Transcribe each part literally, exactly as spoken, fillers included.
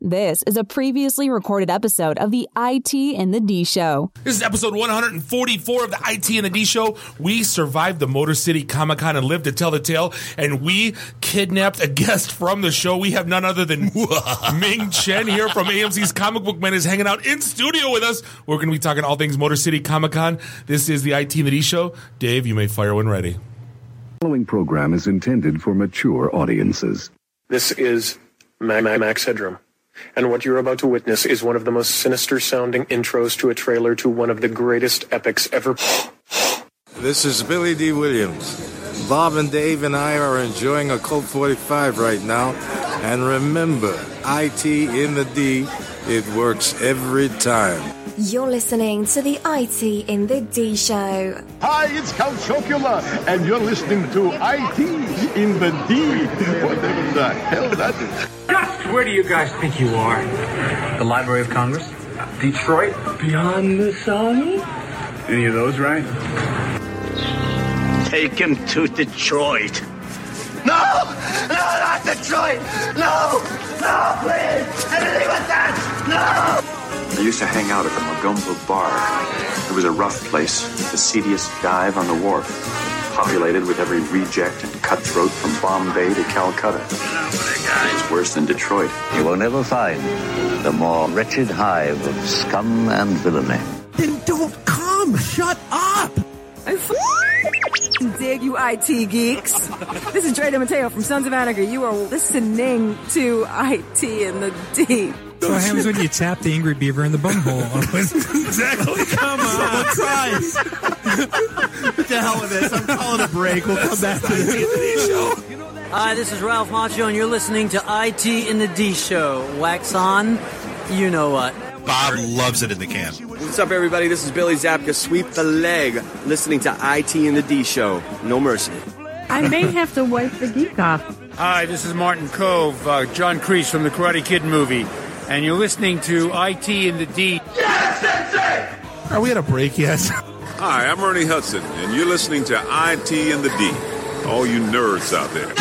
This is a previously recorded episode of the I T and the D Show. This is episode one forty-four of the I T and the D Show. We survived the Motor City Comic Con and lived to tell the tale, and we kidnapped a guest from the show. We have none other than Ming Chen here from A M C's Comic Book Man is hanging out in studio with us. We're going to be talking all things Motor City Comic Con. This is the I T and the D Show. Dave, you may fire when ready. The following program is intended for mature audiences. This is Max Headroom. And what you're about to witness is one of the most sinister-sounding intros to a trailer to one of the greatest epics ever. This is Billy D. Williams. Bob and Dave and I are enjoying a Colt forty-five right now. And remember, I T in the D, it works every time. You're listening to the I T in the D Show. Hi, it's Count Chocula, and you're listening to I T in the D. Whatever the hell that is. Just where do you guys think you are? The Library of Congress? Detroit? Beyond the Sun? Any of those right? Take him to Detroit. No! No, not Detroit! No! No, please! Anything but that! No! I used to hang out at the Magumbo Bar. It was a rough place, the seediest dive on the wharf, populated with every reject and cutthroat from Bombay to Calcutta. It's worse than Detroit. You will never find the more wretched hive of scum and villainy. Then don't come! Shut up! I f- dig you I T geeks. This is Dre DeMatteo from Sons of Anarchy. You are listening to I T in the D. So what happens when you tap the Ingrid Beaver in the bumhole? Exactly. Come on. Tries. What the hell with this? I'm calling a break. We'll come back to this. Hi, this is Ralph Macchio, and you're listening to I T in the D Show. Wax on, you know what. Bob loves it in the can. What's up, everybody? This is Billy Zabka. Sweep the leg. Listening to I T in the D Show. No mercy. I may have to wipe the geek off. Hi, this is Martin Kove, uh, John Kreese from the Karate Kid movie. And you're listening to I T in the D. Yes, Sensei! Are we at a break yet? Hi, I'm Ernie Hudson, and you're listening to I T in the D. All you nerds out there.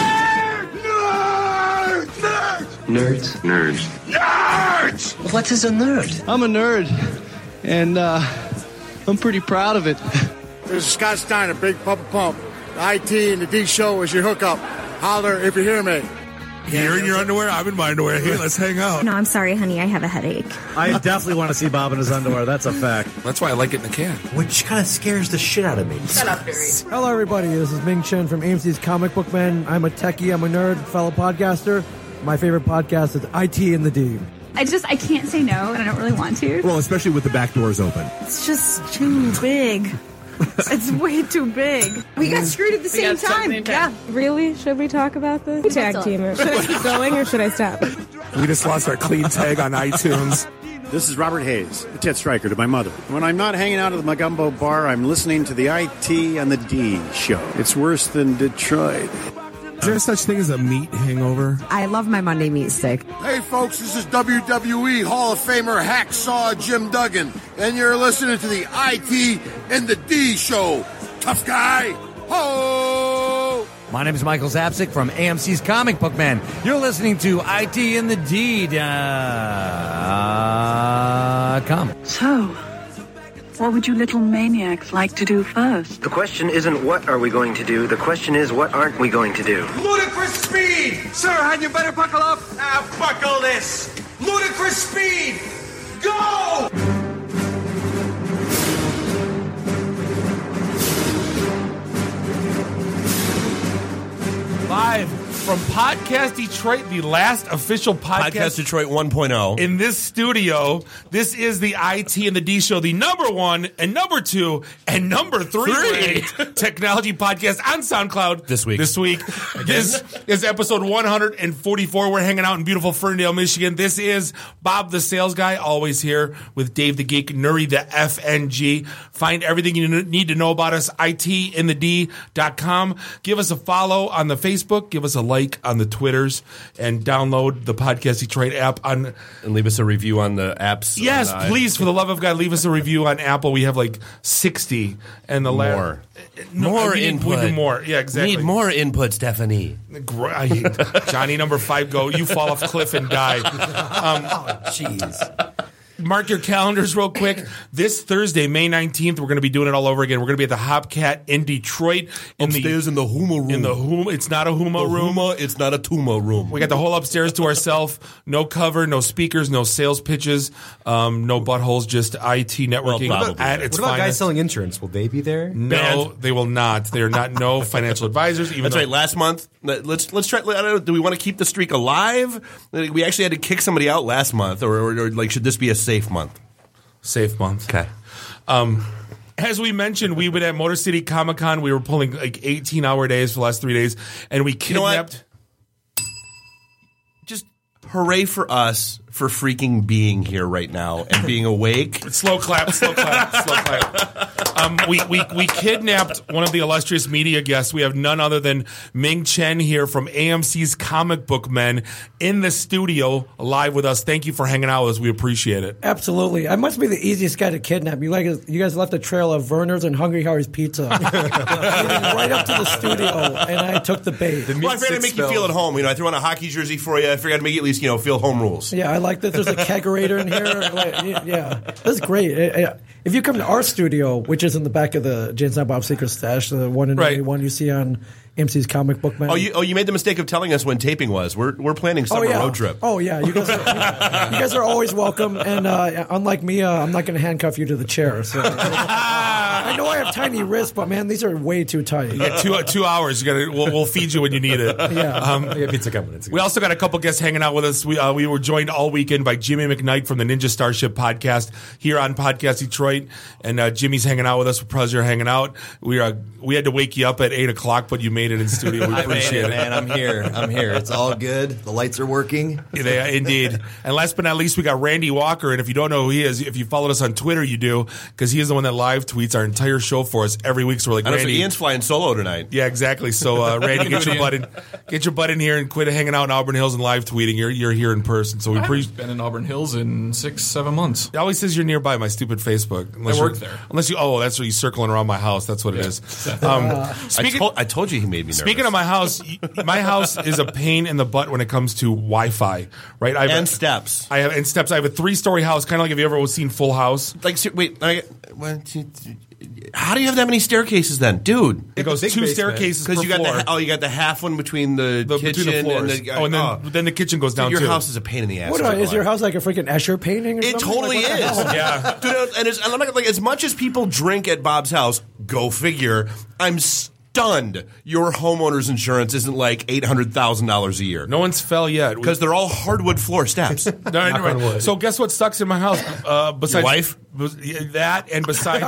Nerds! Nerds! Nerds? Nerds. Nerds! What is a nerd? I'm a nerd, and uh, I'm pretty proud of it. This is Scott Steiner, Big Papa Pump. The I T and the D Show is your hookup. Holler if you hear me. You're in your underwear, I'm in my underwear. Here, let's hang out. No, I'm sorry, honey. I have a headache. I definitely want to see Bob in his underwear. That's a fact. That's why I like it in the can. Which kind of scares the shit out of me. Shut up, Barry. Hello, everybody. This is Ming Chen from A M C's Comic Book Man. I'm a techie. I'm a nerd, fellow podcaster. My favorite podcast is I T in the D. I just, I can't say no, and I don't really want to. Well, especially with the back doors open. It's just too big. It's way too big. We got screwed at the same time. Yeah. Really? Should we talk about this? Tag team it. Should I keep going or should I stop? We just lost our clean tag on iTunes. This is Robert Hayes, the Ted Stryker to my mother. When I'm not hanging out at the Magumbo Bar, I'm listening to the I T and the D Show. It's worse than Detroit. Is there such thing as a meat hangover? I love my Monday meat steak. Hey, folks, this is W W E Hall of Famer Hacksaw Jim Duggan, and you're listening to the I T and the D Show. Tough guy. Ho! My name is Michael Zapsik from A M C's Comic Book Man. You're listening to I T in the D. Uh, com. So, what would you little maniacs like to do first? The question isn't what are we going to do. The question is what aren't we going to do. Ludicrous speed! Sir, had you better buckle up? Ah, buckle this! Ludicrous speed! Go! Live from Podcast Detroit, the last official podcast, Podcast Detroit one point oh. in this studio. This is the I T and the D Show, the number one and number two and number three, three. technology podcast on SoundCloud this week. This week, this is episode one forty-four. We're hanging out in beautiful Ferndale, Michigan. This is Bob the Sales Guy, always here with Dave the Geek, Nuri the F N G. Find everything you need to know about us, I T in the D dot com. Give us a follow on the Facebook. Give us a like like on the Twitters and download the Podcast Detroit app on and leave us a review on the apps. Yes, on, uh, please, for the love of God, leave us a review on Apple. We have like sixty, and the la- more, no, more we need, input. We need more. Yeah, exactly. Need more input, Stephanie. I hate Johnny number five. Go, you fall off cliff and die. Um, oh, jeez. Mark your calendars real quick. This Thursday, May nineteenth, we're going to be doing it all over again. We're going to be at the Hopcat in Detroit. In upstairs the, in the Huma room. In the Huma. It's not a Huma the room. Huma, it's not a Tuma room. We got the whole upstairs to ourselves. No cover, no speakers, no sales pitches, um, no buttholes, just I T networking well, at its What about finest. guys selling insurance? Will they be there? No, Banned. they will not. They are not no financial advisors. Even That's though- right. Last month, let's let's try. I don't know, do we want to keep the streak alive? We actually had to kick somebody out last month, or, or, or like, should this be a safe month? Safe month. Okay. Um, as we mentioned, we've been at Motor City Comic Con. We were pulling like eighteen hour days for the last three days, and we You know what? kidnapped. Just hooray for us for freaking being here right now and being awake. Slow clap, slow clap, slow clap. Um, we, we, we kidnapped one of the illustrious media guests. We have none other than Ming Chen here from A M C's Comic Book Men in the studio live with us. Thank you for hanging out with us. We appreciate it. Absolutely. I must be the easiest guy to kidnap. You, like, you guys left a trail of Werner's and Hungry Harry's pizza right up to the studio, and I took the bait. Well, I figured I'd make you feel at home. You know, I threw on a hockey jersey for you. I figured I'd make you at least, you know, feel home rules. Yeah, I like that. There's a kegerator in here. Like, yeah, that's great. If you come to our studio, which is in the back of the James and Bob Secret Stash, the one and Right. only one you see on A M C's Comic Book Man. Oh, you, oh, you made the mistake of telling us when taping was. We're we're planning summer oh, yeah. road trip. Oh yeah, you guys, are, you guys are always welcome. And uh, unlike me, uh, I'm not going to handcuff you to the chair. So. I know I have tiny wrists, but man, these are way too tight. Yeah, two two hours. You gotta. We'll, we'll feed you when you need it. Yeah. Um, yeah, pizza coming. It's we also got a couple guests hanging out with us. We uh, we were joined all weekend by Jimmy McKnight from the Ninja Starship podcast here on Podcast Detroit, and uh, Jimmy's hanging out with us. Pleasure hanging out. We are we had to wake you up at eight o'clock, but you made it in studio. We I appreciate made it, it, man. I'm here. I'm here. It's all good. The lights are working. Yeah, indeed. And last but not least, we got Randy Walker. And if you don't know who he is, if you followed us on Twitter, you do, because he is the one that live tweets our entire show for us every week. So we're like, I know, so Randy, Ian's flying solo tonight. yeah, exactly. So uh, Randy, get your butt in, get your butt in here and quit hanging out in Auburn Hills and live tweeting. You're you're here in person. So we I've appreciate. been in Auburn Hills in six, seven months. It always says you're nearby my stupid Facebook. Unless I work you're- there. Unless you, oh, that's what you circling around my house. That's what it is. Um, I, speaking, told, I told you he made me nervous. speaking of my house, y- my house is a pain in the butt when it comes to Wi-Fi. Right? I have and a, steps. I have and steps. I have a three-story house, kind of like have you ever seen Full House? Like, ser- wait, I, one, two, three. How do you have that many staircases then, dude? It goes two staircases per because you got floor. the oh, you got the half one between the, The- kitchen between the floors. and the oh, and then oh. then the kitchen goes Dude, down your too. house is a pain in the ass. What to uh, is live. your house like a freaking Escher painting? Or It something? totally Like, what the is. hell? Yeah. Dude, and, it's, and I'm not like as much as people drink at Bob's house. Go figure. I'm stunned. Your homeowner's insurance isn't like eight hundred thousand dollars a year. No one's fell yet because they're all hardwood floor steps. No, no, right. So guess what sucks in my house? Uh, besides Your wife? bes- yeah, that and besides,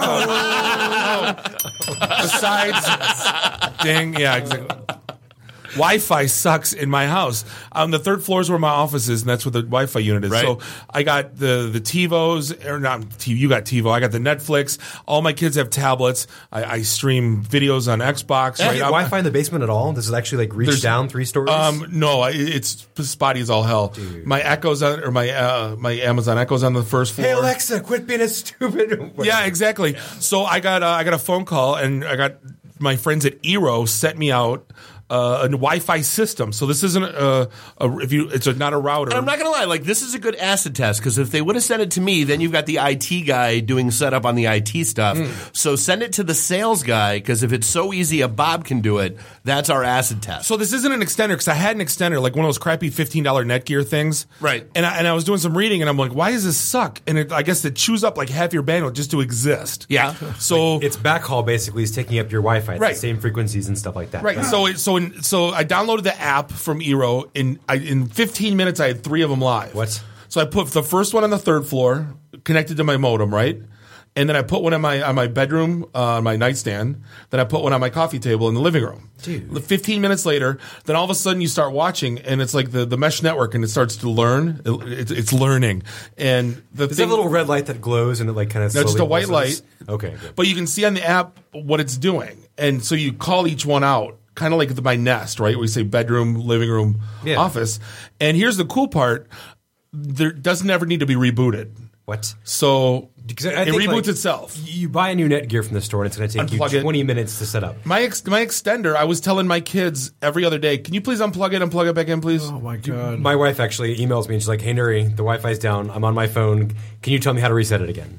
besides, dang, yeah, exactly. Wi-Fi sucks in my house. Um, the third floor is where my office is, and that's where the Wi-Fi unit is. Right. So I got the the TiVos, or not T V. You got TiVo. I got the Netflix. All my kids have tablets. I, I stream videos on Xbox. Do you Right? get I'm- Wi-Fi in the basement at all? Does it actually like reach There's- down three stories? Um, no, I- it's spotty as all hell. My Echo's on, or my uh, my Amazon Echo's on the first floor. Hey Alexa, quit being a stupid. Yeah, exactly. So I got uh, I got a phone call, and I got my friends at Eero set me out uh, a Wi-Fi system. So this isn't a, a if you it's a, not a router. And I'm not gonna lie, like this is a good acid test because if they would have sent it to me, then you've got the I T guy doing setup on the I T stuff. Mm. So send it to the sales guy because if it's so easy a Bob can do it, that's our acid test. So this isn't an extender because I had an extender, like one of those crappy fifteen dollar Netgear things. Right. And I, and I was doing some reading, and I'm like, why does this suck? And it, I guess it chews up like half your bandwidth just to exist. Yeah. So its backhaul basically is taking up your Wi-Fi. It's Right. the same frequencies and stuff like that. Right. So it, so in, so I downloaded the app from Eero. In I, in fifteen minutes, I had three of them live. What? So I put the first one on the third floor, connected to my modem, right? And then I put one on my on my bedroom, uh, on my nightstand. Then I put one on my coffee table in the living room. Dude. Fifteen minutes later, then all of a sudden you start watching, and it's like the, the mesh network, and it starts to learn. It, it's, it's learning, and the Is thing, that a little red light that glows and it like kind of No, just a white light. Okay, good. But you can see on the app what it's doing, and so you call each one out, kind of like the, my nest, right? We say bedroom, living room, Yeah. office. And here's the cool part: there doesn't ever need to be rebooted. What? So Because I it think, reboots like, itself. You buy a new Netgear from the store, and it's going to take Unplug you it. twenty minutes to set up. My ex, my extender, I was telling my kids every other day, can you please unplug it and plug it back in, please? Oh, my God. My wife actually emails me, and she's like, "Hey, Nuri, the Wi-Fi's down. I'm on my phone. Can you tell me how to reset it again?"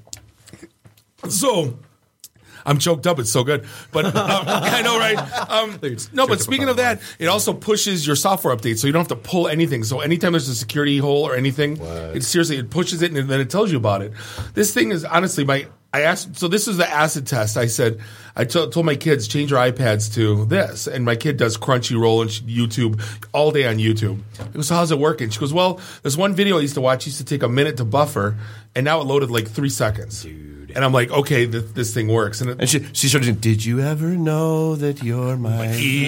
So, I'm choked up. It's so good. But um, I know, right? Um, no, but speaking of that, it also pushes your software updates, so you don't have to pull anything. So anytime there's a security hole or anything, it seriously it pushes it and then it tells you about it. This thing is honestly my. I asked. So this is the acid test. I said I t- told my kids change your iPads to this, and my kid does Crunchyroll and YouTube all day on YouTube. I go, so how's it working? She goes, well, there's one video I used to watch. It used to take a minute to buffer, and now it loaded like three seconds. Dude. And I'm like, okay, th- this thing works. And, it, And she, she started saying, did you ever know that you're my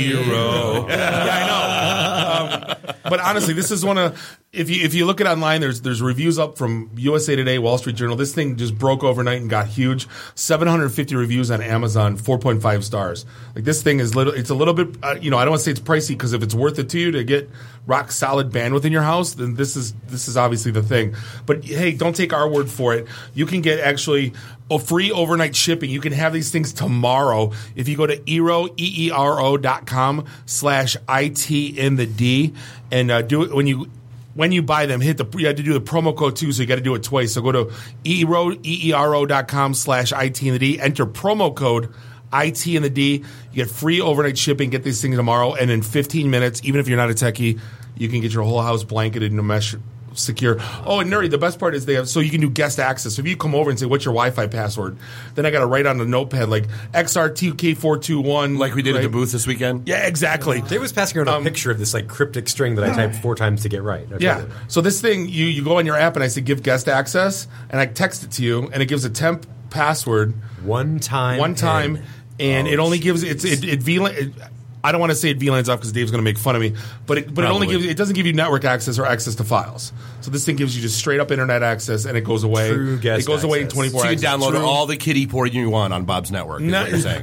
hero? yeah, I know. Um, but honestly, this is one of if you if you look at online, there's there's reviews up from U S A Today, Wall Street Journal. This thing just broke overnight and got huge. seven hundred fifty reviews on Amazon, four point five stars. Like this thing is little. It's a little bit. Uh, you know, I don't want to say it's pricey because if it's worth it to you to get rock solid bandwidth in your house, then this is this is obviously the thing. But hey, don't take our word for it. You can get actually. Oh, free overnight shipping. You can have these things tomorrow if you go to eero, E E R O dot com slash I T in the D and uh, do it when you when you buy them. Hit the you had to do the promo code too, so you got to do it twice. So go to eero, E E R O dot com slash I T in the D. Enter promo code I T in the D. You get free overnight shipping. Get these things tomorrow, and in fifteen minutes, even if you're not a techie, you can get your whole house blanketed in a mesh. Secure. Oh, and Nuri, the best part is they have so you can do guest access. So if you come over and say, "What's your Wi-Fi password?" Then I got to write on the notepad like X R T K four two one, like we did right? at the booth this weekend. Yeah, exactly. Dave was passing around a picture of this like cryptic string that I typed four times to get right. I Yeah. So this thing, you you go on your app and I say, "Give guest access," and I text it to you, and it gives a temp password one time, one time, and, and oh, it only gives it's it it, V LAN, it I don't want to say it V LANs off because Dave's going to make fun of me, but it, but it only gives it doesn't give you network access or access to files. So this thing gives you just straight up internet access, and it goes away. True guest it goes away in access. twenty-four So you hours. can download True. all the kiddie porn you want on Bob's network. Is No, what you're saying.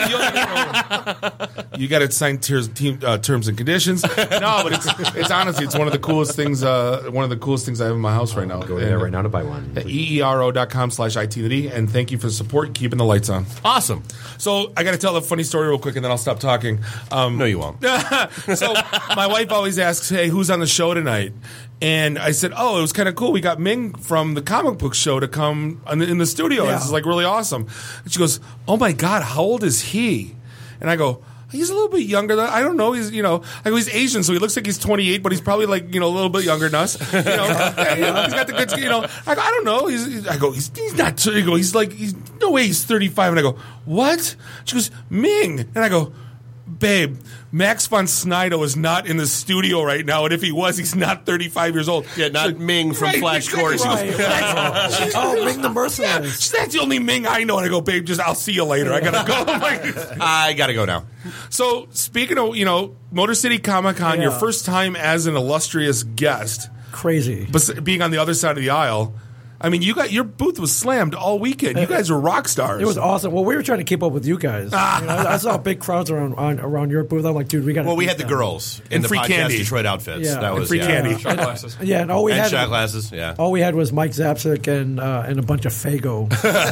no, you, you got to sign tiers, team, uh, terms and conditions. No, but it's it's honestly it's one of the coolest things. Uh, one of the coolest things I have in my house right now. Go there right now to buy one. E E R O dot com slash I T the D, and thank you for the support, keeping the lights on. Awesome. So I got to tell a funny story real quick, and then I'll stop talking. Um, no, you won't. So my wife always asks, "Hey, who's on the show tonight?" And I said, "Oh, it was kind of cool. We got Ming from the comic book show to come in the, in the studio. Yeah. This is like really awesome." And she goes, "Oh my God, how old is he?" And I go, "He's a little bit younger than I don't know. He's you know, I go, he's Asian, so he looks like he's twenty-eight, but he's probably like you know a little bit younger than us. You know, yeah, you know, he's got the good. You know, I go, I don't know. He's, he's I go, he's, he's not. I go, he's like, he's no way. He's thirty-five. And I go, what? She goes, Ming, and I go, babe, Max von Sydow is not in the studio right now, and if he was, he's not thirty-five years old. Yeah, not Like, Ming from right, Flash exactly Gordon. right. That's- Oh, Ming the Mercenary. Yeah, she's that's the only Ming I know. And I go, babe, just I'll see you later. I gotta go. Like, I gotta go now. so speaking of, you know, Motor City Comic Con, Yeah. your first time as an illustrious guest, Crazy. but being on the other side of the aisle. I mean, you got your booth was slammed all weekend. You guys were rock stars. It was awesome. Well, we were trying to keep up with you guys. You know, I, I saw big crowds around on, around your booth. I'm like, dude, we got. Well, we had the girls in And the free podcast candy. Detroit outfits. Yeah. That And was free yeah. candy. Shot glasses. Yeah, and all we and had shot glasses. Yeah. all we had was Mike Zapsik and uh, and a bunch of Fago.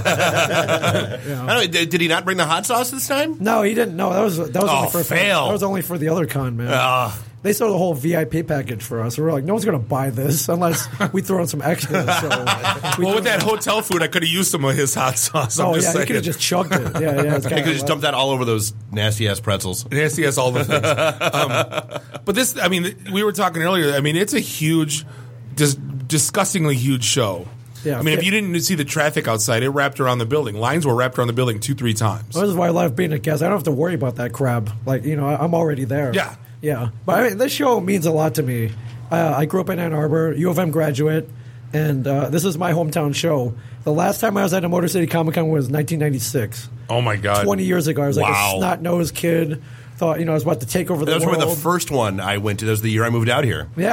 I don't know, did, did he not bring the hot sauce this time? No, he didn't. No, that was that was Oh, only for fail. that was only for the other con, man. Ah. They sold a whole V I P package for us. We were like, no one's going to buy this unless we throw in some extras. So, we well, with threw that in- hotel food, I could have used some of his hot sauce. I'm Oh just yeah, saying. you could have just chugged it. Yeah, yeah. It's They kinda could just like- dump that all over those nasty ass pretzels. Yes, yes, all the things. um, but this, I mean, we were talking earlier. I mean, it's a huge, dis- disgustingly huge show. Yeah, I mean, if okay. you didn't see the traffic outside, it wrapped around the building. Lines were wrapped around the building two, three times. Well, this is why I love being a guest. I don't have to worry about that crap. Like, you know, I, I'm already there. Yeah. Yeah. But I mean, this show means a lot to me. Uh, I grew up in Ann Arbor, U of M graduate, and uh, this is my hometown show. The last time I was at a Motor City Comic Con was nineteen ninety-six. Oh my God! twenty years ago. I was Wow. like a snot-nosed kid. Thought, you know, I was about to take over the That was world. probably the first one I went to. That was the year I moved out here. Yeah.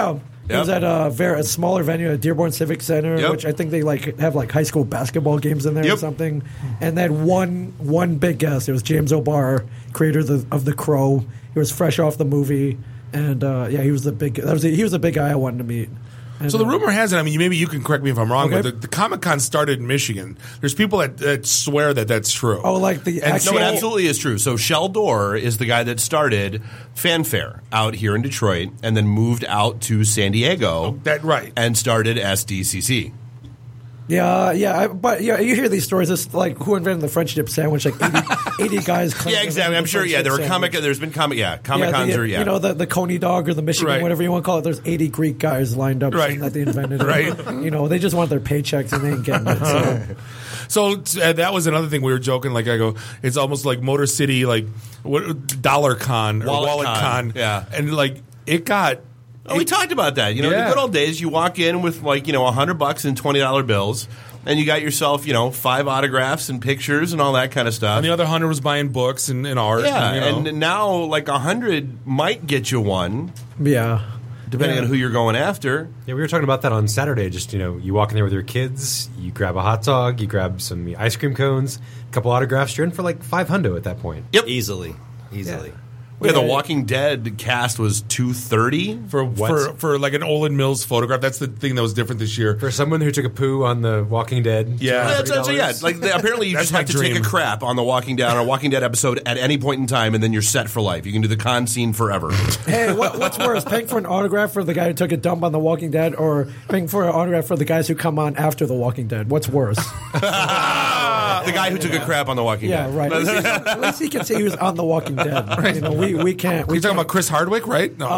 It was Yep. at a very a smaller venue at Dearborn Civic Center, Yep. which I think they like have like high school basketball games in there or Yep. something. And then one one big guest. It was James O'Barr, creator of the, of the Crow. He was fresh off the movie, and uh, yeah, he was the big. That was the, he was the big guy I wanted to meet. And, So the uh, rumor has it, I mean, maybe you can correct me if I'm wrong, Okay. but the, the Comic-Con started in Michigan. There's people that, that swear that that's true. Oh, like the And actual. No, it absolutely is true. So Shell Door is the guy that started Fanfare out here in Detroit and then moved out to San Diego. That right. And started S D C C. Yeah, yeah, I, but yeah, you hear these stories. It's like who invented the French dip sandwich? Like eighty, eighty guys. claim Yeah, to exactly. invent I'm the sure. French Yeah, dip there were sandwich. comic. There's been comic. Yeah, Comic Cons yeah, the, are. Yeah, You know, the, the Coney dog or the Michigan, Right. whatever you want to call it. There's eighty Greek guys lined up Right. saying that they invented it. Right. You know, they just want their paychecks and they ain't getting it. So. So uh, that was another thing we were joking. Like I go, it's almost like Motor City, like what Dollar Con or Wallet Wallet, Con, Con. yeah. And like it got. Oh, we talked about that. You know, Yeah. the good old days. You walk in with like you know a hundred bucks and twenty dollar bills, and you got yourself you know five autographs and pictures and all that kind of stuff. And the other hundred was buying books and, and art. yeah, and, you know. and now like a hundred might get you one, Yeah. depending Yeah. on who you're going after. Yeah, we were talking about that on Saturday. Just, you know, you walk in there with your kids, you grab a hot dog, you grab some ice cream cones, a couple autographs, you're in for like five hundo at that point. Yep. Easily. Easily. Yeah, the Walking Dead cast was two thirty for for for like an Olin Mills photograph. That's the thing that was different this year. For someone who took a poo on the Walking Dead. Yeah. That's, that's, yeah, like they, apparently you That's just my have to take dream. a crap on the Walking Dead on a Walking Dead episode at any point in time, and then you're set for life. You can do the con scene forever. Hey, what, what's worse, paying for an autograph for the guy who took a dump on The Walking Dead, or paying for an autograph for the guys who come on after The Walking Dead? What's worse? The guy who took a crap on the Walking Yeah, Dead. right. At least, he, at least he can say he was on The Walking Dead. You know, we we can't. We You're talking about Chris Hardwick, right? No.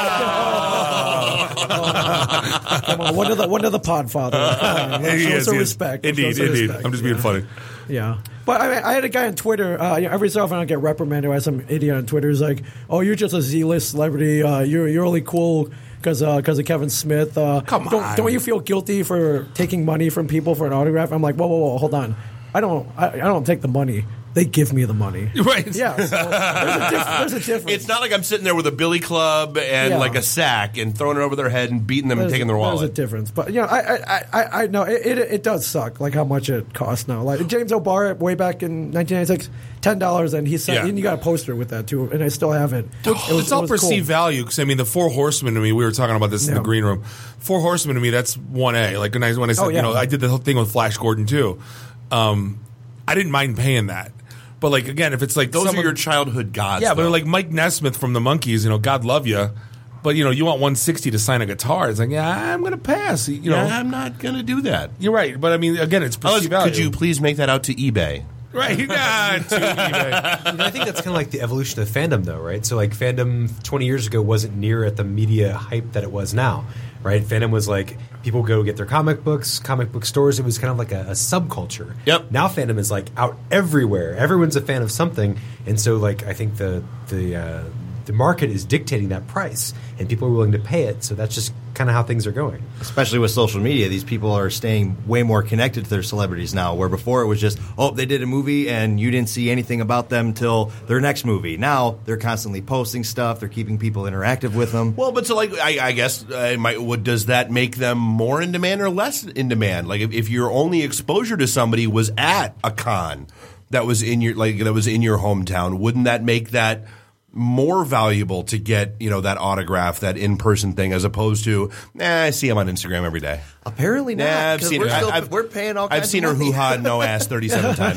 Come on, one of the one of the Podfather. Come on, He show is, some he is. respect. Indeed, Show some indeed. respect. I'm just being Yeah. funny. Yeah. But I, mean, I had a guy on Twitter. Uh, you know, every so often I get reprimanded by some idiot on Twitter who's like, "Oh, you're just a Z-list celebrity. Uh, you're you're only cool because because of Kevin Smith. Uh, Come don't, on. Don't you feel guilty for taking money from people for an autograph?" I'm like, "Whoa, whoa, whoa, hold on. I don't I, I don't take the money. They give me the money." Right. Yeah. So there's, a diff- there's a difference. It's not like I'm sitting there with a billy club and Yeah. like a sack and throwing it over their head and beating them There's, and taking their there's a wallet. difference, but you know, I, I, I, I know it, it, it does suck. Like how much it costs now. Like James O'Barr, way back in nineteen ninety-six, ten dollars, and he said, Yeah. and you got a poster with that too, and I still have it. It was- it's all it was cool. perceived value because I mean the Four Horsemen to me. We were talking about this in Yeah. the green room. Four Horsemen to me, that's one A. Like when I when I said Oh, yeah. you know I did the whole thing with Flash Gordon too. Um, I didn't mind paying that, but like again, if it's like Those someone, are your childhood gods. yeah, but though. like Mike Nesmith from the Monkees, you know, God love you, but you know you want one sixty to sign a guitar. It's like yeah, I'm gonna pass. You know, yeah, I'm not going to do that. you're right, but I mean again, it's Unless- perceived value. could you please make that out to eBay? Right, yeah, to eBay. You know, I think that's kind of like the evolution of fandom, though, right? So, like, fandom twenty years ago wasn't near at the media hype that it was now, right? Fandom was like people go get their comic books, comic book stores. It was kind of like a, a subculture. Yep. Now fandom is like out everywhere. Everyone's a fan of something, and so like I think the the uh, the market is dictating that price, and people are willing to pay it. So that's just kind of how things are going. Especially with social media, these people are staying way more connected to their celebrities now, where before it was just, oh, they did a movie and you didn't see anything about them till their next movie. Now they're constantly posting stuff. They're keeping people interactive with them. Well, but so like I, I guess uh, might, what does that make them more in demand or less in demand? Like if, if your only exposure to somebody was at a con that was in your like that was in your hometown, wouldn't that make that more valuable to get, you know, that autograph, that in-person thing, as opposed to, nah, I see him on Instagram every day. Apparently not. Nah, I've 'cause seen we're her. still- I, I've, we're paying all I've kinds seen of her money. hoo-ha no ass thirty-seven times.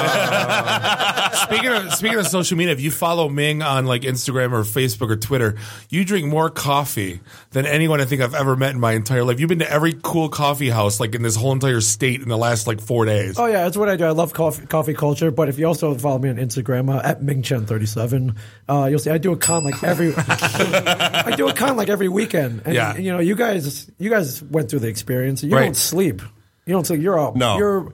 Speaking of speaking of social media, if you follow Ming on like Instagram or Facebook or Twitter, you drink more coffee than anyone I think I've ever met in my entire life. You've been to every cool coffee house like in this whole entire state in the last like four days. Oh yeah, that's what I do. I love coffee, coffee culture. But if you also follow me on Instagram uh, at Ming Chen thirty-seven, uh, you'll see I do a con like every. I do a con like every weekend. And, Yeah. you know, you guys, you guys went through the experience. You Right. don't sleep. You don't sleep. You're up. No. You're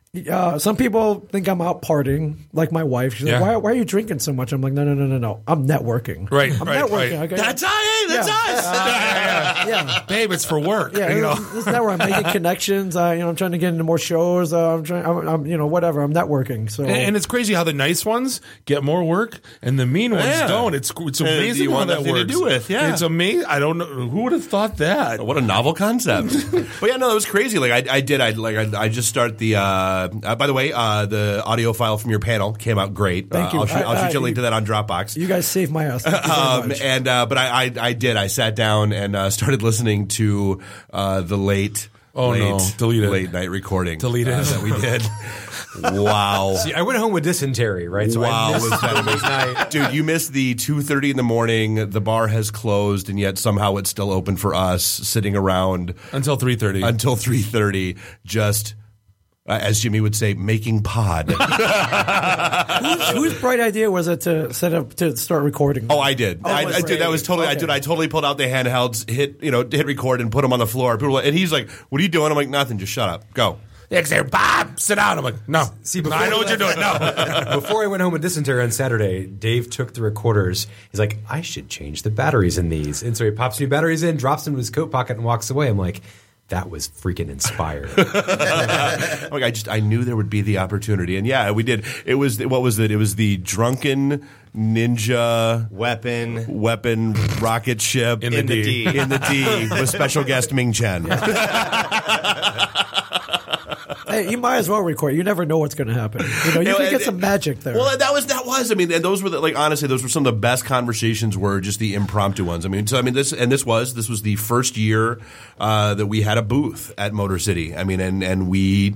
Uh, some people think I'm out partying, like my wife. She's Yeah. like, why, why are you drinking so much? I'm like, no, no, no, no, no. I'm networking. Right, I'm right, networking. right. Okay? That's I. That's Yeah. us. yeah, yeah. Babe, it's for work. Yeah, you know. this is network. I'm making connections. Uh, you know, I'm trying to get into more shows. Uh, I'm trying. I'm, I'm, you know, whatever. I'm networking. So, And, and it's crazy how the nice ones get more work and the mean ones Yeah. don't. It's it's And amazing you how want that nothing to works. do with, yeah. It's amazing. I don't know who would have thought that. What a novel concept. But yeah, no, it was crazy. Like I, I did. I like. I, I just start the. Uh, uh, by the way, uh, the audio file from your panel came out great. Thank uh, you. I'll shoot, I'll I- shoot you a I- link to that on Dropbox. you guys saved my ass. Thank you very Um, much. and uh, but I, I I did. I sat down and uh, started listening to uh, the late. Oh, late, no. Delete it. Late night recording. Delete it. uh, that we did. Wow. See, I went home with dysentery, right? So wow, I missed was that the amazing. night. Dude, you missed the two thirty in the morning. The bar has closed, and yet somehow it's still open for us, sitting around Until three thirty. until three thirty. Just, uh, as Jimmy would say, making pod. whose, whose bright idea was it to set up to start recording? Oh, I did. Oh, I, it was I did. That was totally. I Okay. did. I totally pulled out the handhelds, hit you know, hit record, and put them on the floor. People, were like- and he's like, "What are you doing?" I'm like, "Nothing. Just shut up. Go." Yeah, 'cause they're, Bob, sit down. I'm like, no. See, No, I know what you're doing. No. Before I went home with dysentery on Saturday, Dave took the recorders. He's like, I should change the batteries in these. And so he pops new batteries in, drops them in his coat pocket, and walks away. I'm like, that was freaking inspired. Like I just, I knew there would be the opportunity, and yeah, we did. It was what was it? It was the drunken ninja Weapon. weapon rocket ship In the D. in the D with special guest Ming Chen. Hey, you might as well record. You never know what's going to happen. You know, you You know, can get and- some magic there. Well, that was that was. I mean, and those were the, like honestly, those were some of the best conversations. Were just the impromptu ones. I mean, so I mean, this and this was this was the first year uh, that we had a booth at Motor City. I mean, and and we.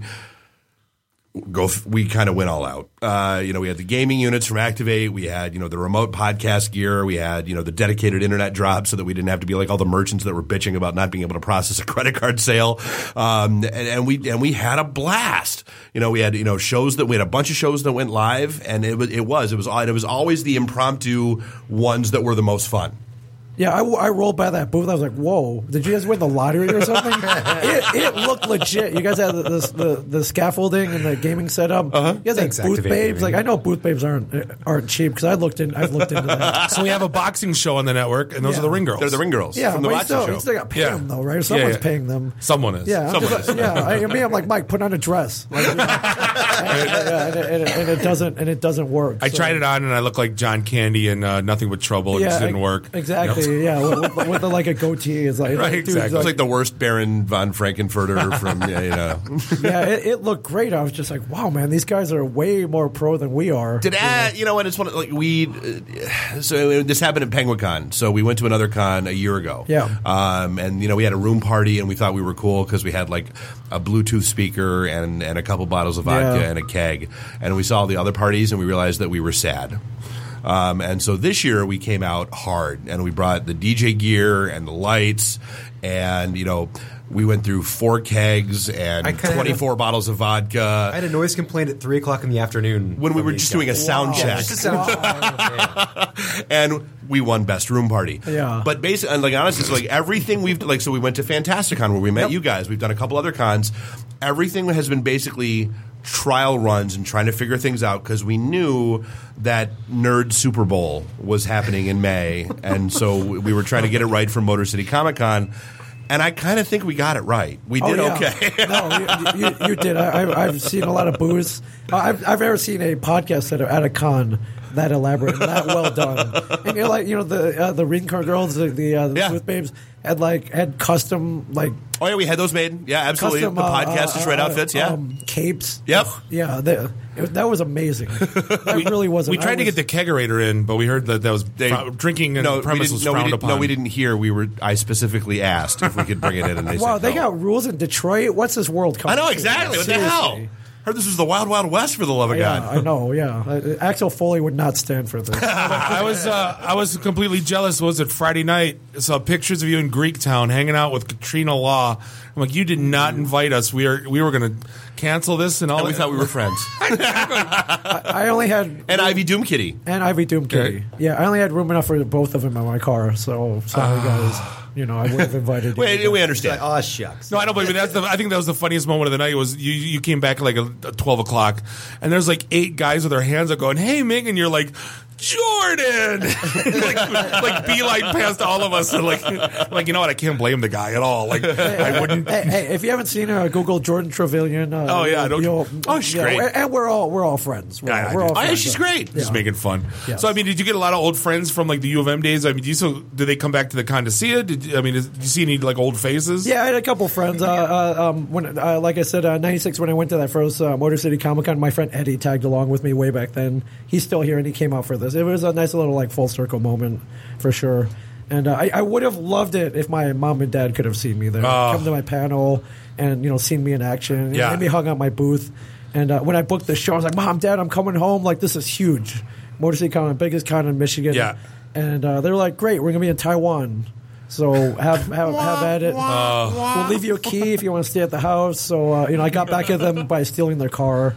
Go. We kind of went all out. Uh, you know, we had the gaming units from Activate. We had, you know, the remote podcast gear. We had, you know, the dedicated internet drop so that we didn't have to be like all the merchants that were bitching about not being able to process a credit card sale. Um, and, and we and we had a blast. You know, we had you know shows that we had a bunch of shows that went live, and it was it was it was it was always the impromptu ones that were the most fun. Yeah, I, I rolled by that booth. I was like, "Whoa! Did you guys win the lottery or something?" it, it looked legit. You guys had the the, the, the scaffolding and the gaming setup. Uh-huh. You guys Thanks, had booth Activate babes. Gaming. Like I know booth babes aren't aren't cheap because I looked in. I looked into that. So we have a boxing show on the network, and those Yeah. are the ring girls. They're the ring girls Yeah, from the but you boxing still, show. you still got to pay Yeah. them though, right? Someone's yeah. paying them. Someone is. Yeah, I'm Someone just is. like, yeah. I, I mean, I'm like Mike, put on a dress, like, you know, and, and, and, and, and it doesn't and it doesn't work. I so. tried it on, and I look like John Candy and uh, Nothing But Trouble. It just didn't ex- work. Exactly. You know? Yeah, with, with, with the, like a goatee is like Right, dude's exactly. It was like the worst Baron von Frankenfurter from yeah, you know. yeah, it, it looked great. I was just like, wow, man, these guys are way more pro than we are. Did uh, you know what? It's one of, like we. Uh, so this happened at PenguinCon. So we went to another con a year ago. Yeah. Um, and you know we had a room party, and we thought we were cool because we had like a Bluetooth speaker and and a couple bottles of vodka Yeah. and a keg. And we saw all the other parties, and we realized that we were sad. Um, and so this year we came out hard, and we brought the D J gear and the lights, and you know. We went through four kegs and I kinda twenty-four had a- bottles of vodka. I had a noise complaint at three o'clock in the afternoon when we from were these just doing a guys. sound Yeah, check. just a sound check. And we won best room party. Yeah. But basically, like honestly, so like everything we've like, so we went to Fantasticon where we met Yep. you guys. We've done a couple other cons. Everything has been basically trial runs and trying to figure things out because we knew that Nerd Super Bowl was happening in May, and so we were trying to get it right for Motor City Comic Con. And I kind of think we got it right. We did oh, yeah. okay. no, you, you, you did. I, I- I've seen a lot of booze. I've, I've never seen a podcast that at a con that elaborate, and that well done. And you're like, you know, the uh, the ring car girls, the the, uh, the Yeah. booth babes had like had custom like Oh yeah, we had those made. Yeah, absolutely. custom the uh, podcast uh, is red uh, outfits. Yeah. um, capes. Yep. Yeah, they, it, that was amazing. That really was. We tried to get the kegerator in, but we heard that that was They- fro- drinking in no, the we premise didn't- was no, we frowned didn't, upon. no, we didn't hear. We were. I specifically asked if we could bring it in, and they Wow, said they no. got rules in Detroit. What's this World Cup? I know exactly. What the hell? Seriously. Heard this was the Wild Wild West for the love of Yeah, God. I know. Yeah, Uh, Axel Foley would not stand for this. I was uh, I was completely jealous. Was it Friday night? I saw pictures of you in Greektown hanging out with Katrina Law. I'm like, you did not invite us. We are we were going to cancel this and all. And we that. thought we were friends. I, I only had And Ivy Doom Kitty. and Ivy Doom Kitty. Okay. Yeah, I only had room enough for both of them in my car. So sorry, guys. You know, I would have invited you. we, we understand. Oh, shucks. No, I don't believe it. That's the, I think that was the funniest moment of the night. Was you, you came back at like a, a twelve o'clock, and there's like eight guys with their hands up going, "Hey, Ming," and you're like, Jordan, like, like beeline past all of us, and like, like you know what? I can't blame the guy at all. Like, I wouldn't. Hey, hey, if you haven't seen her, Google Jordan Trevelyan. Uh, Oh, yeah, you'll- don't- you'll- oh, she's yeah, great. we're- and we're all we're all friends. We're, Yeah, I we're do. all Oh, yeah, friends. she's great. Just Yeah. making fun. Yes. So, I mean, did you get a lot of old friends from like the U of M days? I mean, do you still did they come back to the con to see it? Did you, I mean, is, did you see any like old faces? Yeah, I had a couple friends. Uh, uh, um, when, uh, like I said, uh, ninety-six when I went to that first uh, Motor City Comic Con, my friend Eddie tagged along with me way back then. He's still here, and he came out for this. It was a nice little like full circle moment for sure. And uh, I, I would have loved it if my mom and dad could have seen me there, Oh. come to my panel, and you know, seen me in action. Yeah. And maybe hung out my booth. And uh, when I booked the show, I was like, "Mom, Dad, I'm coming home. Like, this is huge. Motor City Comic, biggest con in Michigan." Yeah. And uh, they were like, "Great, we're gonna be in Taiwan." So have have, have at it. Oh. We'll leave you a key if you want to stay at the house. So uh, you know, I got back at them by stealing their car.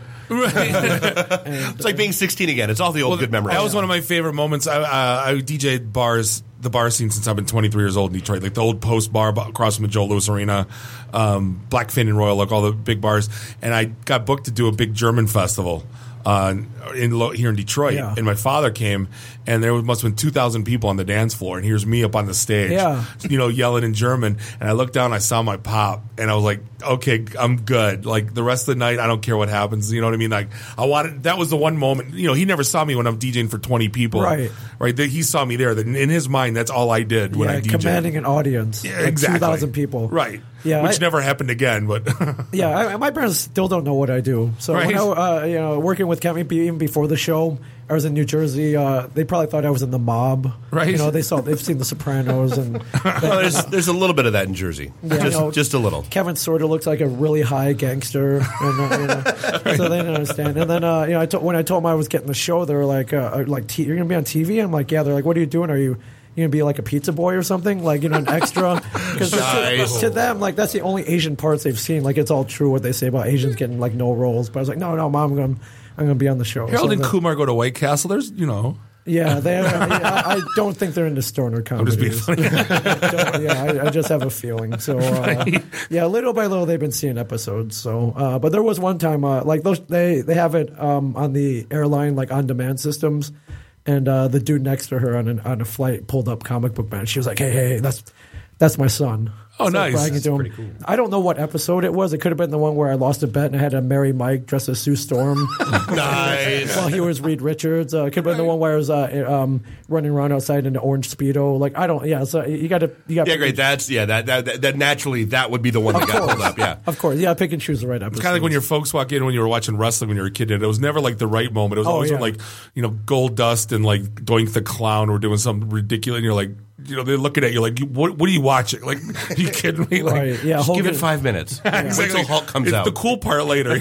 It's like being sixteen again. It's all the old Well, good memories. That was one of my favorite moments. I, uh, I D J'd bars, the bar scene since I've been twenty-three years old in Detroit. Like the old Post bar b- across from the Joe Louis Arena, um, Blackfin and Royal, like all the big bars. And I got booked to do a big German festival. Uh, in lo- here in Detroit, Yeah. and my father came, and there must have been two thousand people on the dance floor, and here's me up on the stage, Yeah. you know, yelling in German. And I looked down, I saw my pop, and I was like, okay, I'm good. Like the rest of the night, I don't care what happens. You know what I mean? Like I wanted. That was the one moment. You know, he never saw me when I'm DJing for twenty people, Right. Right. He saw me there. In his mind, that's all I did when Yeah, I D J'd. commanding an audience. Yeah, like exactly. two thousand people. Right. Yeah, Which I- never happened again, but Yeah, I, my parents still don't know what I do. So Right. when I, uh, you know, working with Kevin, even before the show, I was in New Jersey. Uh, they probably thought I was in the mob. Right. You know, they saw they've seen The Sopranos, and Well, there's there's a little bit of that in Jersey, Yeah, just I know. just a little. Kevin sort of looks like a really high gangster, and, uh, you know, so they didn't understand. And then, uh, you know, I to, when I told them I was getting the show, they were like, uh, "Like, t- you're gonna be on T V?" I'm like, "Yeah." They're like, "What are you doing? Are you?" You gonna be like a pizza boy or something, like you know, an extra? Because Nice. to, to them, like that's the only Asian parts they've seen. Like it's all true what they say about Asians getting like no roles. But I was like, no, no, mom, I'm gonna, I'm gonna be on the show. Harold So and the- Kumar go to White Castle. There's, you know. Yeah, they. I, I don't think they're into stoner I'm just being comedies. funny. Don't- yeah, I, I just have a feeling. So, uh, yeah, little by little, they've been seeing episodes. So, uh, but there was one time, uh, like those, they they have it um, on the airline, like on demand systems. And uh, the dude next to her on an, on a flight pulled up Comic Book Man. She was like, "Hey, hey, that's that's my son." Oh, Started nice. bragging That's to him. pretty cool. I don't know what episode it was. It could have been the one where I lost a bet and I had to marry Mike dressed as Sue Storm. Nice. While he was Reed Richards. Uh, it could have been the one where I was uh, um, running around outside in the orange Speedo. Like, I don't, yeah, so you got to, you got Yeah, great. That's yeah. That, that that that naturally that would be the one that got pulled up. Yeah. Of course, yeah, pick and choose the right episode. It's kind of like when your folks walk in when you were watching wrestling when you were a kid. And it was never like the right moment. It was Oh, always yeah. when like, you know, Gold Dust and like Doink the Clown were doing something ridiculous. And you're like, you know, they're looking at you like, what, what are you watching? Like, are you kidding me? Like, Right, yeah, Just give Hogan- it five minutes. Wait till Hulk comes it's out. the cool part later.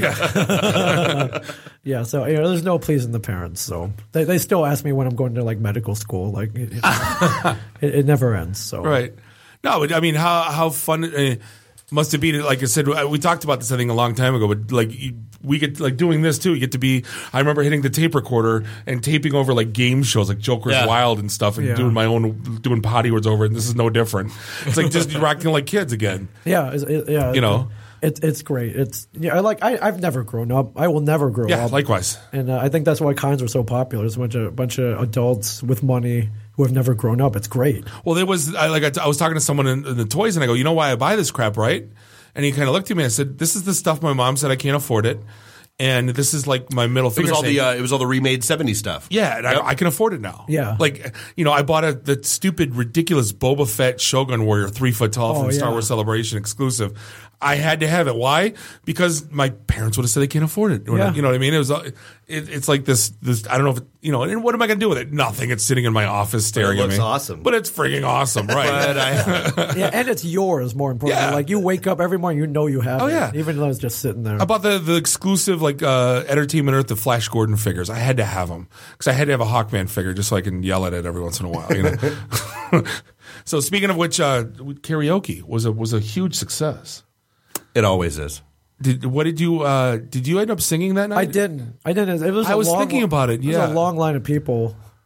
Yeah. Yeah, so you know, there's no pleasing the parents. So they, they still ask me when I'm going to like medical school. Like it, it, it, it never ends. So Right. No, but I mean, how how fun uh, must it be to, like I said, we talked about this I think a long time ago, but like you, we get like doing this too. You get to be. I remember hitting the tape recorder and taping over like game shows, like Joker's Yeah. Wild and stuff, and Yeah. doing my own doing potty words over it. And this is no different. It's like just rocking like kids again. yeah, it's, it, yeah, You know. it, it's great. It's yeah, I like I, I've never grown up. I will never grow Yeah, up. likewise. And uh, I think that's why cons are so popular. There's a bunch of bunch of adults with money who have never grown up. It's great. Well, there was I, like I, t- I was talking to someone in, in the toys, and I go, you know why I buy this crap, right? And he kind of looked at me and I said, "This is the stuff my mom said I can't afford it, and this is like my middle It finger." was all saying, the uh, it was all the remade seventies stuff. Yeah, and Yep. I, I can afford it now. Yeah. Like, you know, I bought a the stupid, ridiculous Boba Fett Shogun Warrior, three foot tall from Oh, Star yeah. Wars Celebration exclusive. I had to have it. Why? Because my parents would have said they can't afford it. Or, Yeah. You know what I mean? It was. uh, It, it's like this. This. I don't know if it, you know. And what am I going to do with it? Nothing. It's sitting in my office staring looks at me. awesome. But it's freaking awesome, right? But I, Yeah, and it's yours. More importantly, Yeah. like you wake up every morning, you know you have Oh, it, yeah. even though it's just sitting there. I bought the, the exclusive like uh, Entertainment Earth, the Flash Gordon figures. I had to have them because I had to have a Hawkman figure just so I can yell at it every once in a while. You know. So speaking of which, uh, karaoke was a was a huge success. it always is. Did what did you uh, did you end up singing that night? I didn't. I didn't. It was. I a was long, thinking about it, It yeah. was a long line of people.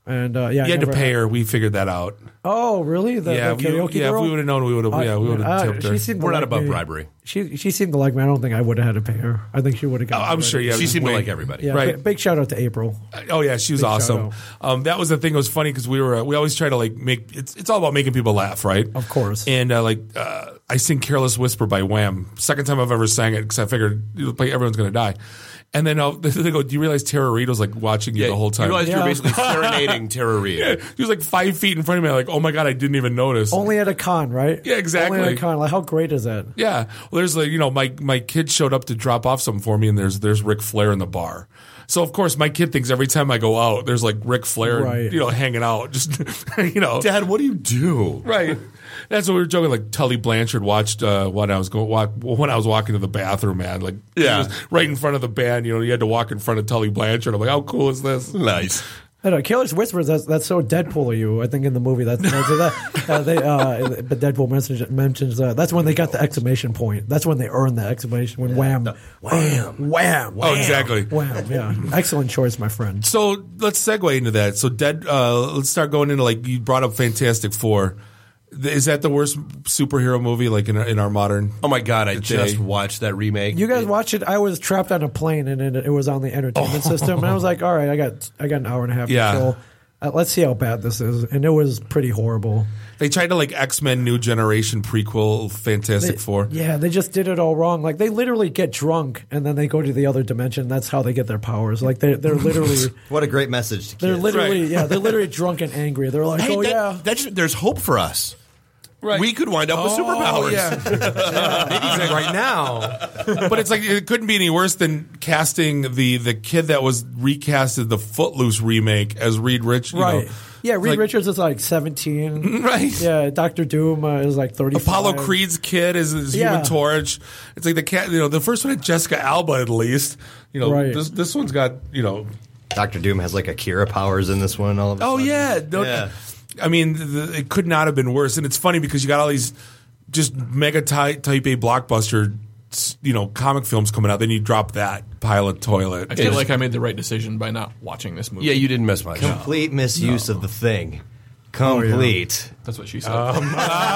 And uh, yeah, you I had to never- pay her. We figured that out. Oh, really? The, yeah, the karaoke we, yeah. girl? If we would have known, we would have. Uh, yeah, we would have uh, tipped her. she seemed to We're not like above me. bribery. She she seemed to like me. I don't think I would have had to pay her. I think she would have got. I'm it. sure. Yeah, She seemed to way- like everybody. Yeah, right. Big, big shout out to April. Oh yeah, she was Big awesome. shout Um, that was the thing. It was funny because we were uh, we always try to like make it's it's all about making people laugh, right? Of course. And uh, like uh, I sing "Careless Whisper" by Wham. Second time I've ever sang it because I figured like, everyone's gonna die. And then uh, they go, "Do you realize Tara Reid was like watching you Yeah, the whole time?" You realized you Yeah. were basically serenading Tara Reid. Yeah, she was like five feet in front of me. Like, oh my god, I didn't even notice. Only at a con, right? Yeah, exactly. Only at a con. Like, how great is that? Yeah. Well, there's like, you know, my, my kid showed up to drop off something for me, and there's there's Ric Flair in the bar. So, of course, my kid thinks every time I go out, there's like Ric Flair, Right. you know, hanging out. Just, you know. Dad, what do you do? Right. That's what we were joking. Like Tully Blanchard watched uh, when I was going walk, when I was walking to the bathroom, man. Like, Yeah. he was right in front of the band. You know, you had to walk in front of Tully Blanchard. I'm like, how cool is this? Nice. I don't know. Careless Whispers. That's that's so Deadpool of you. I think in the movie that's, that's that. Uh, they uh, but Deadpool mentions mentions uh, that's when they got the exclamation point. That's when they earned the exclamation when wham, wham, wham, Oh, exactly. wham. Yeah, excellent choice, my friend. So let's segue into that. So, dead. Uh, let's start going into like you brought up Fantastic Four. Is that the worst superhero movie like in our, in our modern? Oh my god, I day? just watched that remake. You guys watch it. I was trapped on a plane and it, it was on the entertainment system, and I was like, all right, I got I got an hour and a half. Yeah. To kill. Uh, let's see how bad this is, and it was pretty horrible. They tried to like X-Men New Generation prequel Fantastic They- Four. Yeah, they just did it all wrong. Like they literally get drunk and then they go to the other dimension. That's how they get their powers. Like they they're literally What a great message to kids. they're literally Right. yeah they're literally drunk and angry. They're like, Hey, oh that- yeah. that's there's hope for us. Right. We could wind up with Oh, superpowers. yeah. Maybe right now. But it's like it couldn't be any worse than casting the the kid that was recasted the Footloose remake as Reed Rich. You Right. know. Yeah, Reed Like- Richards is like seventeen. Right. Yeah, Doctor Doom uh, is like thirty-five. Apollo Creed's kid is, is Yeah. Human Torch. It's like the cat. You know, the first one had Jessica Alba at least. You know, Right. this this one's got you know. Doctor Doom has like Akira powers in this one. All of a Oh sudden. yeah, no, Yeah. I mean, the, it could not have been worse. And it's funny because you got all these just mega type, type A blockbuster, you know, comic films coming out. Then you drop that pile of toilet. I feel like I made the right decision by not watching this movie. Yeah, you didn't miss much. Complete misuse of the thing. Complete. That's what she said. Um,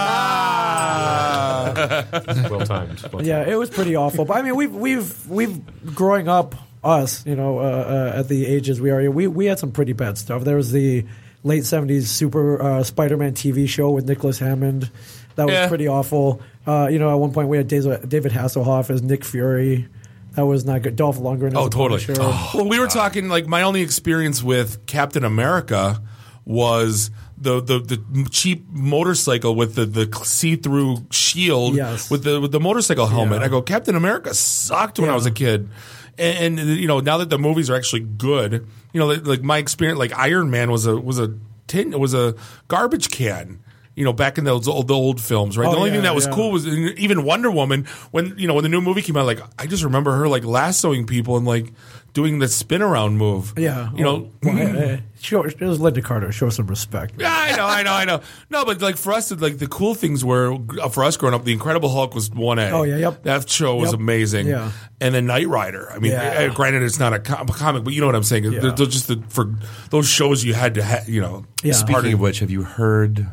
well timed. Well Yeah, it was pretty awful. But I mean, we've we've we've growing up, us, you know, uh, uh, at the ages we are, we we had some pretty bad stuff. There was the late seventies Super uh, Spider-Man T V show with Nicholas Hammond. That was Yeah. pretty awful. Uh, you know, at one point we had David David Hasselhoff as Nick Fury. That was not good. Dolph Lundgren. As Oh, the totally. Punisher. well, we were talking like my only experience with Captain America was the the, the cheap motorcycle with the, the see through shield Yes. with the with the motorcycle helmet. Yeah. I go, Captain America sucked when I Yeah. was a kid. And, and you know, now that the movies are actually good, you know, like, like my experience, like Iron Man was a was a tin was a garbage can. You know, back in those old, the old films, right? Oh, the only yeah, thing that was yeah. cool was even Wonder Woman when you know when the new movie came out. Like I just remember her like lassoing people and like doing the spin around move. Yeah, you know. Well, hey, hey, show, it was Linda Carter. Show some respect. Yeah, I know, I know, I know. No, but like for us, like the cool things were uh, for us growing up. The Incredible Hulk was one A. Oh, yeah, yep. That show was Yep. amazing. Yeah. And then Knight Rider. I mean, Yeah. uh, granted, it's not a, com- a comic, but you know what I'm saying. Yeah. They're, they're just the, for those shows you had to, ha- you know. Yeah. Speaking of which, have you heard?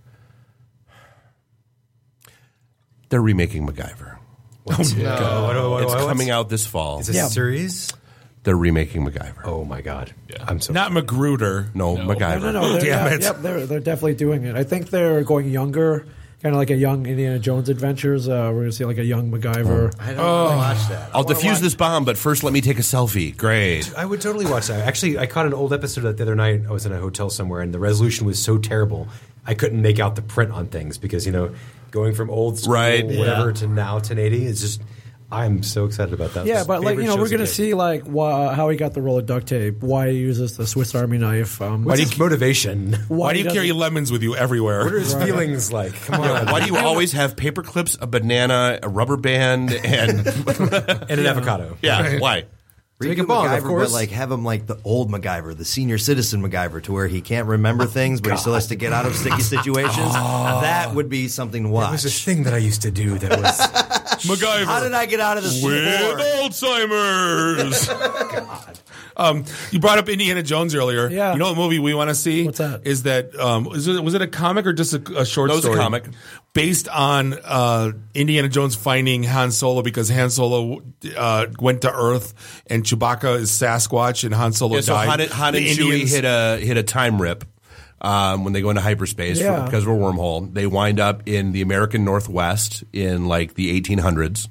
They're remaking MacGyver. Oh, no. What, what, what, It's what, coming what's- out this fall. Is this Yeah. a series? They're remaking MacGyver. Oh my god! Yeah. I'm so Not Magruder. No, MacGyver. No, no, no. They're, Damn yeah, it. Yep, they're they're definitely doing it. I think they're going younger, kind of like a young Indiana Jones Adventures. Uh, we're gonna see like a young MacGyver. I don't want to watch that. I I'll wanna defuse watch- this bomb, but first let me take a selfie. Great. I would totally watch that. Actually, I caught an old episode of that the other night. I was in a hotel somewhere, and the resolution was so terrible, I couldn't make out the print on things because you know, going from old school Right. whatever Yeah. to now ten eighty is just. I'm so excited about that. Yeah, It's but like favorite you know, we're shows gonna as a kid. see like why, how he got the roll of duct tape, why he uses the Swiss Army knife. Um, What's his motivation? Why do he you carry doesn't- lemons with you everywhere? What are his feelings like? Come on. Yeah, why do you always have paper clips, a banana, a rubber band, and and an avocado? yeah, why? Take Redo a bong, MacGyver, of course. but like have him like the old MacGyver, the senior citizen MacGyver, to where he can't remember things, but he still has to get out of sticky situations. Oh. That would be something to watch. There was this thing that I used to do that was MacGyver. How did I get out of this with before? Alzheimer's? God. Um, you brought up Indiana Jones earlier. Yeah. You know what movie we want to see? What's that? Is that um, is it, was it a comic or just a, a short That was a story? comic. Based on uh, Indiana Jones finding Han Solo because Han Solo uh, went to Earth and Chewbacca is Sasquatch and Han Solo Yeah, so died. Han, and- Han and The Chewie Indians- hit a hit a time rip um, when they go into hyperspace for- Yeah. because of a wormhole. They wind up in the American Northwest in like the eighteen hundreds.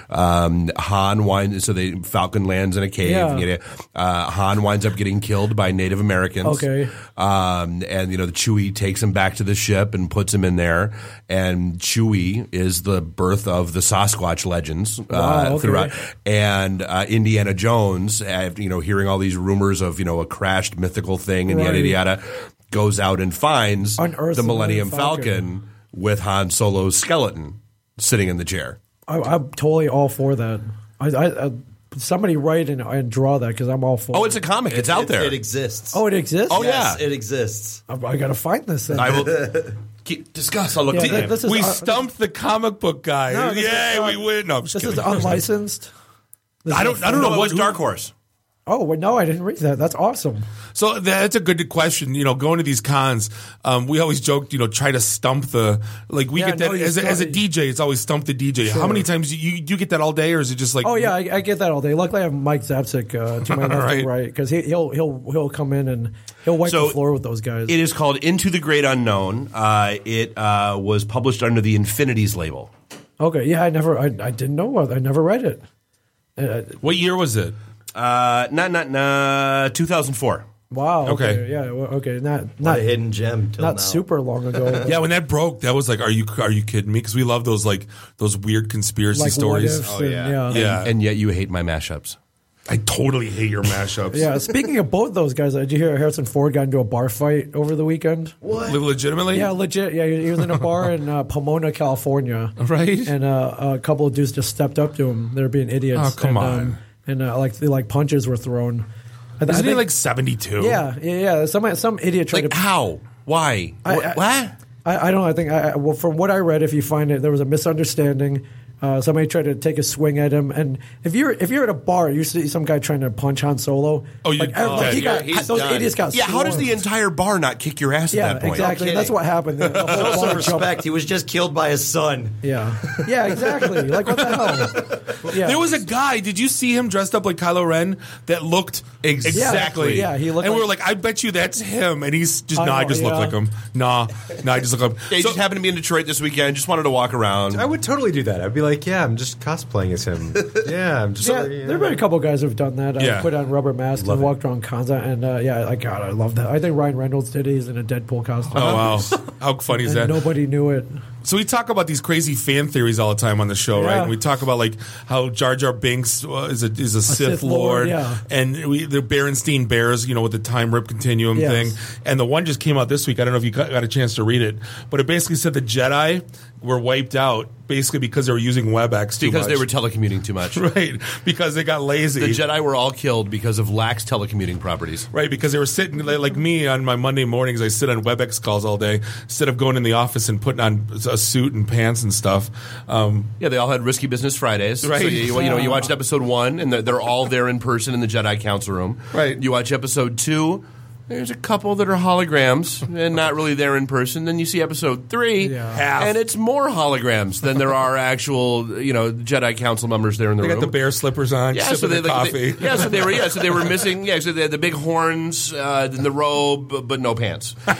Um, Han winds so they Falcon lands in a cave. Yeah. You know, uh, Han winds up getting killed by Native Americans. Okay. Um, and you know, the Chewie takes him back to the ship and puts him in there. And Chewie is the birth of the Sasquatch legends uh, Wow, okay. throughout. And uh, Indiana Jones, uh, you know, hearing all these rumors of you know a crashed mythical thing and yada Right. yada yada, goes out and finds Unearths the the Millennium Falcon. Falcon with Han Solo's skeleton sitting in the chair. I, I'm totally all for that. I, I, I somebody write and, and draw that because I'm all for. Oh, it. it's a comic. It's out It- there. It exists. Oh, it exists. Oh, Yes, yeah. it exists. I, I gotta find this. Then. I will keep, discuss. I'll look Yeah, at th- it. this is- we uh, stumped the comic book guy. No, this is, Yay, uh, we win. No, I'm just This is kidding. unlicensed. This I is don't. a I don't know No, it what was Dark Horse. Oh, well, no, I didn't read that. That's awesome. So that's a good question. You know, going to these cons, um, we always joked, you know, try to stump the, like we Yeah, get that no, you as a, as a still- D J, it's always stump the D J. Sure. How many times you, you, you get that all day or is it just like, Oh yeah, I, I get that all day. Luckily, I have Mike Zapsik uh, to my left Right. and right because he, he'll he'll he'll come in and he'll wipe So the floor with those guys. It is called Into the Great Unknown. Uh, it uh, was published under the Infinities label. Okay, yeah, I never, I, I didn't know. I never read it. Uh, what year was it? Uh, not not not two thousand four. wow. Okay. Okay. Yeah. well, Okay. Not Not not a hidden gem till not now. super long ago. but Yeah, when that broke, that was like, are you are you kidding me? Because we love those like those weird conspiracy like stories. what ifs and, yeah. Yeah, And yet you hate my mashups. I totally hate your mashups. Yeah. Speaking of both those guys, did you hear Harrison Ford got into a bar fight over the weekend? What? Legitimately? Yeah, legit. Yeah, he he was in a bar in uh, Pomona, California. Right. And uh, a couple of dudes just stepped up to him. They were being idiots. Oh, come and, on. Um, and uh, like, they, like punches were thrown. I, th- I Isn't he think- like seventy-two? Yeah, yeah, yeah. Some some idiot tried Like to. how? Why? I- What? I- what? I, I don't. I think. I, I- well, from what I read, if you find it, there was a misunderstanding. Uh, somebody tried to take a swing at him, and if you're if you're at a bar, you see some guy trying to punch Han Solo. Oh, you- like, oh, like, he yeah, got he's those done. idiots got. Yeah, how does the swarmed. entire bar not kick your ass Yeah, at that point? exactly. No That's what happened. The, the whole Show bar some jumped- respect. He was just killed by his son. Yeah, yeah, exactly. Like what the hell? Yeah. There was a guy. Did you see him dressed up like Kylo Ren that looked exactly? Yeah, he looked And we like- were like, I bet you that's him. And he's just, I nah, I know, just look yeah. like him. Nah, nah, I just look like him. Yeah, he So- just happened to be in Detroit this weekend. Just wanted to walk around. I would totally do that. I'd be like, yeah, I'm just cosplaying as him. Yeah, I'm just. Yeah, uh, there have been a couple guys who've done that. Uh, Yeah. Put on rubber masks Love and it. walked around cons, and uh, yeah, like God, I love that. I think Ryan Reynolds did it. He's in a Deadpool costume. Oh, wow. How funny is And that? nobody knew it. So we talk about these crazy fan theories all the time on the show, right? Yeah. And we talk about like how Jar Jar Binks uh, is a is a, Sith, Sith Lord, Lord, yeah. and we, the Berenstein Bears, you know, with the time rip continuum Yes. thing. And the one just came out this week. I don't know if you got, got a chance to read it, but it basically said the Jedi were wiped out basically because they were using WebEx too because much. they were telecommuting too much. right because they got lazy. The Jedi were all killed because of lax telecommuting properties. Right, because they were sitting like like me on my Monday mornings. I sit on WebEx calls all day instead of going in the office and putting on a suit and pants and stuff. Um, Yeah, they all had Risky Business Fridays. Right. So you, you know, you watched episode one, and they're, they're all there in person in the Jedi Council room. Right. You watch episode two. There's a couple that are holograms and not really there in person. Then you see episode three, Half. and it's more holograms than there are actual, you know, Jedi Council members there in the they room. got the bear slippers on, Yeah, so sipping they, their like, coffee. they- yeah, so they were yeah, so they were missing yeah, so they had the big horns, uh, then the robe, but no pants. Um,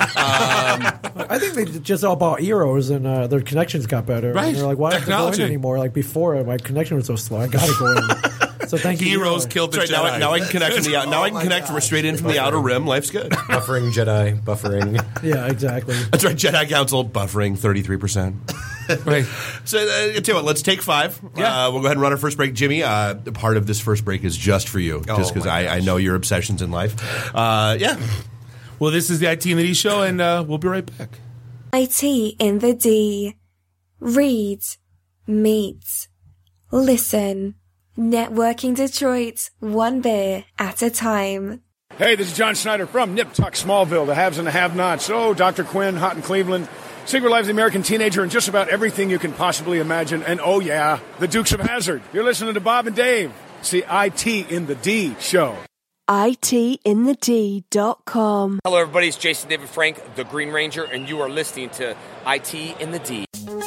I think they just all bought Eros and uh, their connections got better. Right. And they're like, why don't I have to go Technology. in anymore? Like before, my connection was so slow. I gotta go in. So thank you. Heroes Eero. killed the That's right, now, I- Jedi. now I can connect from the out, now I can connect straight in from the outer rim. Life's good. buffering Jedi, buffering. Yeah, exactly. That's right, Jedi Council buffering thirty-three percent. Right. So, uh, I tell you what, let's take five. Yeah. Uh, we'll go ahead and run our first break. Jimmy, uh, part of this first break is just for you, Oh, just because my I, I gosh. know your obsessions in life. Uh, yeah. Well, this is the I T and the D show, and uh, we'll be right back. I T in the D. Read, meet, listen, Networking Detroit, one beer at a time. Hey, this is John Schneider from Nip Tuck Smallville, the haves and the have-nots. Oh, Doctor Quinn, Hot in Cleveland, Secret Lives of the American Teenager, and just about everything you can possibly imagine. And oh yeah, the Dukes of Hazzard. You're listening to Bob and Dave. It's the I T in the D show. I T in the D dot com. Hello, everybody. It's Jason David Frank, the Green Ranger, and you are listening to I T in the D.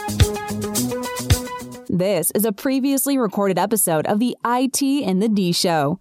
This is a previously recorded episode of the I T in the D Show.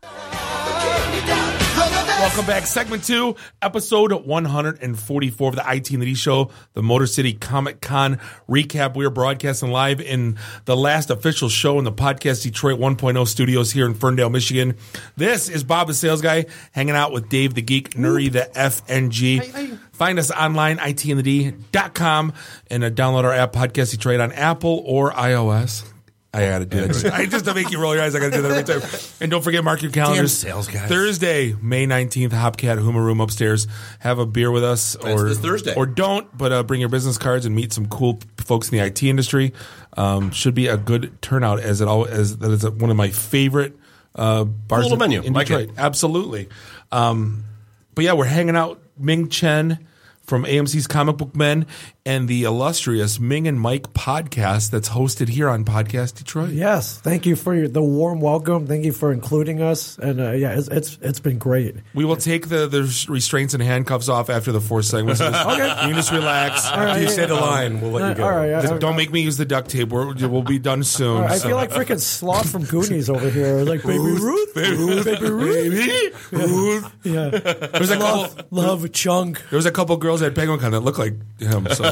Welcome back. Segment two, episode one forty-four of the I T in the D Show, the Motor City Comic Con recap. We are broadcasting live in the last official show in the Podcast Detroit one point oh studios here in Ferndale, Michigan. This is Bob the Sales Guy hanging out with Dave the Geek, Nuri the F N G. Find us online, I T in the D dot com, and uh, download our app, Podcast Detroit, on Apple or iOS. I gotta do it. I just to make you roll your eyes. I gotta do that every time. And don't forget, mark your calendars. Damn sales guys. Thursday, May nineteenth, Hopcat Huma Room upstairs. Have a beer with us, or this Thursday, or don't. But uh, bring your business cards and meet some cool folks in the I T industry. Um, should be a good turnout, as it always as that is one of my favorite uh, bars Little in, menu. in Like Detroit. it. Absolutely. Um, but yeah, we're hanging out. Ming Chen from A M C's Comic Book Men and the illustrious Ming and Mike podcast that's hosted here on Podcast Detroit. Yes, thank you for your, the warm welcome. Thank you for including us, and uh, yeah, it's, it's it's been great. We will take the, the restraints and handcuffs off after the four segments. Just, Okay. You can just relax. All right, you yeah, say the yeah. line, we'll let you go. All right, Just I- I- don't make me use the duct tape. We're, we'll be done soon. All right, I so. feel like freaking Sloth from Goonies over here, like Baby Ruth, Baby Ruth, Baby Ruth, Baby Ruth. yeah. There was a Sloth, couple, love chunk. there was a couple girls at Penguin Con that looked like him. So.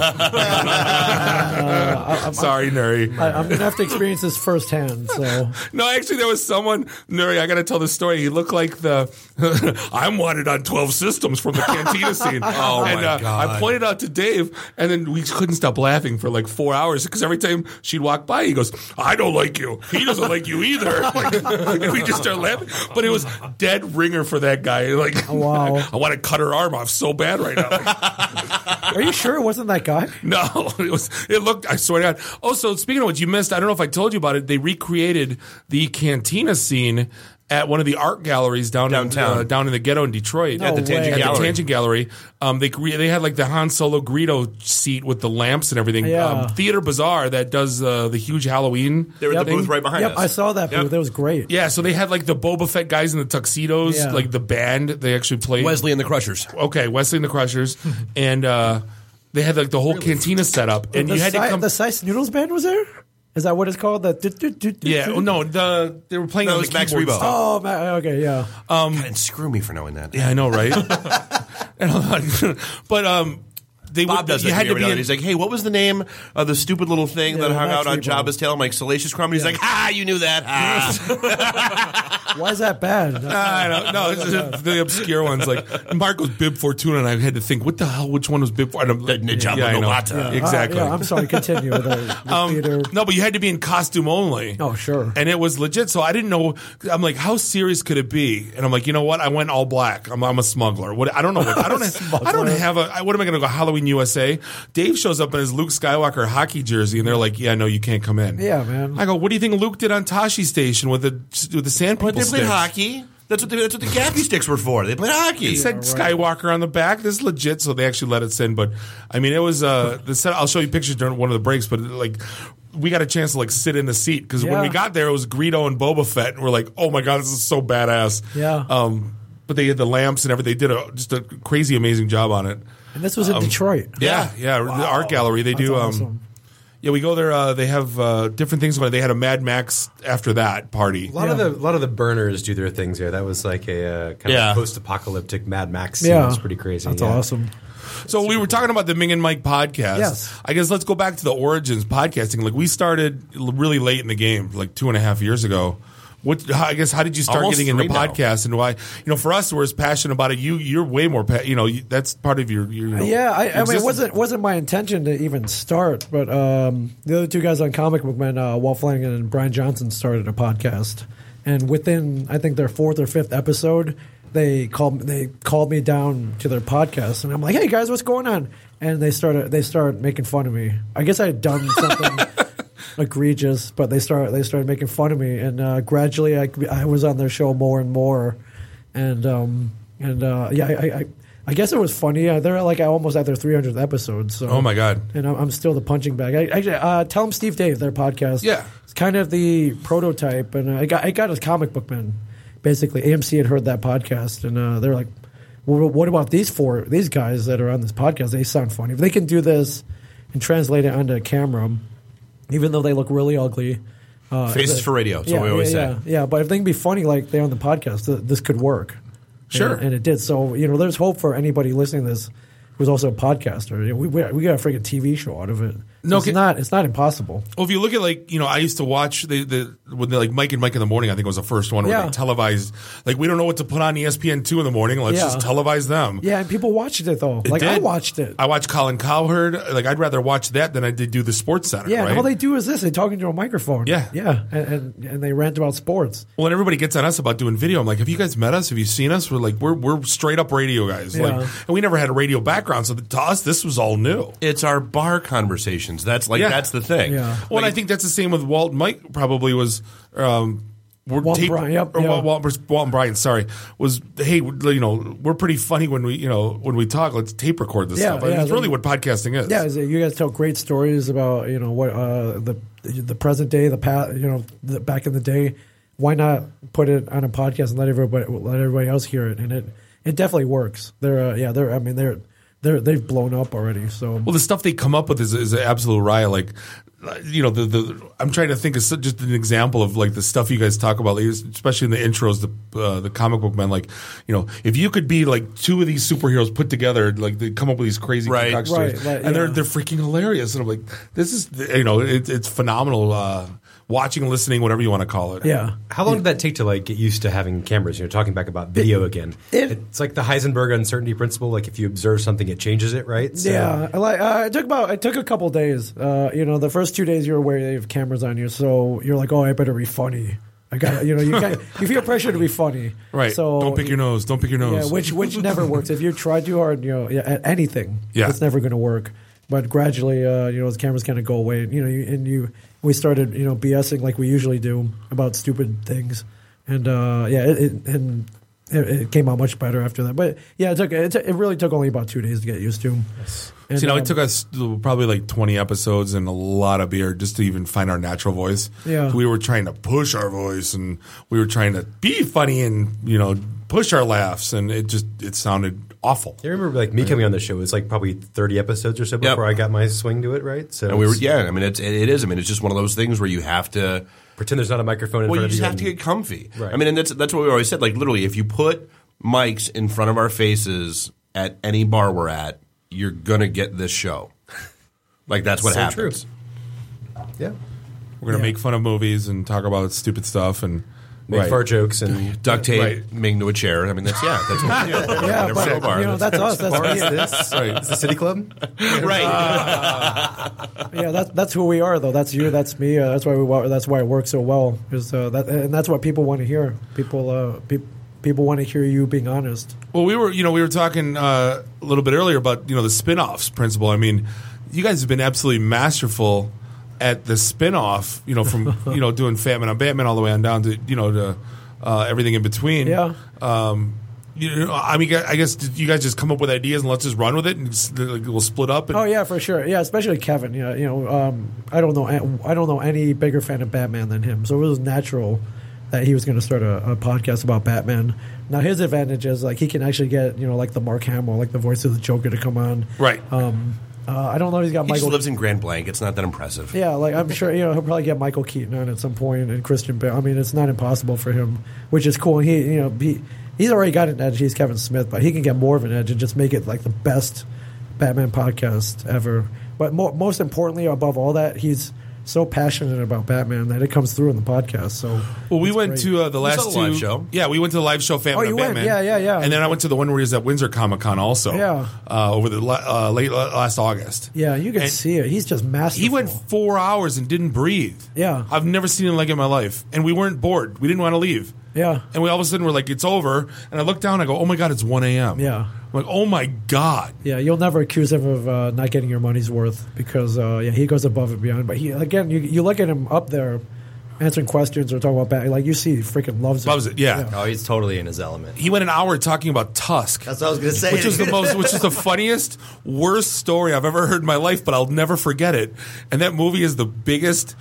Uh, I'm, Sorry, Nuri. I, I'm gonna have to experience this firsthand. So No, actually, there was someone, Nuri, I got to tell the story. He looked like the, I'm wanted on twelve systems from the Cantina scene. Oh, and, my uh, God. I pointed out to Dave, and then we couldn't stop laughing for like four hours because every time she'd walk by, he goes, I don't like you. He doesn't like you either. Like, and we just started laughing. But it was dead ringer for that guy. Like, Oh, wow. I want to cut her arm off so bad right now. are you sure it wasn't that guy? No, it was. It looked. I swear to God. Oh, so speaking of what you missed, I don't know if I told you about it. They recreated the Cantina scene at one of the art galleries down Downtown. in, uh, down in the ghetto in Detroit. No At the Tangent At Gallery. the Tangent Gallery. Um, they cre- they had like the Han Solo Greedo seat with the lamps and everything. Yeah. Um, Theater Bazaar that does uh, the huge Halloween. They were at the thing. booth right behind Yep, us. I saw that Yep. booth. That was great. Yeah, so they had like the Boba Fett guys in the tuxedos, Yeah. like the band. They actually played Wesley and the Crushers. Okay, Wesley and the Crushers, and uh, they had like the whole cantina set up, and the, you had Si- to come. the Sice Noodles band was there. Is that what it's called? The do- do- do- do- Yeah, do- oh, no, the they were playing No, on it the was Max keyboard Rebo. and stuff. Oh, ma- okay, yeah. Um, God, and screw me for knowing that. yeah, I know, right? And, but um, they Bob would, does you that had to to me every be. now and In, then. He's like, hey, what was the name of the stupid little thing Yeah, that hung Max out on Rebo. Jabba's tail? I'm like, Salacious Crumb? And he's like, ah, you knew that. Ah. Why is that bad? I don't know. It's just the obscure ones. Like Mark was Bib Fortuna, and I had to think, what the hell? Which one was Bib Fortuna? The Jabba yeah, I know. Novata. Yeah, Uh, exactly. yeah, I'm sorry. Continue with the, the Um, theater. no, but you had to be in costume only. Oh, sure. And it was legit. So I didn't know. I'm like, how serious could it be? And I'm like, you know what? I went all black. I'm, I'm a smuggler. What? I don't know. What, I don't. Have, I don't have a. I- What am I going to go Halloween U S A? Dave shows up in his Luke Skywalker hockey jersey, and they're like, yeah, no, you can't come in. Yeah, man. I go, what do you think Luke did on Tashi Station with the with the sand people But they played sticks? hockey. That's what, they, that's what the gaffy sticks were for. They played hockey. It said Skywalker on the back. This is legit, so they actually let it in. But I mean, it was. Uh, the set, I'll show you pictures during one of the breaks. But like, we got a chance to like sit in the seat because when Yeah. we got there, it was Greedo and Boba Fett, and we're like, oh my god, this is so badass. Yeah. Um, but they had the lamps and everything. They did a just a crazy, amazing job on it. And this was in Um, Detroit. Yeah, yeah. The art gallery. They That's do. Um, awesome. yeah, we go there. Uh, they have uh, different things going. They had a Mad Max after that party. A lot of the a lot of the burners do their things here. That was like a uh, kind Yeah. of post-apocalyptic Mad Max scene. Yeah. It was pretty crazy. That's yeah. awesome. So we were talking about the Ming and Mike podcast. Yes. I guess let's go back to the origins podcasting. Like we started l- really late in the game, like two and a half years ago. What how, I guess how did you start Almost getting into three now. podcast and why? You know, for us, we're as passionate about it. You you're way more. Pa- you know, you, that's part of your. your you know, Yeah, I, I mean, it existence. wasn't wasn't my intention to even start, but um, the other two guys on Comic Book Men, uh, Walt Flanagan and Brian Johnson, started a podcast, and within I think their fourth or fifth episode, they called they called me down to their podcast, and I'm like, "Hey guys, what's going on?" And they started they started making fun of me. I guess I had done something. egregious, but they started they started making fun of me, and uh, gradually I, I was on their show more and more, and um, and uh, yeah, I, I I guess it was funny. Uh, they're like almost at their three hundredth episode. So oh my god! And I'm, I'm still the punching bag. I, actually, uh, tell them Steve Dave, their podcast. Yeah, it's kind of the prototype, and uh, I got I got a comic book man. Basically, A M C had heard that podcast, and uh, they're like, well, what about these four, these guys that are on this podcast? They sound funny. If they can do this and translate it onto camera, even though they look really ugly. Uh, Faces the, for radio, that's yeah, what we always yeah, say. Yeah, yeah, but if they can be funny like they're on the podcast, th- this could work. Sure. And, and it did. So, you know, there's hope for anybody listening to this who's also a podcaster. You know, we, we, we got a freaking T V show out of it. No, it's can- not It's not impossible. Well, if you look at like you know, I used to watch the the when they, like Mike and Mike in the Morning. I think was the first one where Yeah. they televised. Like we don't know what to put on E S P N two in the morning. Let's Yeah. just televise them. Yeah, and people watched it, though. It like, I did. watched it. I watched Colin Cowherd. Like I'd rather watch that than I did do the Sports Center. Yeah, right? and all they do is this. They talk into a microphone. Yeah. Yeah, and, and, and they rant about sports. Well, and everybody gets on us about doing video. I'm like, have you guys met us? Have you seen us? We're like, we're we're straight up radio guys. Like, Yeah. and we never had a radio background, so to us, this was all new. It's our bar conversations. That's like Yeah. that's the thing. Yeah. Well, and I think that's the same with Walt and Mike. Probably was. Um, we're Walt and tape- Brian, yep, or yeah. Walt, Walt, Walt and Brian, sorry, was hey, you know, we're pretty funny when we, you know, when we talk. Let's tape record this Yeah, stuff. I mean, yeah, it's really like- what podcasting is. Yeah, is it- you guys tell great stories about, you know, what uh, the the present day, the past, you know, the, back in the day. Why not put it on a podcast and let everybody let everybody else hear it? And it it definitely works. They're uh, yeah, they're I mean they're they're they've blown up already. So Well, the stuff they come up with is, is an absolute riot. Like, you know, the, the I'm trying to think of so- just an example of like the stuff you guys talk about, like, especially in the intros, the uh, the comic book man. Like, you know, if you could be like two of these superheroes put together, like they come up with these crazy Right. concoct Right, stories, right, and they're yeah. they're freaking hilarious. And I'm like, this is you know, it, it's phenomenal. Uh, watching, listening, whatever you want to call it. yeah, How long did that take to like get used to having cameras? You know, talking back about video again. it- it's like the Heisenberg uncertainty principle. Like if you observe something, it changes it, right? So- yeah. I Like uh, it took about it took a couple days. Uh, you know, the first two days you're aware they have cameras on you, so you're like, oh, I better be funny. I got you know you kind you feel pressure to be funny. Right. So don't pick your nose. Don't pick your nose. Yeah, which which never works. If you try too hard, you know, yeah, at anything, Yeah. it's never going to work. But gradually, uh, you know, as cameras kind of go away, you know, you, and you we started, you know, BSing like we usually do about stupid things, and uh, yeah, it, it and it, it came out much better after that. But yeah, it took it, t- it really took only about two days to get used to. And, So, you know, um, it took us probably like twenty episodes and a lot of beer just to even find our natural voice. Yeah. We were trying to push our voice and we were trying to be funny and, you know, push our laughs, and it just, it sounded awful. I remember like me coming on the show. It was like probably thirty episodes or so before I got my swing to it, right? So And we were, it's- yeah, I mean, it's, it is. I mean, it's just one of those things where you have to pretend there's not a microphone in well, you front of just you. have to and- get comfy. Right. I mean, and that's that's what we always said. Like, literally, if you put mics in front of our faces at any bar we're at, you're gonna get this show. Like, that's what So happens. true. Yeah. We're going to make fun of movies and talk about stupid stuff and Make fart jokes and duct tape, Right. Ming to a chair. I mean, that's yeah, that's what we do. Yeah, Never but, go bar. you know, that's us. That's Bar is me. this? Right. It's the City Club? right. Yeah, that's that's who we are, though. That's you. That's me. Uh, that's why we. wa- That's why it works so well. Is uh, that, and that's what people want to hear. People, uh, pe- people want to hear you being honest. Well, we were, you know, we were talking uh, a little bit earlier about, you know, the spin-offs principle. I mean, you guys have been absolutely masterful at the spin-off, you know, from, you know, doing Fat Man on Batman all the way on down to, you know, to uh, everything in between. Yeah. Um, you know, I mean, I guess did you guys just come up with ideas and let's just run with it and just, like, we'll split up. And, Oh yeah, for sure. Yeah, especially Kevin. Yeah, you know, um, I don't know. I don't know any bigger fan of Batman than him. So it was natural that he was going to start a, a podcast about Batman. Now his advantage is like he can actually get, you know, like the Mark Hamill, like the voice of the Joker, to come on. Right. Um, uh, I don't know if he's got He just Michael. lives in Grand Blanc. It's not that impressive. Yeah, like I'm sure, you know, he'll probably get Michael Keaton on at some point and Christian Bale. I mean, it's not impossible for him, which is cool. And he, you know, he, he's already got an edge. He's Kevin Smith, but he can get more of an edge and just make it like the best Batman podcast ever. But mo- most importantly, above all that, he's so passionate about Batman that it comes through in the podcast. So, Well, we it's went great. to uh, the We last saw the two live show. Yeah, we went to the live show. Fat Oh, Man you on went? Batman. Yeah, yeah, yeah. And then I went to the one where he was at Windsor Comic Con also. Yeah. Uh, over the la- uh, late uh, last August. Yeah, you can And see it. He's just masterful. He went four hours and didn't breathe. Yeah. I've never seen him like it in my life. And we weren't bored. We didn't want to leave. Yeah. And we all of a sudden were like, it's over. And I look down and I go, oh my God, it's one a.m. Yeah. I'm like, oh my God. Yeah, you'll never accuse him of uh, not getting your money's worth because uh, yeah, he goes above and beyond. But he again, you you look at him up there answering questions or talking about bad, like you see, he freaking loves it. Loves it, yeah. Oh, he's totally in his element. He went an hour talking about Tusk. That's what I was going to say. Which is the most, which is the funniest, worst story I've ever heard in my life, but I'll never forget it. And that movie is the biggest.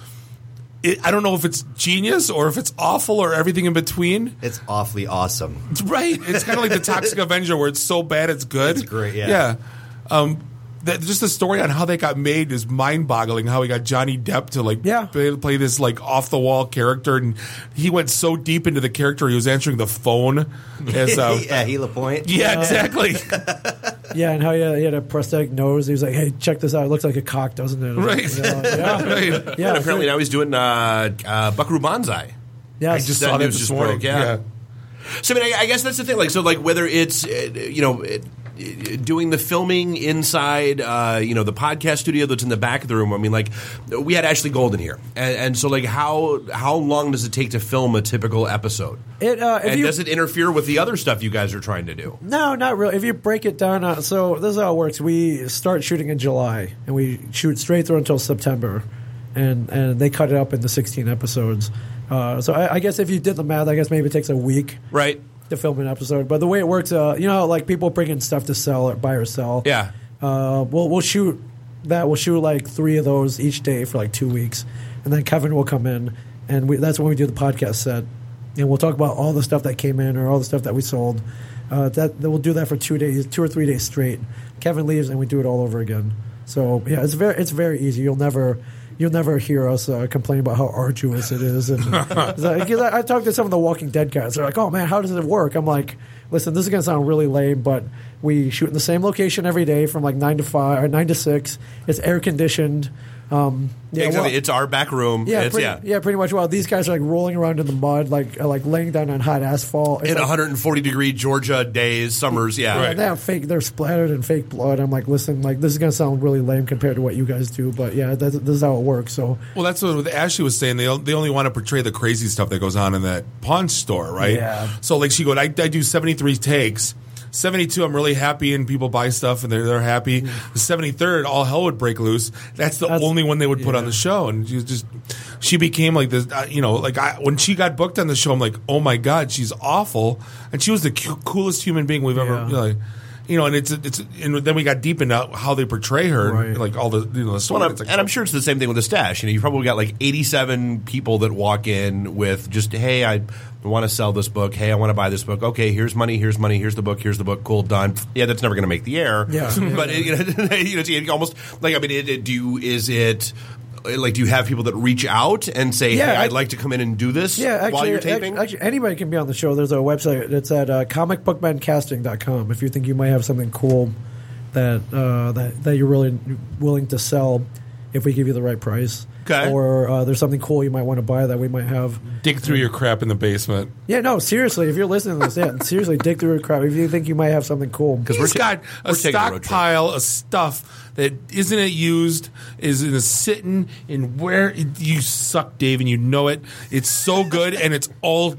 It, I don't know if it's genius or if it's awful or everything in between. It's awfully awesome. It's right. It's kind of like the Toxic Avenger where it's so bad it's good. It's great, yeah. Yeah. Um, that, just the story on how they got made is mind-boggling. How he got Johnny Depp to like yeah. play, play this like off-the-wall character, and he went so deep into the character he was answering the phone as uh, yeah, Gila Point. Yeah, exactly. Yeah, and how he had, he had a prosthetic nose. He was like, "Hey, check this out. It looks like a cock, doesn't it?" Right. Yeah, yeah. right. Yeah, and apparently now he's doing uh, uh, Buckaroo Banzai. Yeah, I just saw that news this just morning. broke. Yeah. Yeah. So I mean, I, I guess that's the thing. Like, so like whether it's uh, you know. It, doing the filming inside, uh, you know, the podcast studio that's in the back of the room. I mean, like, we had Ashley Golden here, and, and so like, how how long does it take to film a typical episode? It uh, if and you, does it interfere with the other stuff you guys are trying to do? No, not really. If you break it down, uh, so this is how it works. We start shooting in July, and we shoot straight through until September, and and they cut it up into sixteen episodes. Uh, so I, I guess if you did the math, I guess maybe it takes a week, right, to film an episode. But the way it works, uh, you know, like people bring in stuff to sell or buy or sell. Yeah. Uh, we'll we'll shoot that. We'll shoot like three of those each day for like two weeks, and then Kevin will come in, and we, that's when we do the podcast set, and we'll talk about all the stuff that came in or all the stuff that we sold. Uh, that we'll do that for two days, two or three days straight. Kevin leaves, and we do it all over again. So yeah, it's very it's very easy. You'll never. You'll never hear us uh, complain about how arduous it is. And, because I, I talked to some of the Walking Dead guys. They're like, oh, man, how does it work? I'm like, listen, this is going to sound really lame, but we shoot in the same location every day from like nine to five or nine to six. It's air-conditioned. Um, yeah, exactly. Well, it's our back room. Yeah, it's, pretty, yeah. yeah, pretty much. Well, these guys are like rolling around in the mud, like uh, like laying down on hot asphalt. It's in like, one hundred forty degree Georgia days, summers. Yeah, yeah right. They have fake. They're splattered in fake blood. I'm like, listen, like this is gonna sound really lame compared to what you guys do, but yeah, that's, this is how it works. So, well, that's what Ashley was saying. They they only want to portray the crazy stuff that goes on in that pawn store, right? Yeah. So, like she goes, I, I do seventy-three takes. seventy-two, I'm really happy, and people buy stuff, and they're they're happy. The seventy-third, all hell would break loose. That's the That's, only one they would put yeah. on the show, and she was just she became like this. Uh, you know, like I, when she got booked on the show, I'm like, oh my god, she's awful, and she was the cu- coolest human being we've ever. Yeah. You know, like, you know, and it's it's and then we got deep into how they portray her, right. and like all the you know the story. Well, it's like, and I'm sure it's the same thing with the stash. You know, you probably got like eighty-seven people that walk in with just, hey, I want to sell this book. Hey, I want to buy this book. Okay, here's money. Here's money. Here's the book. Here's the book. Cool, done. Yeah, that's never going to make the air. Yeah, but it, you know, you know, it's almost like I mean, it, it, do you, is it? Like, do you have people that reach out and say, yeah, hey, I, I'd like to come in and do this yeah, actually, while you're taping? Actually, anybody can be on the show. There's a website. It's at uh, comic book men casting dot com. If you think you might have something cool that uh, that, that you're really willing to sell if we give you the right price. Okay. Or uh, there's something cool you might want to buy that we might have. Dig through your crap in the basement. Yeah, no, seriously. If you're listening to this, yeah, seriously, dig through your crap. If you think you might have something cool. Because we've got a stockpile of stuff that isn't it used, is it sitting in where it, you suck, Dave, and you know it. It's so good, and it's all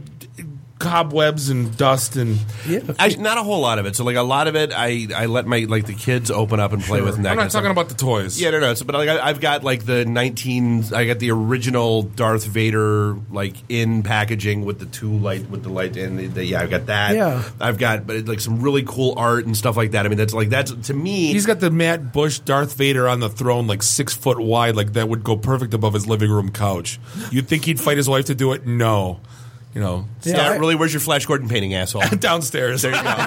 cobwebs and dust and yeah. I, not a whole lot of it. So like a lot of it, I, I let my like the kids open up and play sure. with. And that I'm not kind talking of about the toys. Yeah, no, no. So, but like I, I've got like the nineteen. I got the original Darth Vader like in packaging with the two light with the light and the, the, yeah, I've got that. Yeah, I've got but like some really cool art and stuff like that. I mean, that's like that's to me. He's got the Matt Bush Darth Vader on the throne, like six foot wide, like that would go perfect above his living room couch. You'd think he'd fight his wife to do it? No. You know, yeah, yeah, really. Where's your Flash Gordon painting, asshole? Downstairs. There you go.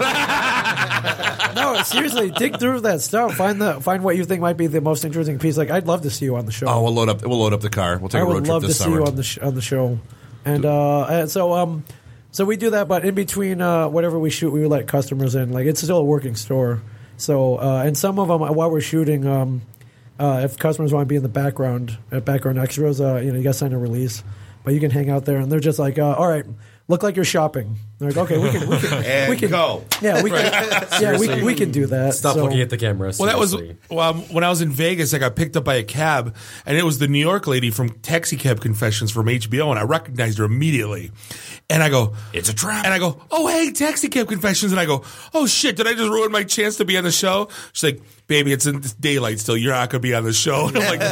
No, seriously, dig through that stuff. Find the find what you think might be the most interesting piece. Like, I'd love to see you on the show. Oh, we'll load up. We'll load up the car. We'll take I a road would trip love this to summer. see you on the sh- on the show. And uh, and so um, so we do that, but in between uh, whatever we shoot, we would let customers in. Like, it's still a working store. So uh, and some of them while we're shooting, um, uh, if customers want to be in the background, uh, background extras, uh, you know, you got to sign a release, but you can hang out there, and they're just like, uh, all right. Look like you're shopping. They're like, okay, we can, we can, And we can go. Yeah, we can, yeah, we, we can do that. Stop So- looking at the camera. Well, that was seriously. well, when I was in Vegas. I got picked up by a cab, and it was the New York lady from Taxi Cab Confessions from H B O, and I recognized her immediately. And I go, "It's a trap." And I go, "Oh, hey, Taxi Cab Confessions." And I go, "Oh shit, did I just ruin my chance to be on the show?" She's like, "Baby, it's in daylight still. You're not going to be on the show." And I'm like,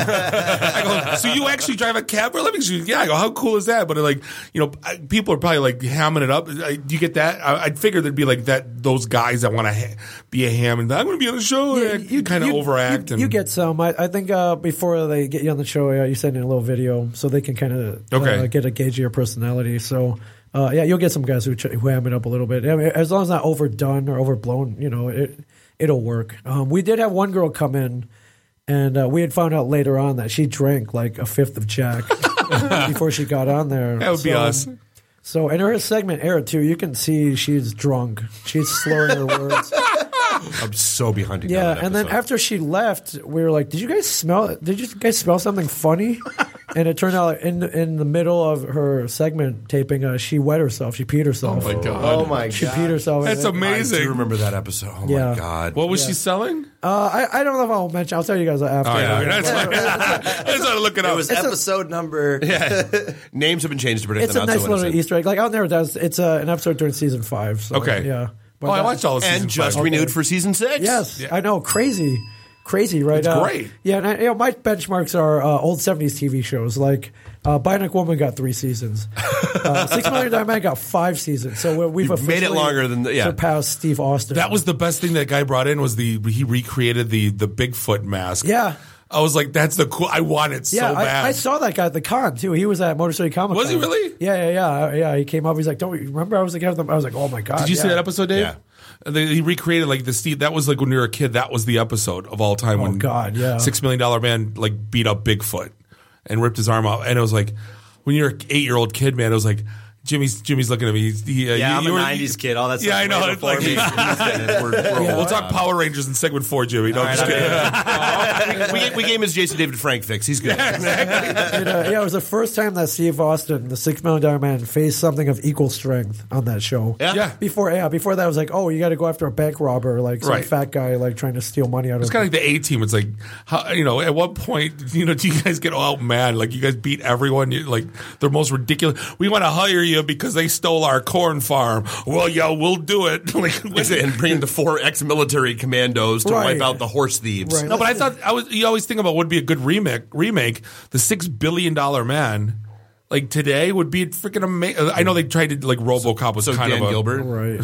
I go, "So you actually drive a cab for a living?" She goes, "Yeah." I go, "How cool is that?" But like, you know, I, people are probably like hamming it up. I, do you get that? I, I'd figure there'd be like that. Those guys that want to ha- be a ham and I'm going to be on the show. Yeah, and you kind of overact. You, and you get some. I, I think uh, before they get you on the show, uh, you send in a little video so they can kind of Okay. uh, get a gauge of your personality. So. Uh, yeah, you'll get some guys who, ch- who ham it up a little bit. I mean, as long as it's not overdone or overblown, you know, it it'll work. Um, we did have one girl come in, and uh, we had found out later on that she drank like a fifth of Jack before she got on there. That would so, be us. So, in her segment aired too, you can see she's drunk. She's slurring her words. I'm so behind. Yeah, and then after she left, we were like, "Did you guys smell? Did you guys smell something funny?" And it turned out in in the middle of her segment taping, uh, she wet herself. She peed herself. Oh my God. Oh my She God. peed herself. That's And- amazing. I do remember that episode. Oh Yeah. my God. What was Yeah. she selling? Uh, I I don't know if I'll mention. I'll tell you guys after. Oh, yeah. That's fine. I just want to look it up. It was It's a- episode number. Yeah. Names have been changed to predict It's the a not nice so little innocent. Easter egg. Like out there, does it's uh, an episode during season five. So, Okay. yeah. But Oh, I that- watched all of season And just five. renewed for season six. Yes, Yeah. I know. Crazy, crazy, right? It's Uh, great. Yeah, and I, you know, my benchmarks are uh, old seventies T V shows. Like uh, Bionic Woman got three seasons. Uh, Six Million Dollar Man got five seasons. So we've You've made it officially longer than the- yeah. surpassed Steve Austin. That was the best thing that guy brought in was the he recreated the the Bigfoot mask. Yeah. I was like, that's the cool. I want it Yeah, so bad. I, I saw that guy at the con too. He was at Motor City Comic Con. Was he really? Yeah, yeah, yeah, yeah. He came up. He's like, "Don't you remember?" I was like, I was like, "Oh my god!" Did you yeah. see that episode, Dave? Yeah. They, he recreated like the Steve. That was like when you were a kid. That was the episode of all time Oh, when God, yeah. Six Million Dollar Man like beat up Bigfoot and ripped his arm out. And it was like when you're an eight year old kid, man. It was like Jimmy's Jimmy's looking at me. He's, he, uh, Yeah, you, I'm you a were- nineties kid. All that Yeah, I stuff know. way It's before like, me. We're- we're- we'll talk Power Rangers in segment four, Jimmy. No, I'm just kidding. we, we, we gave him his Jason David Frank fix. He's good. And, uh, yeah, it was the first time that Steve Austin, the Six Million Dollar Man, faced something of equal strength on that show. Yeah. Yeah. Before, yeah, before that, I was like, oh, you got to go after a bank robber, like some Right. fat guy, like trying to steal money out of. It's kind of like the A Team. It's like, how, you know, at what point, you know, do you guys get all mad? Like, you guys beat everyone. You, like, the most ridiculous. We want to hire you because they stole our corn farm. Well, yeah, we'll do it. Like, And bring the four ex-military commandos to Right. wipe out the horse thieves. Right. no, but I thought I was. You always think about what would be a good remake. Remake the Six Billion Dollar Man. Like today would be freaking amazing. I know they tried to like RoboCop was So kind Dan of a, Gilbert. Right.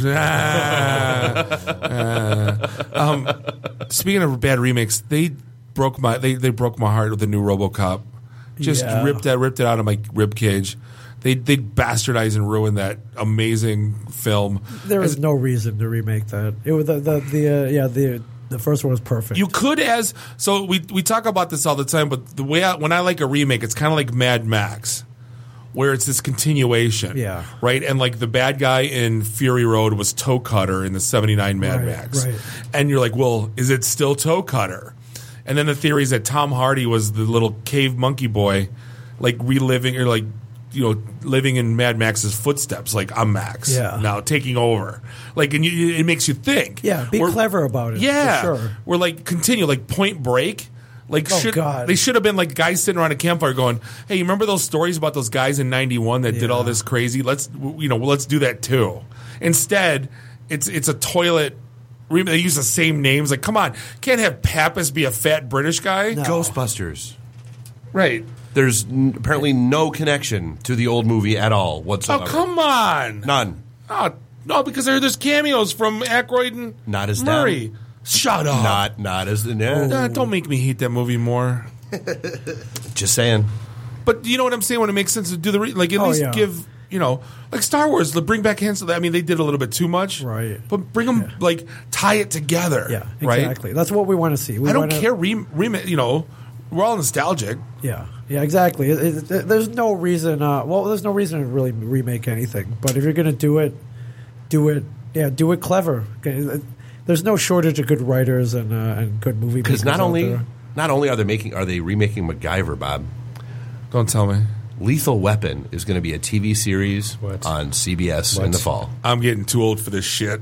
Ah, ah. um, speaking of bad remakes, they broke my they, they broke my heart with the new RoboCop. Just Yeah. ripped that ripped it out of my rib cage. They they bastardized and ruined that amazing film. There was no reason to remake that. It was the the, the uh, yeah the the first one was perfect. You could as so we we talk about this all the time, but the way I, when I like a remake, it's kind of like Mad Max, where it's this continuation, Yeah. right? And like the bad guy in Fury Road was Toe Cutter in the seventy-nine Mad Right, Max, right. and you're like, well, is it still Toe Cutter? And then the theory is that Tom Hardy was the little cave monkey boy, like reliving or like you know living in Mad Max's footsteps. Like I'm Max, Yeah. now taking over. Like and you, it makes you think. yeah, be We're- clever about it. yeah, for sure. we're like continue like Point Break. Like Oh, should, God. they should have been like guys sitting around a campfire going, "Hey, you remember those stories about those guys in ninety-one that did all this crazy? Let's you know let's do that too." Instead, it's it's a toilet. They use the same names. Like, come on, can't have Pappas be a fat British guy, No. Ghostbusters. right? There's n- apparently no connection to the old movie at all Oh, whatsoever. come on, None. oh, no, because there there's cameos from Aykroyd and Not as Murray. them. Shut up. Not not as the Uh, don't make me hate that movie more. Just saying. But you know what I'm saying? When it makes sense to do the re- like, at Oh, least yeah. give you know, like Star Wars, the bring back Han Solo. I mean, they did a little bit too much, Right. But bring them like tie it together. Yeah, right. exactly. That's what we want to see. We I don't wanna- care. Re, re, you know, we're all nostalgic. Yeah, yeah, exactly. It, it, there's no reason. Uh, well, there's no reason to really remake anything. But if you're going to do it, do it. Yeah, do it clever. Okay, there's no shortage of good writers and uh, and good movie Because makers not out only there. not only are they making are they remaking MacGyver, Bob. Don't tell me. Lethal Weapon is going to be a T V series what? on C B S what? in the fall. I'm getting too old for this shit.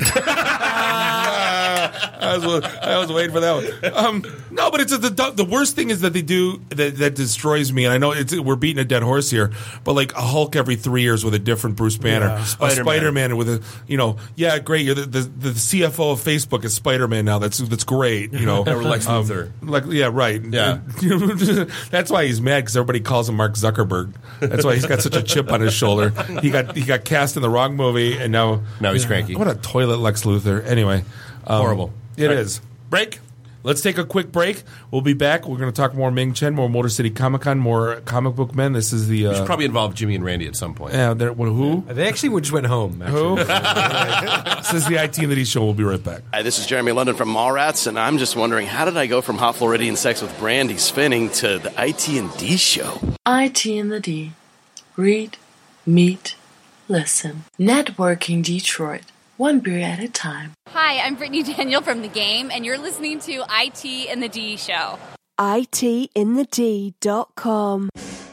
I was, I was waiting for that one. Um, no, but it's the the worst thing is that they do that, that destroys me. And I know it's, we're beating a dead horse here, but like a Hulk every three years with a different Bruce Banner, yeah. a Spider-Man. Spider-Man with a you know, yeah, great. You're the, the, the C F O of Facebook is Spider-Man now. That's that's great. You know, or Lex Luthor. Um, like yeah, right. Yeah, that's why he's mad because everybody calls him Mark Zuckerberg. That's why he's got such a chip on his shoulder. He got he got cast in the wrong movie, and now now he's yeah, cranky. What a toilet, Lex Luthor. Anyway, um, horrible. It right. is. Break. Let's take a quick break. We'll be back. We're going to talk more Ming Chen, more Motor City Comic Con, more comic book men. This is the. Uh, we should probably involve Jimmy and Randy at some point. Yeah, well, who? They actually just went home. Who? This is the I T and the D Show. We'll be right back. Hi, this is Jeremy London from Mallrats, and I'm just wondering, how did I go from Hot Floridian Sex with Brandy Spinning to the I T and D Show? I T and the D. Read, meet, listen. Networking Detroit. One beer at a time. Hi, I'm Brittany Daniel from The Game, and you're listening to I T and the D Show. I T in the D dot com.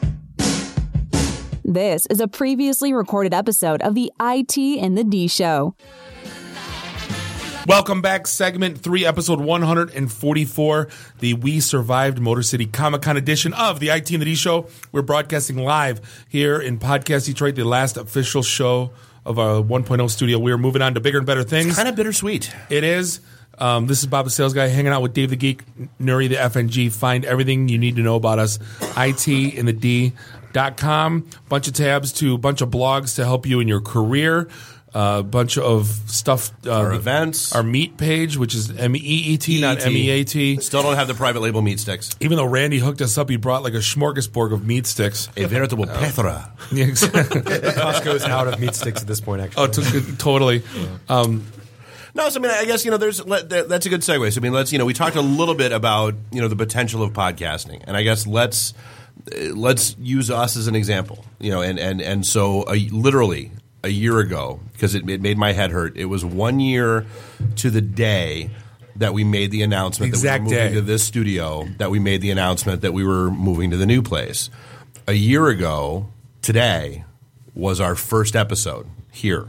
This is a previously recorded episode of the I T and the D Show. Welcome back, segment three, episode one forty-four, the We Survived Motor City Comic Con edition of the I T and the D Show. We're broadcasting live here in Podcast Detroit, the last official show of our one point oh studio. We are moving on to bigger and better things. It's kind of bittersweet. It is. Um, this is Bob the Sales Guy hanging out with Dave the Geek, Nuri the F N G. Find everything you need to know about us. I T in the D dot com. Bunch of tabs to a bunch of blogs to help you in your career. A uh, bunch of stuff. Uh, our events. Our meat page, which is M E E T, not M E A T. Still don't have the private label meat sticks. Even though Randy hooked us up, he brought like a smorgasbord of meat sticks. A veritable plethora. Yeah, exactly. Costco's out of meat sticks at this point, actually. Oh, t- totally. Um, No, so I mean, I guess, you know, there's that's a good segue. So, I mean, let's, you know, we talked a little bit about, you know, the potential of podcasting. And I guess let's let's use us as an example, you know, and, and, and so uh, literally a year ago, because it, it made my head hurt, it was one year to the day that we made the announcement Exact that we were moving day. to this studio, that we made the announcement that we were moving to the new place. A year ago today was our first episode here.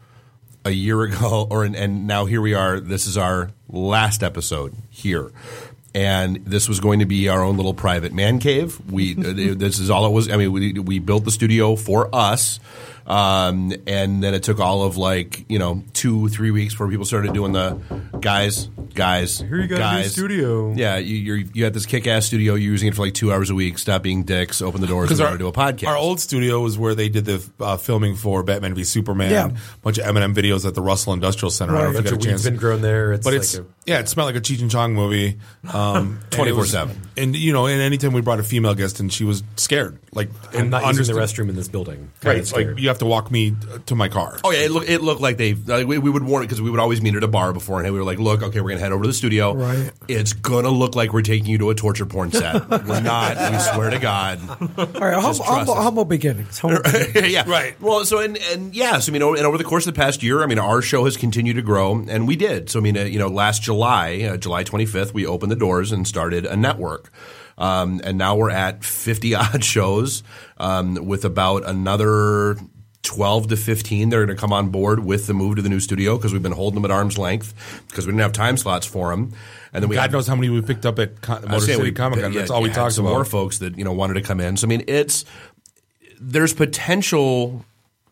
A year ago, or and now here we are. This is our last episode here, and this was going to be our own little private man cave. We this is all it was. I mean, we we built the studio for us, um, and then it took all of like you know two three weeks before people started doing the guys guys Here you got guys. a new studio. Yeah, you you're, you had this kick ass studio. You're using it for like two hours a week. Stop being dicks. Open the doors. And our, to do a podcast. Our old studio was where they did the uh, filming for Batman v Superman. Yeah. A bunch of M and M videos at the Russell Industrial Center. I don't know if you Bunch got of a chance. weeds been grown there. It's but like it's a, yeah, it smelled like a Cheech and Chong movie, um, twenty-four seven. And you know, and anytime we brought a female guest, and she was scared. Like, I'm and not using the understood- restroom in this building. Right, It's like you have to walk me to my car. Oh yeah, it looked it looked like they like, we, we would warn it because we would always meet at a bar before, and we were like, look, okay, we're gonna head over to the studio. Right. It's gonna look like we're taking you to a torture porn set. We're not. We swear to God. All right, Just humble, trust humble, us. humble beginnings. Humble beginnings. yeah, Right. Well, so and and yeah, so I mean, over, and over the course of the past year, I mean, our show has continued to grow, and we did. So I mean, uh, you know, last July, uh, July twenty-fifth, we opened the doors and started a network. Um, and now we're at fifty odd shows, um, with about another twelve to fifteen that are going to come on board with the move to the new studio because we've been holding them at arm's length because we didn't have time slots for them. And then we God had, knows how many we picked up at Con- I Motor was saying City we- Comic Con. yeah, That's all we had talked some about. more folks that you know wanted to come in. So I mean, it's there's potential.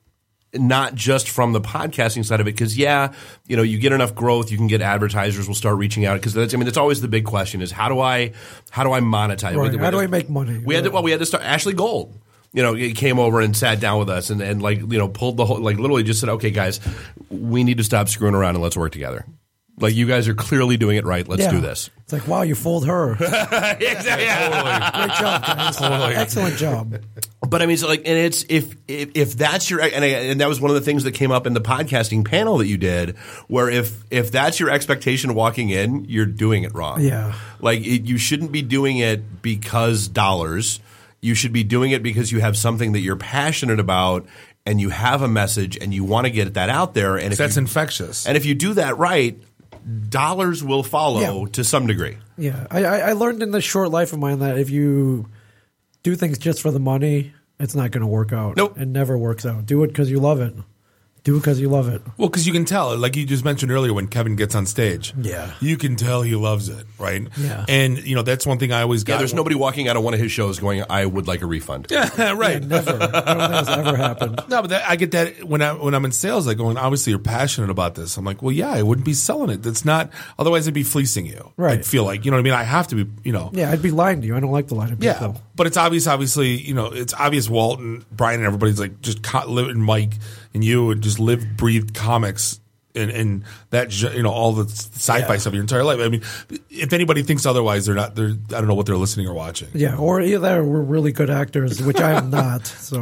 Not just from the podcasting side of it, because yeah, you know, you get enough growth, you can get advertisers will start reaching out. Because that's, I mean, that's always the big question: is how do I, how do I monetize? Right. We- we How do had I to- make money? We had to, well, we had to start. Ashley Gold, you know, he came over and sat down with us and, and like you know pulled the whole, like literally just said, okay, guys, we need to stop screwing around and let's work together. Like you guys are clearly doing it right. Let's Yeah. do this. It's like, wow, you fooled her. Exactly. Great job, guys. Totally. Excellent job. But I mean, so like, and it's if if, if that's your and, I, and that was one of the things that came up in the podcasting panel that you did, where if if that's your expectation walking in, you're doing it wrong. Yeah. Like it, you shouldn't be doing it because dollars. You should be doing it because you have something that you're passionate about and you have a message and you want to get that out there. And if That's you, infectious. And if you do that right, dollars will follow Yeah. to some degree. Yeah, I, I I learned in this short life of mine that if you do things just for the money, it's not going to work out. Nope. It never works out. Do it because you love it. Do it because you love it. Well, because you can tell, like you just mentioned earlier, when Kevin gets on stage, Yeah. you can tell he loves it, right? Yeah. And you know that's one thing I always got. Yeah, there's nobody walking out of one of his shows going, "I would like a refund." Yeah, right. Yeah, never. I don't think that's ever happened. No, but that, I get that when I when I'm in sales, like going, obviously you're passionate about this. I'm like, well, yeah, I wouldn't be selling it. That's not. Otherwise, I'd be fleecing you. Right. I feel like you know what I mean. I have to be. You know. Yeah, I'd be lying to you. I don't like to lie to people. Yeah, but it's obvious. Obviously, you know, it's obvious. Walt and Brian and everybody's like just co- live, and Mike and you and just live, breathe comics and, and that ge- you know all the sci-fi Yeah. stuff your entire life. I mean, if anybody thinks otherwise, they're not. They're I don't know what they're listening or watching. Yeah, or either we're really good actors, which I am not. So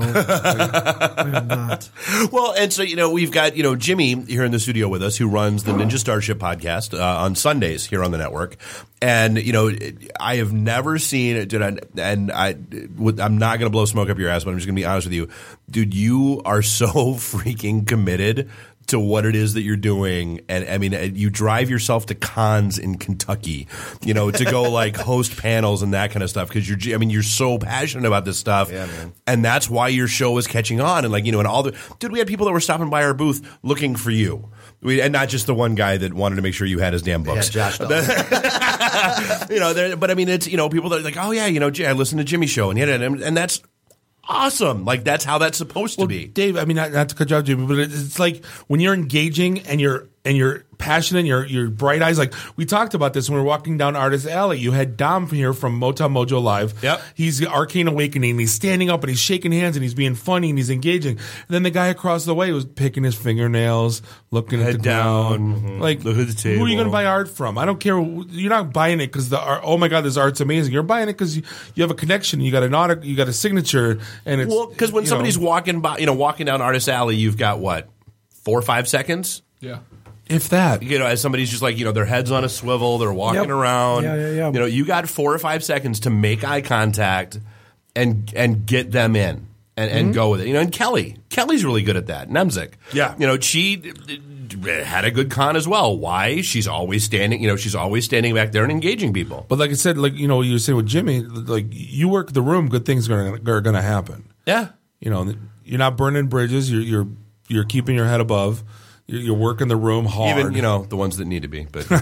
I am not. Well, and so, you know, we've got, you know, Jimmy here in the studio with us who runs the Ninja Starship podcast uh, on Sundays here on the network. And, you know, I have never seen it, dude, and I, I'm not going to blow smoke up your ass, but I'm just going to be honest with you. Dude, you are so freaking committed to what it is that you're doing. And I mean, you drive yourself to cons in Kentucky, you know, to go like host panels and that kind of stuff. Cause you're, I mean, you're so passionate about this stuff. Yeah, man. And that's why your show is catching on. And like, you know, and all the, dude, we had people that were stopping by our booth looking for you. We, and not just the one guy that wanted to make sure you had his damn books. Yeah, Josh Dawson. You know, there- but I mean, it's, you know, people that are like, oh yeah, you know, I listened to Jimmy's show and he had it, and, and that's awesome. Like that's how that's supposed to be. Dave, I mean, not, not to cut you off, Jimmy, but it- it's like when you're engaging and you're and you're passionate, you're you're bright eyes. Like we talked about this when we were walking down Artist Alley. You had Dom from here from Motown Mojo Live. Yep. He's Arcane Awakening. And he's standing up and he's shaking hands and he's being funny and he's engaging. And then the guy across the way was picking his fingernails, looking at Head the down, ground. mhm. Like, Look at the who are you going to table. buy art from? I don't care. You're not buying it because the art. Oh my God, this art's amazing. You're buying it because you, you have a connection. You got an auto, you got a signature, and it's Well, because when you somebody's know, walking by, you know, walking down Artist Alley, you've got what, four or five seconds? Yeah. if that. You know, as somebody's just like, you know, their head's on a swivel, they're walking Yep. around. Yeah, yeah, yeah. You know, you got four or five seconds to make eye contact and and get them in and, and Mhm. go with it. You know, and Kelly, Kelly's really good at that. Nemzik. Yeah. You know, she had a good con as well. Why? She's always standing, you know, she's always standing back there and engaging people. But like I said, like, you know, you were saying with Jimmy, like, you work the room, good things are gonna, are going to happen. Yeah. You know, you're not burning bridges. You're you're you're keeping your head above. You're, you're working the room hard. Even, you know, the ones that need to be. But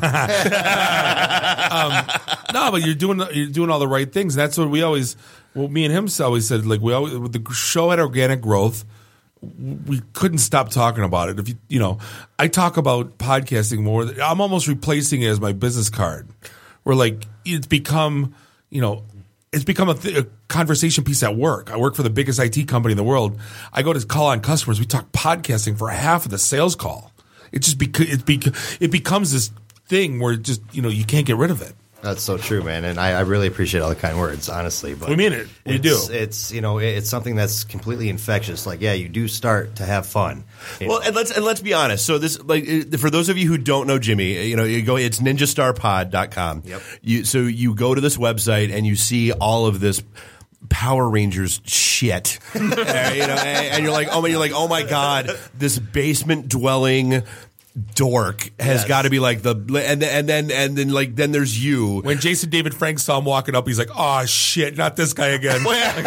um, no, but you're doing you're doing all the right things. And that's what we always, well, me and him always said. Like we always, with the show had organic growth. We couldn't stop talking about it. If you, you know, I talk about podcasting more. I'm almost replacing it as my business card. Where like it's become, you know, it's become a, th- a conversation piece at work. I work for the biggest I T company in the world. I go to call on customers. We talk podcasting for half of the sales call. It just beca- it, bec- it becomes this thing where it just, you know, you can't get rid of it. That's so true, man, and I, I really appreciate all the kind words, honestly. But We mean it. We it's, do. It's you know, it- it's something that's completely infectious. Like, yeah, you do start to have fun. You Well, know. and let's and let's be honest. So this, like, uh, for those of you who don't know Jimmy, you know, you go. It's ninja star pod dot com. Yep. You so you go to this website and you see all of this Power Rangers shit, uh, you know, and, and you're like, oh my, you're like, oh my god, this basement dwelling dork has Yes. got to be like the and then and then and then like then there's you. When Jason David Frank saw him walking up, he's like, "Oh shit, not this guy again."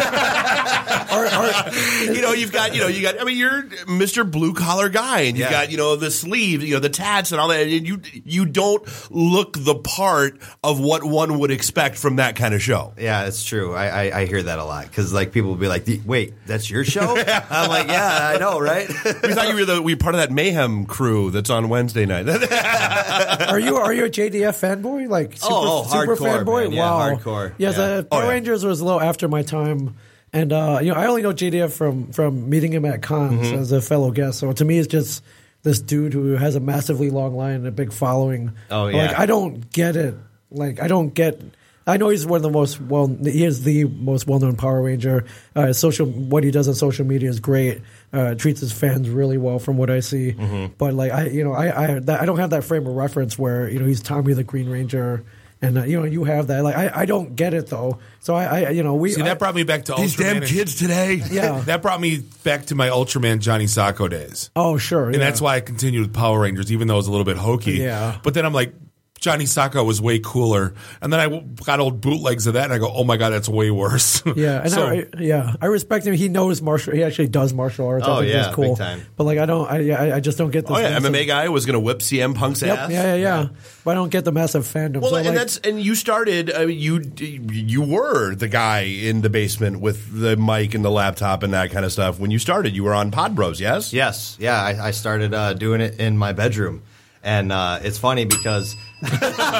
or, or, you know, you've got, you know, you got, I mean, you're Mister Blue Collar Guy, and you've Yeah. got, you know, the sleeve, you know, the tats and all that. And you, you don't look the part of what one would expect from that kind of show. Yeah, it's true. I, I, I hear that a lot because like people will be like, "Wait, that's your show?" I'm like, "Yeah, I know, right?" We thought you were the, we were part of that Mayhem crew that's on Wednesday night. Are you are you a J D F fanboy? Like super, Oh, oh, super hardcore, fanboy? man. Yeah, wow, hardcore. Yes, Yeah. uh, Power Oh, yeah. Rangers was a little after my time, and uh, you know I only know J D F from from meeting him at cons Mm-hmm. as a fellow guest. So to me, it's just this dude who has a massively long line and a big following. Oh, yeah. Like I don't get it. Like I don't get. I know he's one of the most well. He is the most well-known Power Ranger. Uh, social, what he does on social media is great. Uh, treats his fans really well, from what I see. Mm-hmm. But like I, you know, I, I, that, I don't have that frame of reference where you know he's Tommy the Green Ranger, and uh, you know you have that. Like I, I don't get it though. So I, I you know, we See, I- that brought me back to These damn Ultraman. kids today. Yeah. That brought me back to my Ultraman Johnny Sacco days. Oh sure, And yeah. that's why I continued with Power Rangers, even though it was a little bit hokey. Yeah. But then I'm like, Johnny Sokka was way cooler. And then I w- got old bootlegs of that, and I go, oh my god, that's way worse. Yeah, and so, I, yeah, I respect him. He knows martial. He actually does martial arts. Oh, I think yeah, he's cool. big time. But like, I don't. I, I I just don't get this. Oh yeah, massive- M M A guy was going to whip C M Punk's Yep, ass. yeah, yeah, yeah. But I don't get the massive fandom. Well, so and like, that's and you started. I mean, you you were the guy in the basement with the mic and the laptop and that kind of stuff. When you started, you were on Pod Bros. Yes. Yes. Yeah. I, I started uh, doing it in my bedroom. And uh, it's funny because uh,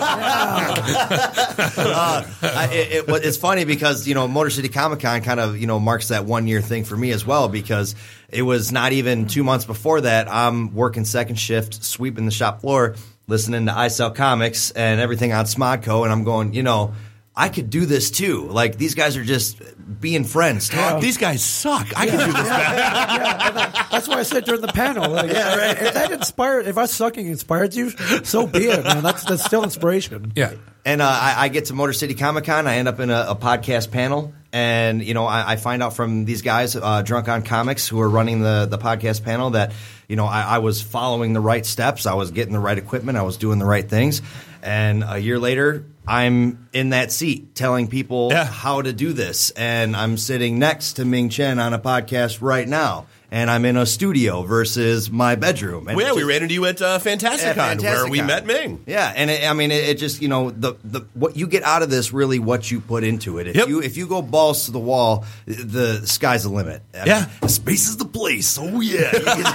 I, it, it, it's funny because you know Motor City Comic Con kind of you know marks that one year thing for me as well, because it was not even two months before that I'm working second shift, sweeping the shop floor, listening to I Sell Comics and everything on Smodco, and I'm going, you know, I could do this too. Like these guys are just being friends. Yeah. These guys suck. I can do this better. yeah, and that, that's why I said during the panel. Like, yeah, right. If that inspired, if us sucking inspired you, so be it, man. That's that's still inspiration. Yeah. And uh, I, I get to Motor City Comic Con. I end up in a, a podcast panel, and you know I, I find out from these guys, uh, Drunk on Comics, who are running the the podcast panel, that you know I, I was following the right steps. I was getting the right equipment. I was doing the right things. And a year later, I'm in that seat telling people yeah. how to do this. And I'm sitting next to Ming Chen on a podcast right now. And I'm in a studio versus my bedroom. And Well, yeah, just, we ran into you at uh, Fantasticon, at where we Fantasticon. met Ming. Yeah, and it, I mean, it, it just you know the the what you get out of this really what you put into it. If Yep. you if you go balls to the wall, the sky's the limit. I Yeah. mean, space is the place. Oh yeah,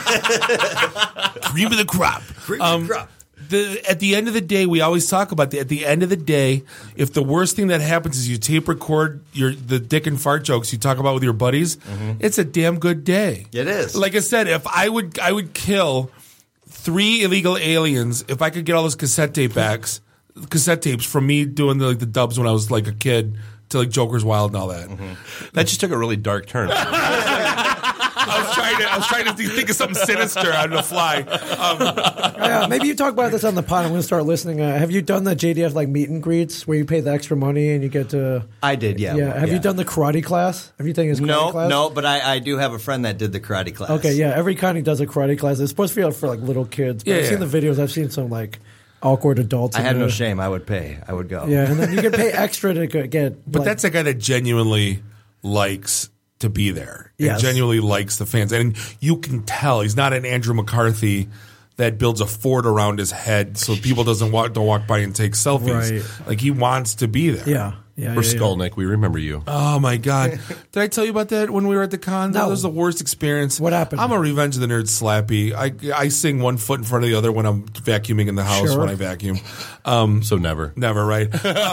cream of the crop. Cream Um, of the crop. The, at the end of the day, we always talk about the, at the end of the day, if the worst thing that happens is you tape record your the dick and fart jokes you talk about with your buddies, it's a damn good day. It is. Like I said, if I would I would kill three illegal aliens if I could get all those cassette tape backs, cassette tapes from me doing the, like the dubs when I was like a kid to like Joker's Wild and all that. That just took a really dark turn. I was trying to I was trying to think of something sinister on the fly. Um, Yeah, maybe you talk about this on the pod. I'm going to start listening. Uh, have you done the J D F like meet and greets where you pay the extra money and you get to? I did, yeah. Yeah. Have yeah. you done the karate class? Have you taken his karate No, class? no, but I, I do have a friend that did the karate class. Okay, yeah. Every con he does a karate class. It's supposed to be for like little kids. But Yeah, I've seen yeah. the videos. I've seen some like awkward adults. I in had no there. shame. I would pay. I would go. Yeah, and then you can pay extra to go- get. But like, that's a guy that genuinely likes to be there. And Yes. genuinely likes the fans. And you can tell he's not an Andrew McCarthy that builds a fort around his head so people doesn't walk don't walk by and take selfies. Right. Like he wants to be there. Yeah. Yeah, Or yeah, yeah. Skolnick, we remember you. Oh my God! Did I tell you about that when we were at the con? No. That was the worst experience. What happened? I'm a Revenge of the Nerds slappy. I I sing one foot in front of the other when I'm vacuuming in the house Sure. when I vacuum. Um, so never, never, right?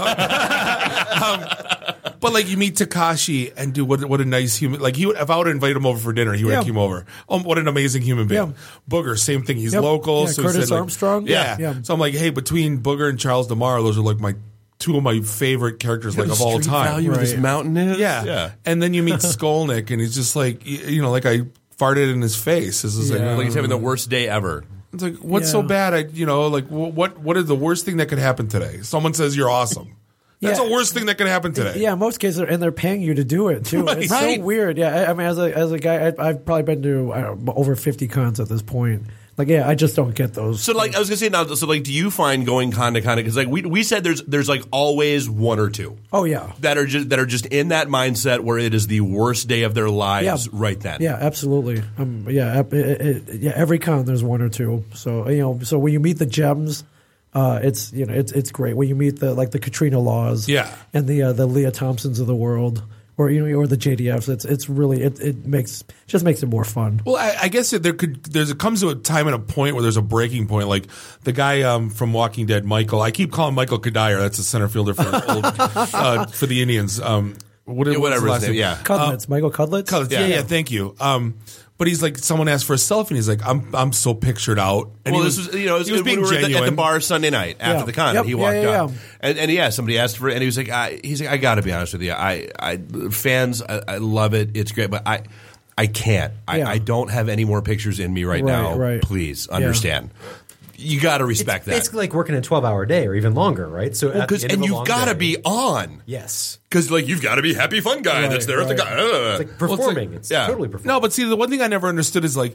um, but like you meet Takashi and dude, what what a nice human. Like he, would, if I would invite him over for dinner, he would Yeah. have came over. Oh, what an amazing human being. Yeah. Booger, same thing. He's Yep. local. Yeah, so he Curtis said, like- Armstrong. Yeah. Yeah. So I'm like, hey, between Booger and Charles DeMar, those are like my two of my favorite characters like The of all street time. value of this mountain is? Yeah. Yeah. And then you meet Skolnick, and he's just like, y- you know, like I farted in his face. This is Like like, he's having the worst day ever. it's like, what's so Yeah. bad? I, you know, like wh- what, what is the worst thing that could happen today? Someone says you're awesome. That's Yeah. the worst thing that could happen today. Yeah, in most cases, and they're paying you to do it too. Right. It's Right. so weird. Yeah, I, I mean, as a as a guy, I, I've probably been to I don't know, over fifty cons at this point. Like, yeah, I just don't get those. So, like, I was gonna say now. So, like, do you find going con to con because, like, we we said there's there's like always one or two Oh yeah, that are just that are just in that mindset where it is the worst day of their lives Yeah. right then. yeah, absolutely. Um, yeah, it, it, it, yeah. Every con there's one or two. So you know, so when you meet the gems, uh, it's you know, it's it's great. When you meet the like the Katrina Laws, Yeah. and the uh, the Leah Thompsons of the world, or you know, or the J D Fs. It's it's really it it makes just makes it more fun. Well, I, I guess that there could there's it comes to a time and a point where there's a breaking point. Like the guy um, from Walking Dead, Michael. I keep calling Michael Kadire. That's a center fielder for old, uh, for the Indians. Um, what, Yeah, what's whatever the his last name- yeah. Cudlitz, Michael Cudlitz. Cudlitz. Yeah, yeah, thank you. Um, but he's like, someone asked for a selfie, and he's like, I'm I'm so pictured out. And well, he this was you know it was, he was when being we were at the, genuine. at the bar Sunday night after Yeah. the con. Yep. And he Yeah, walked yeah, up, yeah. and, and yeah, somebody asked for it, and he was like, I, he's like, I got to be honest with you, I, I fans, I, I love it, it's great, but I, I can't, I, Yeah. I don't have any more pictures in me right, Right, now. right. Please Yeah. understand. You got to respect that. Basically, like working a twelve-hour day or even longer, right? So, Well, at the 'cause- end of and a you've long got to day- be on. Yes, Because like you've got to be happy fun guy Right, that's there at the right. guy. it's like performing. It's, Yeah. totally performing. No, but see, the one thing I never understood is like,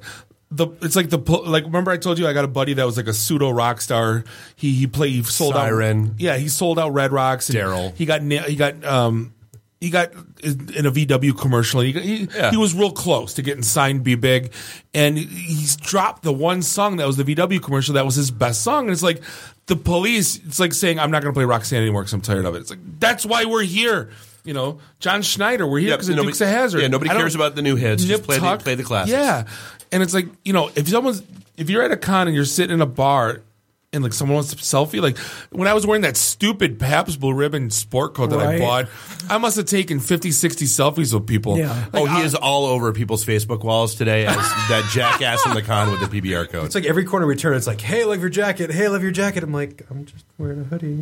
the it's like the like remember I told you I got a buddy that was like a pseudo rock star. He he played he sold Siren. out. Yeah, he sold out Red Rocks. Daryl. He got na- he got um he got in a V W commercial. He he, Yeah. he was real close to getting signed, Be Big, and he's dropped the one song that was the V W commercial that was his best song. And it's like the Police. It's like saying I'm not going to play Roxanne anymore because I'm tired of it. It's like that's why we're here. You know, John Schneider. We're here Yeah, because of nobody- Dukes of Hazzard. yeah, nobody I don't- cares about the new hits. Just Nip play the- Tuck. play the classics. Yeah, and it's like you know, if someone's if you're at a con and you're sitting in a bar and like someone wants to selfie, like when I was wearing that stupid Pabst Blue Ribbon sport coat that I Right. bought, I must have taken fifty, sixty selfies with people. Yeah. oh, he is all over people's Facebook walls today as that jackass from the con with the P B R code. It's like every corner we turn, it's like, hey, love your jacket. Hey, love your jacket. I'm like, I'm just wearing a hoodie.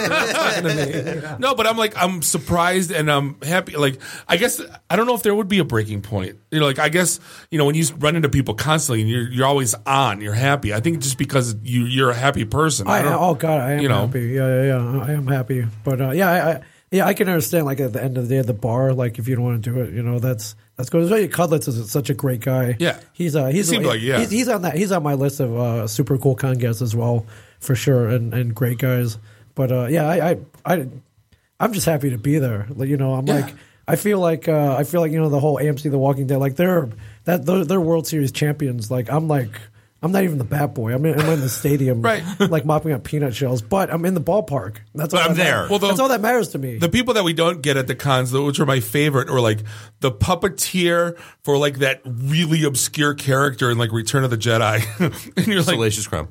Right. No, but I'm like I'm surprised and I'm happy. Like I guess I don't know if there would be a breaking point. You know, like I guess you know when you run into people constantly and you're you're always on, you're happy. I think just because you you're a happy person. I, don't, oh God, I am you know. happy. Yeah, yeah, yeah. I am happy. But uh, yeah, I, I yeah, I can understand. Like at the end of the day, at the bar, like if you don't want to do it, you know, that's that's good. Especially Cudlitz is such a great guy. Yeah, he's uh, he's He seemed like, yeah. he's, he's on that. He's on my list of uh, super cool con guests as well, for sure, and and great guys. But uh, yeah, I, I I I'm just happy to be there. Like, you know, I'm Yeah. like. I feel like uh, I feel like you know the whole A M C The Walking Dead, like they're that they're, they're World Series champions. Like I'm like I'm not even the bat boy. I'm in, I'm in the stadium, Right. like mopping up peanut shells. But I'm in the ballpark. That's all But I'm that there. matters. Well, the- that's all that matters to me. The people that we don't get at the cons, though, which are my favorite, are like the puppeteer for like that really obscure character in like Return of the Jedi, and you're like Salacious Crumb.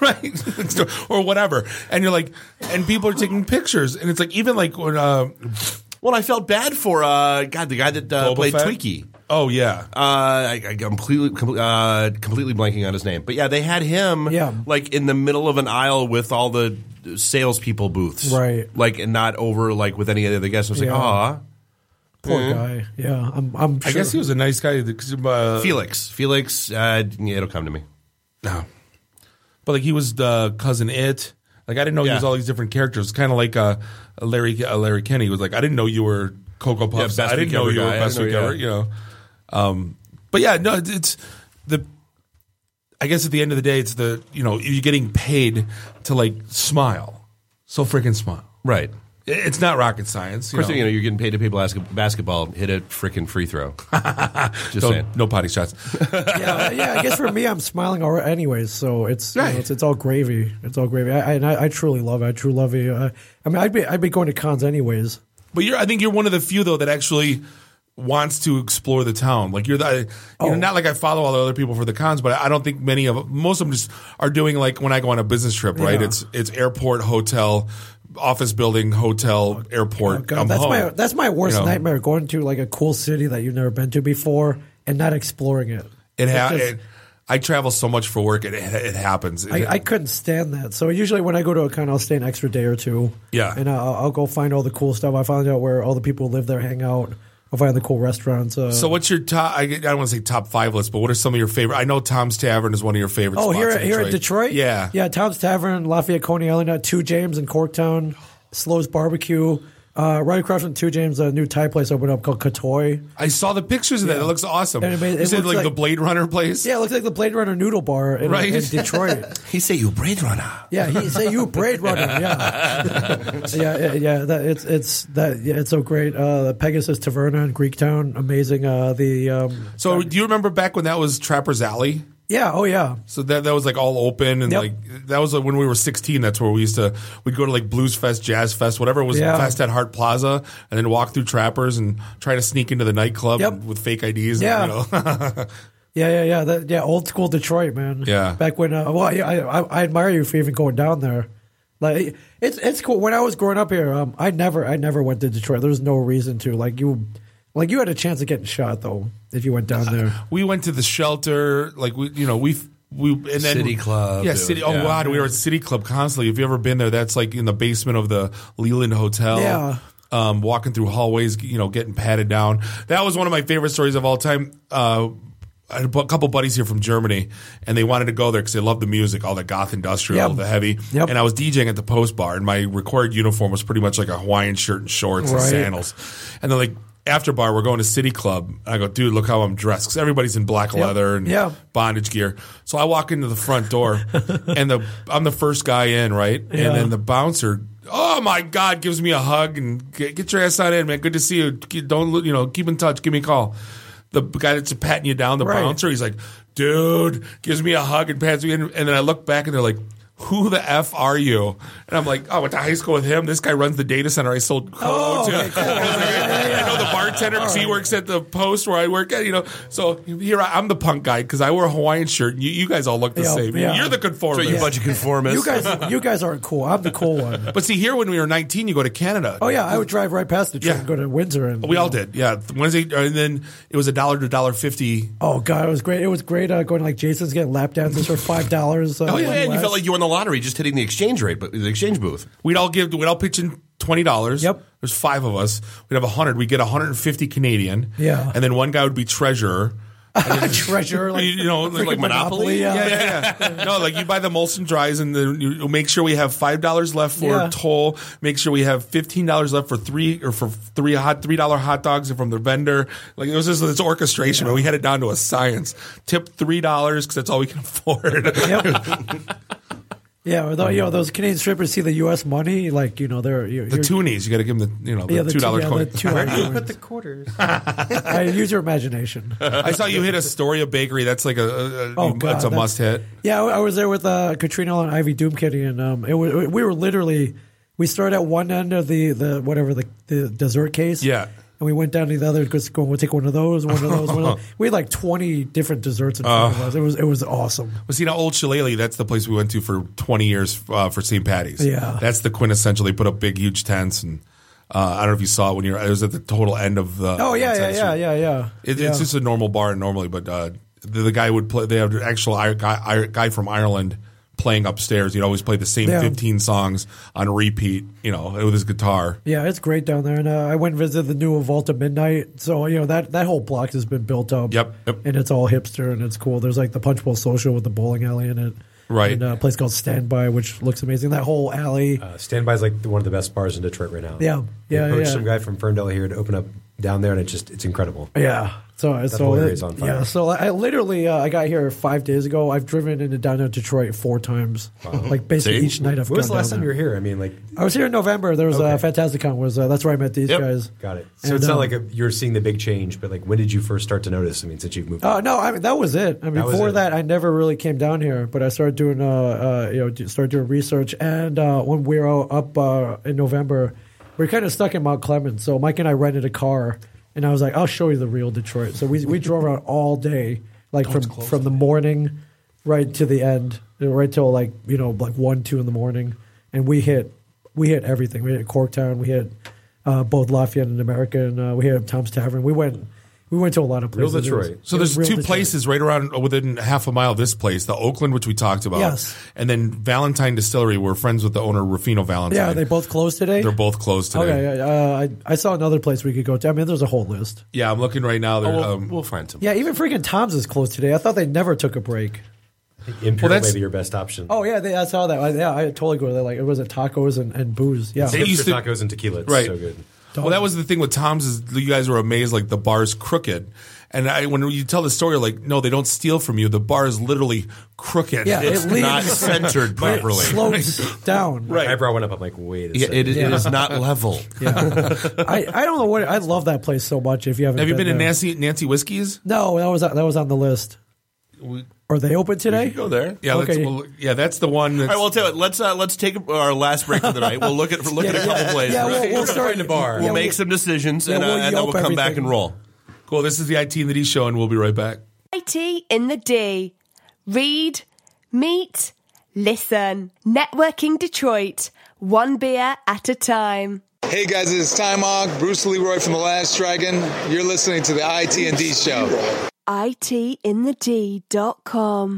right, or whatever, and you're like, and people are taking pictures, and it's like even like when uh, Well, I felt bad for uh, God, the guy that uh, Boba played Fett? Twinkie. Oh yeah, uh, I, I completely, completely, uh, completely blanking on his name. But yeah, they had him, Yeah. like in the middle of an aisle with all the salespeople booths, Right. Like, and not over like with any of the other guests. I was Yeah. like, aw, Poor Mm. guy. Yeah, I'm. I'm I sure. guess he was a nice guy. because, Uh, Felix, Felix, uh, yeah, it'll come to me. No, but like he was the cousin It. Like I didn't know he Yeah. was all these different characters. Kind of like uh, Larry uh, Larry Kenny was like I didn't know you were Cocoa Puffs. Best I didn't Week know Ever you were guy. I Best didn't Week know- Ever. yeah. You know, um, but yeah, no, it's, it's the. I guess at the end of the day, it's the you know you're getting paid to like smile, so freaking smile. Right. It- It's not rocket science. Of You course, know. you know you're getting paid to play basket- basketball. Hit a freaking free throw. Just Don't- saying. no potty shots. yeah, yeah. I guess for me, I'm smiling already anyways. So it's, you know, Right. it's it's all gravy. It's all gravy. I, I, and I, I truly love it. I truly love it. Uh, I mean, I'd be I'd be going to cons anyways. But you're, I think you're one of the few though that actually wants to explore the town. Like you're the, you Oh. know, not like I follow all the other people for the cons, but I don't think many of most of them just are doing like when I go on a business trip, right? Yeah. It's it's airport, hotel, office building, hotel, airport. Oh, God, I'm that's home. my that's my worst You know? nightmare. Going to like a cool city that you've never been to before and not exploring it. It, ha- Because it I travel so much for work. It it, it happens. It- I, I couldn't stand that. So usually when I go to a con, I'll stay an extra day or two. Yeah. and I'll, I'll go find all the cool stuff. I find out where all the people who live there hang out. I'll find the cool restaurants. Uh, so what's your top? I, I don't want to say top five list, but what are some of your favorite? I know Tom's Tavern is one of your favorite. Oh, spots here, in here at Detroit? Yeah. Yeah, Tom's Tavern, Lafayette, Coney Island, uh, Two James in Corktown, Slow's Barbecue. Uh, right across from Two James, a new Thai place opened up called Katoy. I saw the pictures of that. Yeah. It looks awesome. And it made- you it said looks like, like- the Blade Runner place? Yeah, it looks like the Blade Runner Noodle Bar in, Right. in Detroit. He say you Blade Runner. Yeah, he say you Blade Runner. Yeah, yeah, yeah. yeah that, it's it's that. Yeah, it's so great. Uh, the Pegasus Taverna in Greektown, amazing. Uh, the um, So do you remember back when that was Trapper's Alley? yeah, oh yeah. So that that was like all open and Yep. like that was like when we were sixteen. That's where we used to we'd go to like Blues Fest, Jazz Fest, whatever it was Yeah. fest at Hart Plaza, and then walk through Trappers and try to sneak into the nightclub Yep. with fake I Ds. Yeah. And, you know. Yeah, yeah, yeah. That, yeah, old school Detroit, man. Yeah. Back when, uh, well, yeah, I, I, I admire you for even going down there. Like, it's it's cool. When I was growing up here, um, I never, I never went to Detroit. There was no reason to. Like you, like you had a chance of getting shot though if you went down there. we went to the shelter, like we, you know, we we and then City Club, yeah, dude. city. Oh Yeah. wow, we were at City Club constantly. If you ever been there, that's like in the basement of the Leland Hotel. Yeah. Um, walking through hallways, you know, getting patted down. That was one of my favorite stories of all time. Uh, I had a bu- couple buddies here from Germany, and they wanted to go there because they loved the music, all the goth industrial, Yep. the heavy. Yep. And I was DJing at the Post Bar, and my required uniform was pretty much like a Hawaiian shirt and shorts and Right. sandals. And they're like, after bar, we're going to City Club. I go, dude, look how I'm dressed. Because everybody's in black leather and Yeah. bondage gear. So I walk into the front door, and the I'm the first guy in, right? Yeah. And then the bouncer, oh my God, gives me a hug and get, get your ass on in, man. Good to see you. Don't, you know, keep in touch. Give me a call. The guy that's patting you down, the Right. bouncer, he's like, dude, gives me a hug and pats me in. And then I look back and they're like, who the F are you? And I'm like, oh, I went to high school with him. This guy runs the data center I sold cologne Oh, to. okay, cool. I know the bartender because he works at the Post where I work at, you know. So here I, I'm the punk guy because I wear a Hawaiian shirt. You, you guys all look the Yeah, same. yeah. You're the conformist. So you bunch of conformists. You guys, you guys aren't cool. I'm the cool one. But see, here when we were nineteen, you go to Canada. Oh yeah, I would drive right past the train Yeah. and go to Windsor. And We all did, yeah. Wednesday, and then it was a dollar to a dollar fifty. Oh god, it was great. It was great uh, going to like Jason's, getting lap dances for five dollars. Uh, Oh yeah, and you less. felt like you won the lottery just hitting the exchange rate, but the exchange booth. We'd all give, we'd all pitch in twenty dollars. Yep. There's five of us. We'd have a hundred. We'd get one hundred and fifty Canadian. Yeah. And then one guy would be treasurer. treasurer, like, you know, freaking like Monopoly. Yeah, Yeah. yeah, yeah. No, like you buy the Molson Dries, and then you make sure we have five dollars left for Yeah. toll. Make sure we have fifteen dollars left for three or for three hot three dollar hot dogs from the vendor. Like it was just this orchestration, but we had it down to a science. Tip three dollars because that's all we can afford. Yeah, although you know those Canadian strippers see the U S money, like you know they're you're, The toonies, you got to give them the you know the Yeah, the two dollar two- yeah, coin. the two dollar Where do you coins. put the quarters? I use your imagination. I saw you hit Astoria Bakery. That's like a, a, a Oh, God, that's a that's- must hit. Yeah, I I was there with uh, Katrina and Ivy Doomkitty, and um, it was, we were literally we started at one end of the, the whatever the, the dessert case. Yeah. And we went down to the other because going, we'll take one of those, one of those, one of those. We had like twenty different desserts in front of Uh. us. It was it was awesome. Well, see, now Old Shillelagh, that's the place we went to for twenty years uh, for Saint Patty's. Yeah. That's the quintessential. They put up big, huge tents. And uh, I don't know if you saw it when you were, it was at the total end of the. Oh yeah, yeah, tenth yeah, Street. yeah, yeah. It, yeah. It's just a normal bar normally, but uh, the, the guy would play, they have an actual I- guy, I- guy from Ireland playing upstairs. He'd always play the same Yeah. fifteen songs on repeat, you know, with his guitar. Yeah, it's great down there. And uh, I went and visited the new Volta Midnight. So, you know, that, that whole block has been built up. Yep, yep. And it's all hipster and it's cool. There's like the Punch Bowl Social with the bowling alley in it. Right. And uh, a place called Standby, which looks amazing. That whole alley. Uh, Standby's like the- one of the best bars in Detroit right now. Yeah, They yeah, poached yeah. some guy from Ferndale here to open up down there, and it just it's incredible. Yeah. So, That so whole it- area's on fire. yeah. So I literally uh, I got here five days ago. I've driven into down to Detroit four times. Like basically See? each night I've When was gone the last down time there. you were here? I mean, like I was here in November. There was Okay. uh, Fantasticon. Was uh, that's where I met these Yep. guys. Got it. So And, it's not um, like a, you're seeing the big change, but like when did you first start to notice? I mean, since you've moved. Oh no! I mean that was it. I mean That was before it. that, I never really came down here, but I started doing, uh, uh you know, d- started doing research. And uh, when we were up uh, in November, we were kind of stuck in Mount Clemens. So Mike and I rented a car, and I was like, "I'll show you the real Detroit." So we we drove around all day, like from from the morning right to the end, you know, right till like you know like one two in the morning, and we hit we hit everything. We hit Corktown, we hit uh, both Lafayette and American, uh, we hit Tom's Tavern. We went. We went to a lot of Real places. It was- Detroit. So it was there's real two Detroit. places right around within half a mile of this place, the Oakland, which we talked about. Yes. And then Valentine Distillery. We're friends with the owner, Rufino Valentine. Yeah, they both closed today. They're both closed today. Okay, uh, I I saw another place we could go to. I mean, there's a whole list. Yeah, I'm looking right now. They're, Oh, we'll, um, we'll find some. Yeah, even freaking Tom's is closed today. I thought they never took a break. Imperial Well, that's- may be your best option. Oh yeah, they, I saw that. I, yeah, I totally go there. Like it was at tacos and, and booze. Yeah, They Hipster used to- tacos and tequila. It's Right. so good. Well, that was the thing with Tom's is you guys were amazed like the bar's crooked. And I, when you tell the story, you're like, no, they don't steal from you. The bar is literally crooked. Yeah, It's it leads, not centered it properly. slopes down. My eyebrow went up. I'm like, wait a Yeah, second. it, it Yeah. is not level. Yeah, I, I don't know what I love that place so much. If you haven't, Have you been to there. Nancy Nancy Whiskey's? No, that was that was on the list. We, Are they open today? Go there. yeah, Okay. let's, well, yeah, that's the one. That's, All right, well, tell you what, let's uh, let's take our last break for the night. We'll look at look at a Yeah, couple yeah. plays. Yeah, right? we'll- we'll start- find a bar. We'll yeah, make we'll- some decisions, yeah, and, uh, we'll and then yelp we'll come back everything. and roll. cool. This is the I T and the D show, and we'll be right back. I T in the D. Read, meet, listen. Networking Detroit. One beer at a time. Hey guys, it's Time Hawk, Bruce Leroy from The Last Dragon. You're listening to the I T and D show. I T in the D dot com.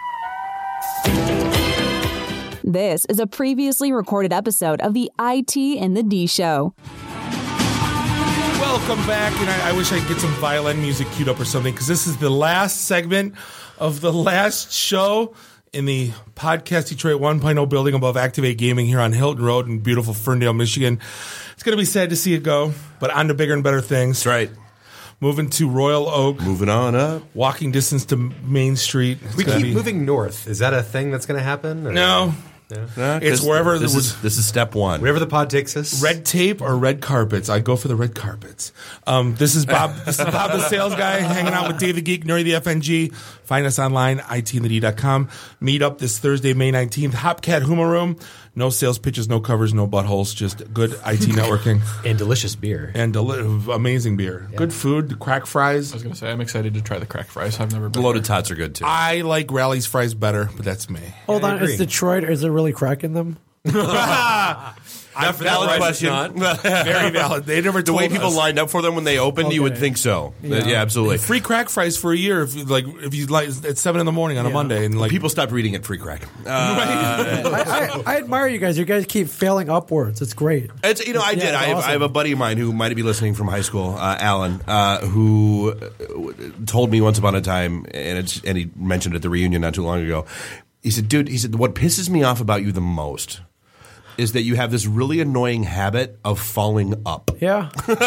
This is a previously recorded episode of the I T and the D Show. Welcome back, and I, I wish I could get some violin music queued up or something because this is the last segment of the last show in the Podcast Detroit one point oh building above Activate Gaming here on Hilton Road in beautiful Ferndale, Michigan. It's going to be sad to see it go, but on to bigger and better things. That's right. Moving to Royal Oak. Moving on up. Walking distance to Main Street. It's we keep be... moving north. Is that a thing that's going to happen? Or? No. No. No, it's wherever this the, is this is step one. Wherever the pod takes us. Red tape or red carpets. I go for the red carpets. Um, this is Bob. This is Bob, the sales guy, hanging out with Dave the Geek, Nerdy the F N G. Find us online, I T and the D dot com. Meet up this Thursday, May nineteenth. Hopcat Huma Room. No sales pitches, no covers, no buttholes. Just good I T networking and delicious beer and deli- amazing beer. Yeah. Good food. Crack fries. I was going to say I'm excited to try the crack fries. I've never been. Loaded tots are good too. I like Rally's fries better, but that's me. Hold on, is Detroit? Is there really crack in them? Not valid question. Very valid. They never the told way people us. lined up for them when they opened, Okay. you would think so. Yeah, yeah absolutely. Free crack fries for a year if you like. If you like at seven in the morning on Yeah. a Monday, and like people stopped reading it free crack. Uh, I, I, I admire you guys. You guys keep failing upwards. It's great. It's you know I Yeah, did. it's I have, awesome. I have a buddy of mine who might be listening from high school, uh, Alan, uh, who uh, told me once upon a time, and it's and he mentioned it at the reunion not too long ago. He said, "Dude," he said, "what pisses me off about you the most is that you have this really annoying habit of falling up." Yeah. But,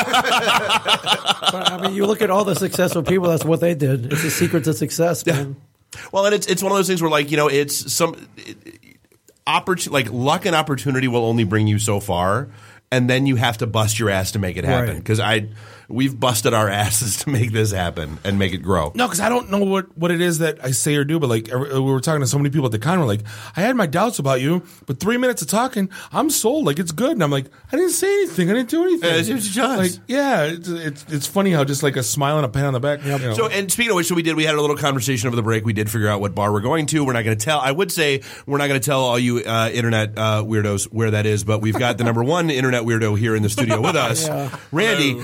I mean, you look at all the successful people. That's what they did. It's the secret to success, man. Well, and it's it's one of those things where like you know it's some it, oppor- like luck and opportunity will only bring you so far, and then you have to bust your ass to make it happen. Right. Because I we've busted our asses to make this happen and make it grow. No, because I don't know what, what it is that I say or do, but like every- we were talking to so many people at the con, we're like, I had my doubts about you, but three minutes of talking, I'm sold. Like it's good, and I'm like, I didn't say anything, I didn't do anything. Yeah, it's just like, yeah, it's, it's it's funny how just like a smile and a pat on the back. You know. So, and speaking of which, so we did. We had a little conversation over the break. We did figure out what bar we're going to. We're not going to tell. I would say we're not going to tell all you uh, internet uh, weirdos where that is, but we've got the number one internet weirdo here in the studio with us, Yeah. Randy.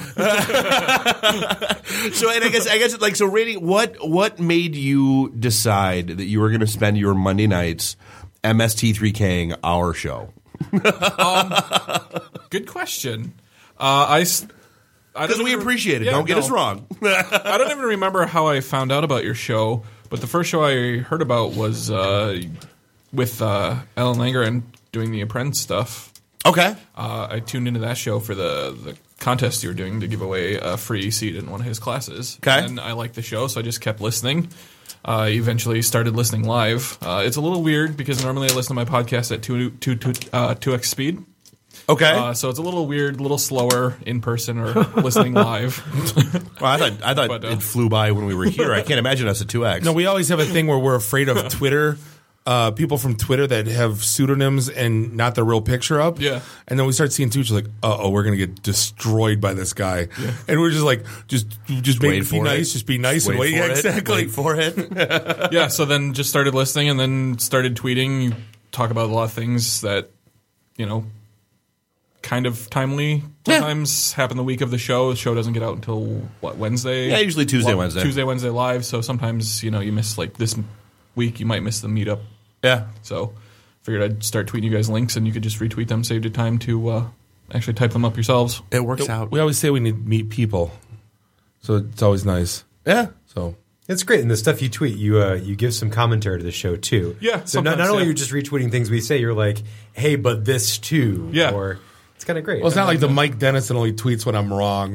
So, and I guess, I guess, like, so, Randy, what what made you decide that you were going to spend your Monday nights M S T three K-ing our show? um, good question. Uh, I. s- I Because don't we even- appreciate it. Yeah, Don't get no. us wrong. I don't even remember how I found out about your show, but the first show I heard about was uh, with uh, Alan Langer doing the Apprentice stuff. Okay. Uh, I tuned into that show for the, the contest you were doing to give away a free seat in one of his classes. Okay. And I liked the show, so I just kept listening. I uh, eventually started listening live. Uh, it's a little weird because normally I listen to my podcast at two, two, two, uh, two x speed. Okay. Uh, so it's a little weird, a little slower in person or listening live. Well, I thought I thought But, uh, it flew by when we were here. I can't imagine us at two X. No, we always have a thing where we're afraid of Twitter. Uh, people from Twitter that have pseudonyms and not their real picture up. Yeah. And then we start seeing tweets like, uh oh, we're going to get destroyed by this guy. Yeah. And we're just like, just just Wait make, be for nice, it. just be nice and wait. for Yeah, it. exactly. Wait for it. Yeah, so then just started listening and then started tweeting. You talk about a lot of things that, you know, kind of timely sometimes happen the week of the show. The show doesn't get out until, what, Wednesday? Yeah, usually Tuesday, Well, Wednesday. Tuesday, Wednesday live. So sometimes, you know, you miss, like, this week, you might miss the meetup. Yeah. So figured I'd start tweeting you guys links and you could just retweet them, save you time to uh, actually type them up yourselves. It works out. We always say we need to meet people. So it's always nice. Yeah. So it's great, and the stuff you tweet, you uh, you give some commentary to the show too. Yeah, So not, sometimes, not only yeah. are you just retweeting things we say, you're like, hey, but this too. Yeah. Or it's kind of great. Well, it's not like the Mike Dennis that only tweets when I'm wrong.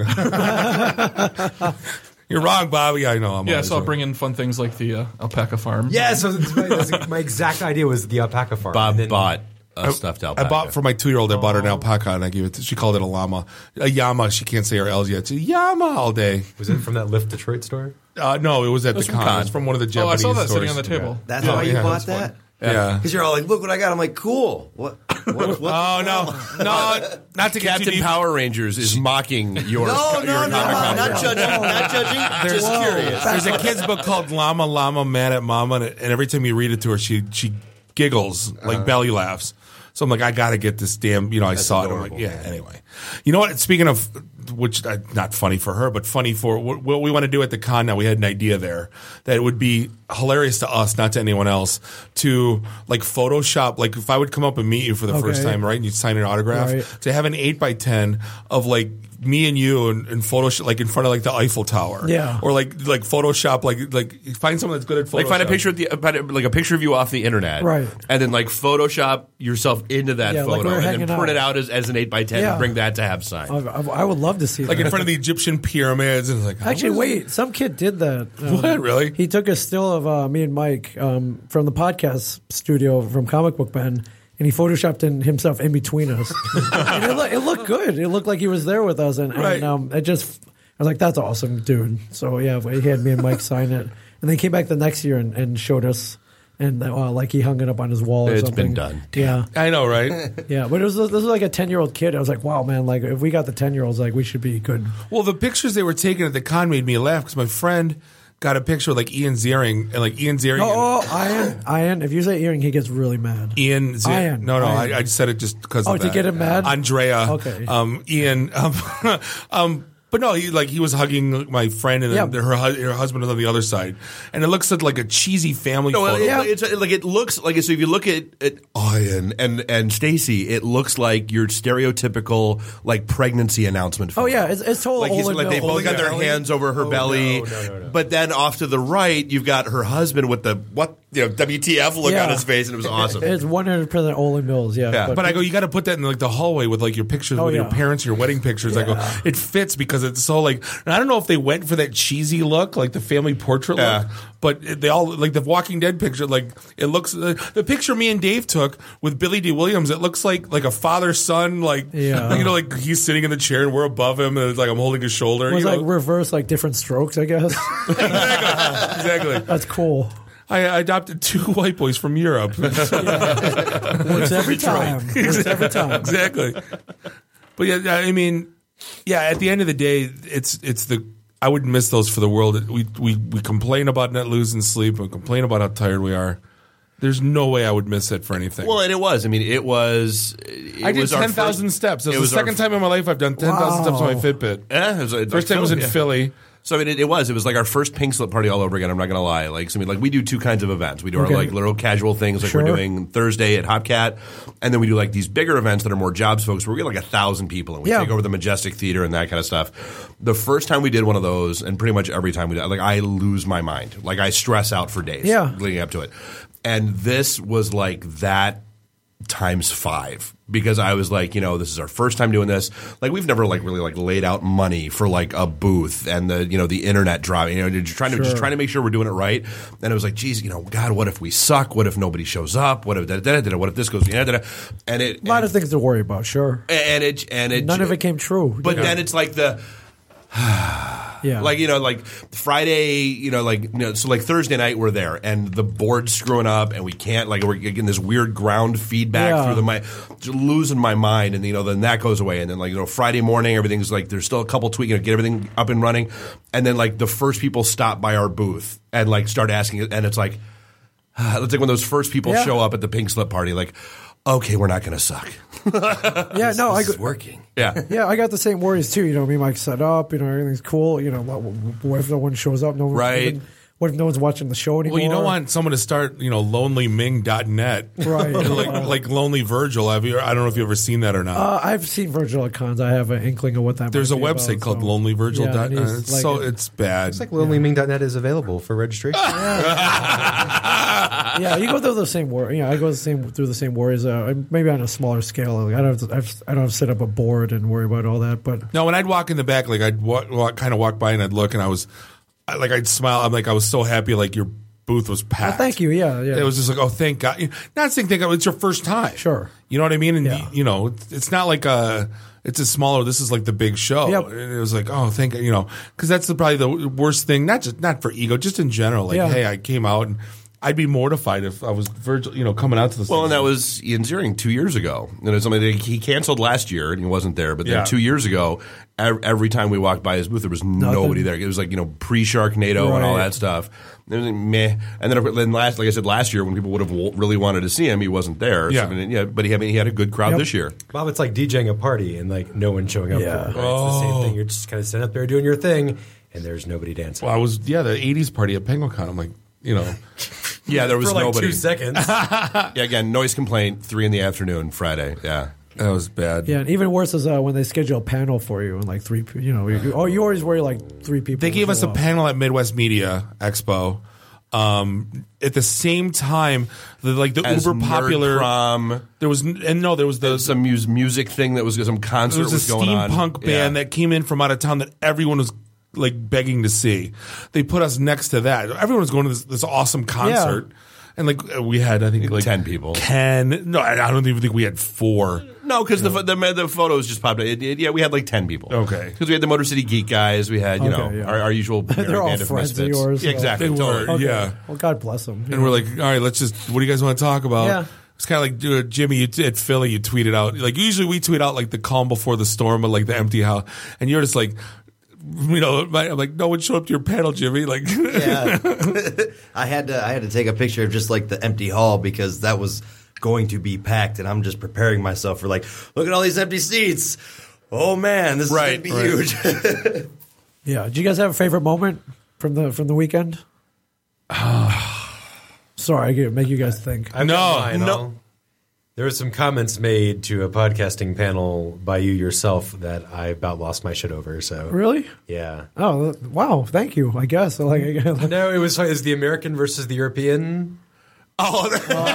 You're wrong, Bobby. I know. I'm Yeah, always so I'll wrong. bring in fun things like the uh, alpaca farm. Yeah, so that's my, that's my exact idea was the alpaca farm. Bob And then- bought a stuffed alpaca. I bought for my two-year-old. I bought her an alpaca, and I gave it. To, she called it a llama, a llama. She can't say her L's yet. She's llama all day. Was it from that Lift Detroit store? Uh, no, it was at It was the from con. Con. It's from one of the Oh, I Japanese saw that stores. sitting on the table. That's Yeah. how you Yeah. bought that? Yeah. Because you're all like, look what I got. I'm like, cool. What? what, what Oh no, no, not to get Captain too deep. Power Rangers is mocking your. No, no, your no, no, comic not con. judging, not judging, just Whoa. curious. There's a kid's book called Llama Llama Mad at Mama, and, and every time you read it to her, she she giggles like Uh-huh. belly laughs. So I'm like, I gotta get this damn. You know, I saw it. I'm like, adorable. yeah. Anyway, you know what? Speaking of which uh, not funny for her, but funny for what, what we want to do at the con now. We had an idea there that it would be hilarious to us, not to anyone else, to like Photoshop. Like if I would come up and meet you for the Okay. first time, right, and you'd sign an autograph, Right. to have an eight by ten of like me and you and, and Photoshop, like in front of like the Eiffel Tower, Yeah. or like like Photoshop, like like find someone that's good at Photoshop. Like find a picture of the about- like a picture of you off the internet, Right. And then like Photoshop yourself into that Yeah, like photo, we were and then hanging print it out. out as, as an eight by ten Yeah. and bring that to have signed. I, I, I would love to see like that. in front of the Egyptian pyramids, and it's like Actually, how is- wait. Some kid did that. Um, What, really? He took a still of uh, me and Mike um, from the podcast studio from Comic Book Ben, and he photoshopped in himself in between us. and it, look, it looked good. It looked like he was there with us, and, Right. and um, it just I was like, "That's awesome, dude." So yeah, he had me and Mike sign it, and then came back the next year and, and showed us. And uh, like he hung it up on his wall. Or It's something. been done. Yeah, I know, right? yeah. But it was this was like a ten year old kid. I was like, wow, man. Like if we got the ten year olds, like we should be good. Well, the pictures they were taking at the con made me laugh because my friend got a picture of like Ian Ziering, and like Ian Ziering. Oh, oh, Ian, Ian. If you say Ian, he gets really mad. Ian Ziering. Ian, No, no, Ian. I, I just said it just because Oh, of to that. get him mad? Andrea. Okay. Um, Ian. Um, um, but no, he like he was hugging my friend, and then Yeah. her hu- her husband was on the other side, and it looks like a cheesy family No, photo. it, it's like it looks like so. If you look at, at Ian and and Stacy, it looks like your stereotypical like pregnancy announcement. Oh Photo. yeah, it's, it's total. Like, he's, Olin like they Mills. both got their hands over her belly, but then off to the right, you've got her husband with the what you know W T F look Yeah. on his face, and it was awesome. It's one hundred percent Olin Mills. Yeah, But, I go, you got to put that in like the hallway with like your pictures Oh, with your yeah. parents, your wedding pictures. I go, Yeah. it fits because it's so like. And I don't know if they went for that cheesy look, like the family portrait Yeah. look, but they all like the Walking Dead picture. Like it looks, uh, the picture me and Dave took with Billy D. Williams. It looks like like a father son. Like Yeah. you know, like he's sitting in the chair and we're above him, and it's like I'm holding his shoulder. It was you like know? reverse, like different strokes, I guess. exactly. That's cool. I, I adopted two white boys from Europe. Works every time. Works every time. Exactly. But yeah, I mean, yeah. At the end of the day, it's it's the I wouldn't miss those for the world. We we we complain about not losing sleep and complain about how tired we are. There's no way I would miss it for anything. Well, and it was. I mean, it was. It I did was our ten thousand first- steps. It was, it was the our second time in my life I've done ten thousand steps on my Fitbit. Yeah, it was, uh, First time was in yeah. Philly. So I mean, it, it was. It was like our first pink slip party all over again. I'm not going to lie. Like, so, I mean, like we do two kinds of events. We do Okay. our like little casual things, like Sure. we're doing Thursday at Hopcat, and then we do like these bigger events that are more jobs folks, where we get like a thousand people and we Yeah. take over the Majestic Theater and that kind of stuff. The first time we did one of those, and pretty much every time we did, like I lose my mind. Like I stress out for days Yeah. leading up to it. And this was like that times five, because I was like, you know, this is our first time doing this. Like we've never like really like laid out money for like a booth and the you know the internet drop. You know, you're trying to Sure. just trying to make sure we're doing it right. And it was like, geez, you know, God, what if we suck? What if nobody shows up? What if da, da, da, da, what if this goes? Da, da, da. And it A lot of things to worry about. Sure. and it and it None of it came true. But Yeah. then it's like the. Yeah. Like, you know, like Friday, you know, like, you know, so like Thursday night we're there and the board's screwing up and we can't, like, we're getting this weird ground feedback Yeah. through the mic, just losing my mind. And, you know, then that goes away. And then, like, you know, Friday morning, everything's like, there's still a couple tweaks, you know, get everything up and running. And then, like, the first people stop by our booth and, like, start asking, and it's like, it's like when those first people Yeah. show up at the pink slip party, like, okay, we're not going to suck. Yeah, no, I This is go- working. Yeah. Yeah, I got the same worries too. You know, me and Mike set up. You know, everything's cool. You know, what, what if no one shows up? No one, Right. What if no one's watching the show anymore? Well, you don't want someone to start, you know, lonely ming dot net. Right. like, like Lonely Virgil. Have you, I don't know if you've ever seen that or not. Uh, I've seen Virgil at cons. I have an inkling of what that. There's a might be website about, called so. lonely virgil dot net. Yeah, and he's it's like so a- it's bad. It's like lonely ming dot net is available for registration. Yeah, you go through the same war. Yeah, I go the same through the same worries. Uh, maybe on a smaller scale. Like, I don't. Have to, I've, I don't have to set up a board and worry about all that. But No, when I'd walk in the back, like I'd walk, walk, kind of walk by and I'd look, and I was, I, like I'd smile. I'm like I was so happy, like your booth was well, packed. thank you. Yeah, yeah. It was just like, oh, thank God. Not saying thank God, it's your first time. Sure. You know what I mean? And Yeah. you know, it's, it's not like a. It's a smaller. This is like the big show. Yep. And it was like, oh, thank you know, because that's the, probably the worst thing. Not just not for ego, just in general. Like, Yeah. hey, I came out and I'd be mortified if I was Virgil, you know, coming out to this. Well, and that was Ian Ziering two years ago. And it's something that he canceled last year and he wasn't there. But then Yeah. two years ago, ev- every time we walked by his booth, there was nobody there. It was like, you know, pre-Sharknado and all Right. that stuff. It was like, meh. And then, then last, like I said, last year when people would have w- really wanted to see him, he wasn't there. Yeah. So, yeah, but he, I mean, he had a good crowd Yep. this year. Bob, it's like DJing a party and like no one showing up. Yeah. For it, right? It's the Oh. same thing. You're just kind of sitting up there doing your thing, and there's nobody dancing. Well, I was yeah the eighties party at PenguinCon. I'm like, you know, Yeah, there was For like nobody. two seconds. Yeah, again, noise complaint, three in the afternoon, Friday. Yeah. That was bad. Yeah, and even worse is uh, when they schedule a panel for you and like three, pe- you know, you, oh, you always worry like three people. They gave will us show a up. panel at Midwest Media Expo. Um, at the same time, the, like the As uber popular, Nerdprom. there was n- and no, there was the some mus- music thing that was some concert there was a was going on. steampunk band Yeah. that came in from out of town that everyone was like begging to see. They put us next to that. Everyone was going to this, this awesome concert. And like we had, I think like ten people. Ken, no, I I don't even think we had four. No, because the, pho- the the photos just popped up. It, it- yeah, we had like ten people. Okay, because we had the Motor City Geek guys. We had you Okay, know yeah. our, our usual. They're all band of friends of misfits. yours. Yeah, so- exactly. They were, totally. yeah. Well, God bless them. And we're like, all right, let's just. What do you guys want to talk about? Yeah. It's kind of like dude, Jimmy you, t- at Philly. You tweeted out like usually we tweet out like the calm before the storm, but like the empty house, and you're just like. You know, I'm like, no one showed up to your panel, Jimmy. Like, Yeah. I had to I had to take a picture of just like the empty hall because that was going to be packed, and I'm just preparing myself for like, look at all these empty seats. Oh man, this Right, is gonna be right. huge. Yeah. Did you guys have a favorite moment from the from the weekend? Sorry, I could make you guys think. I've No, got mine. no. I'll- There were some comments made to a podcasting panel by you yourself that I about lost my shit over. So Really? yeah. Oh, wow! Thank you. I guess like, I- No, it was it was the American versus the European. Oh,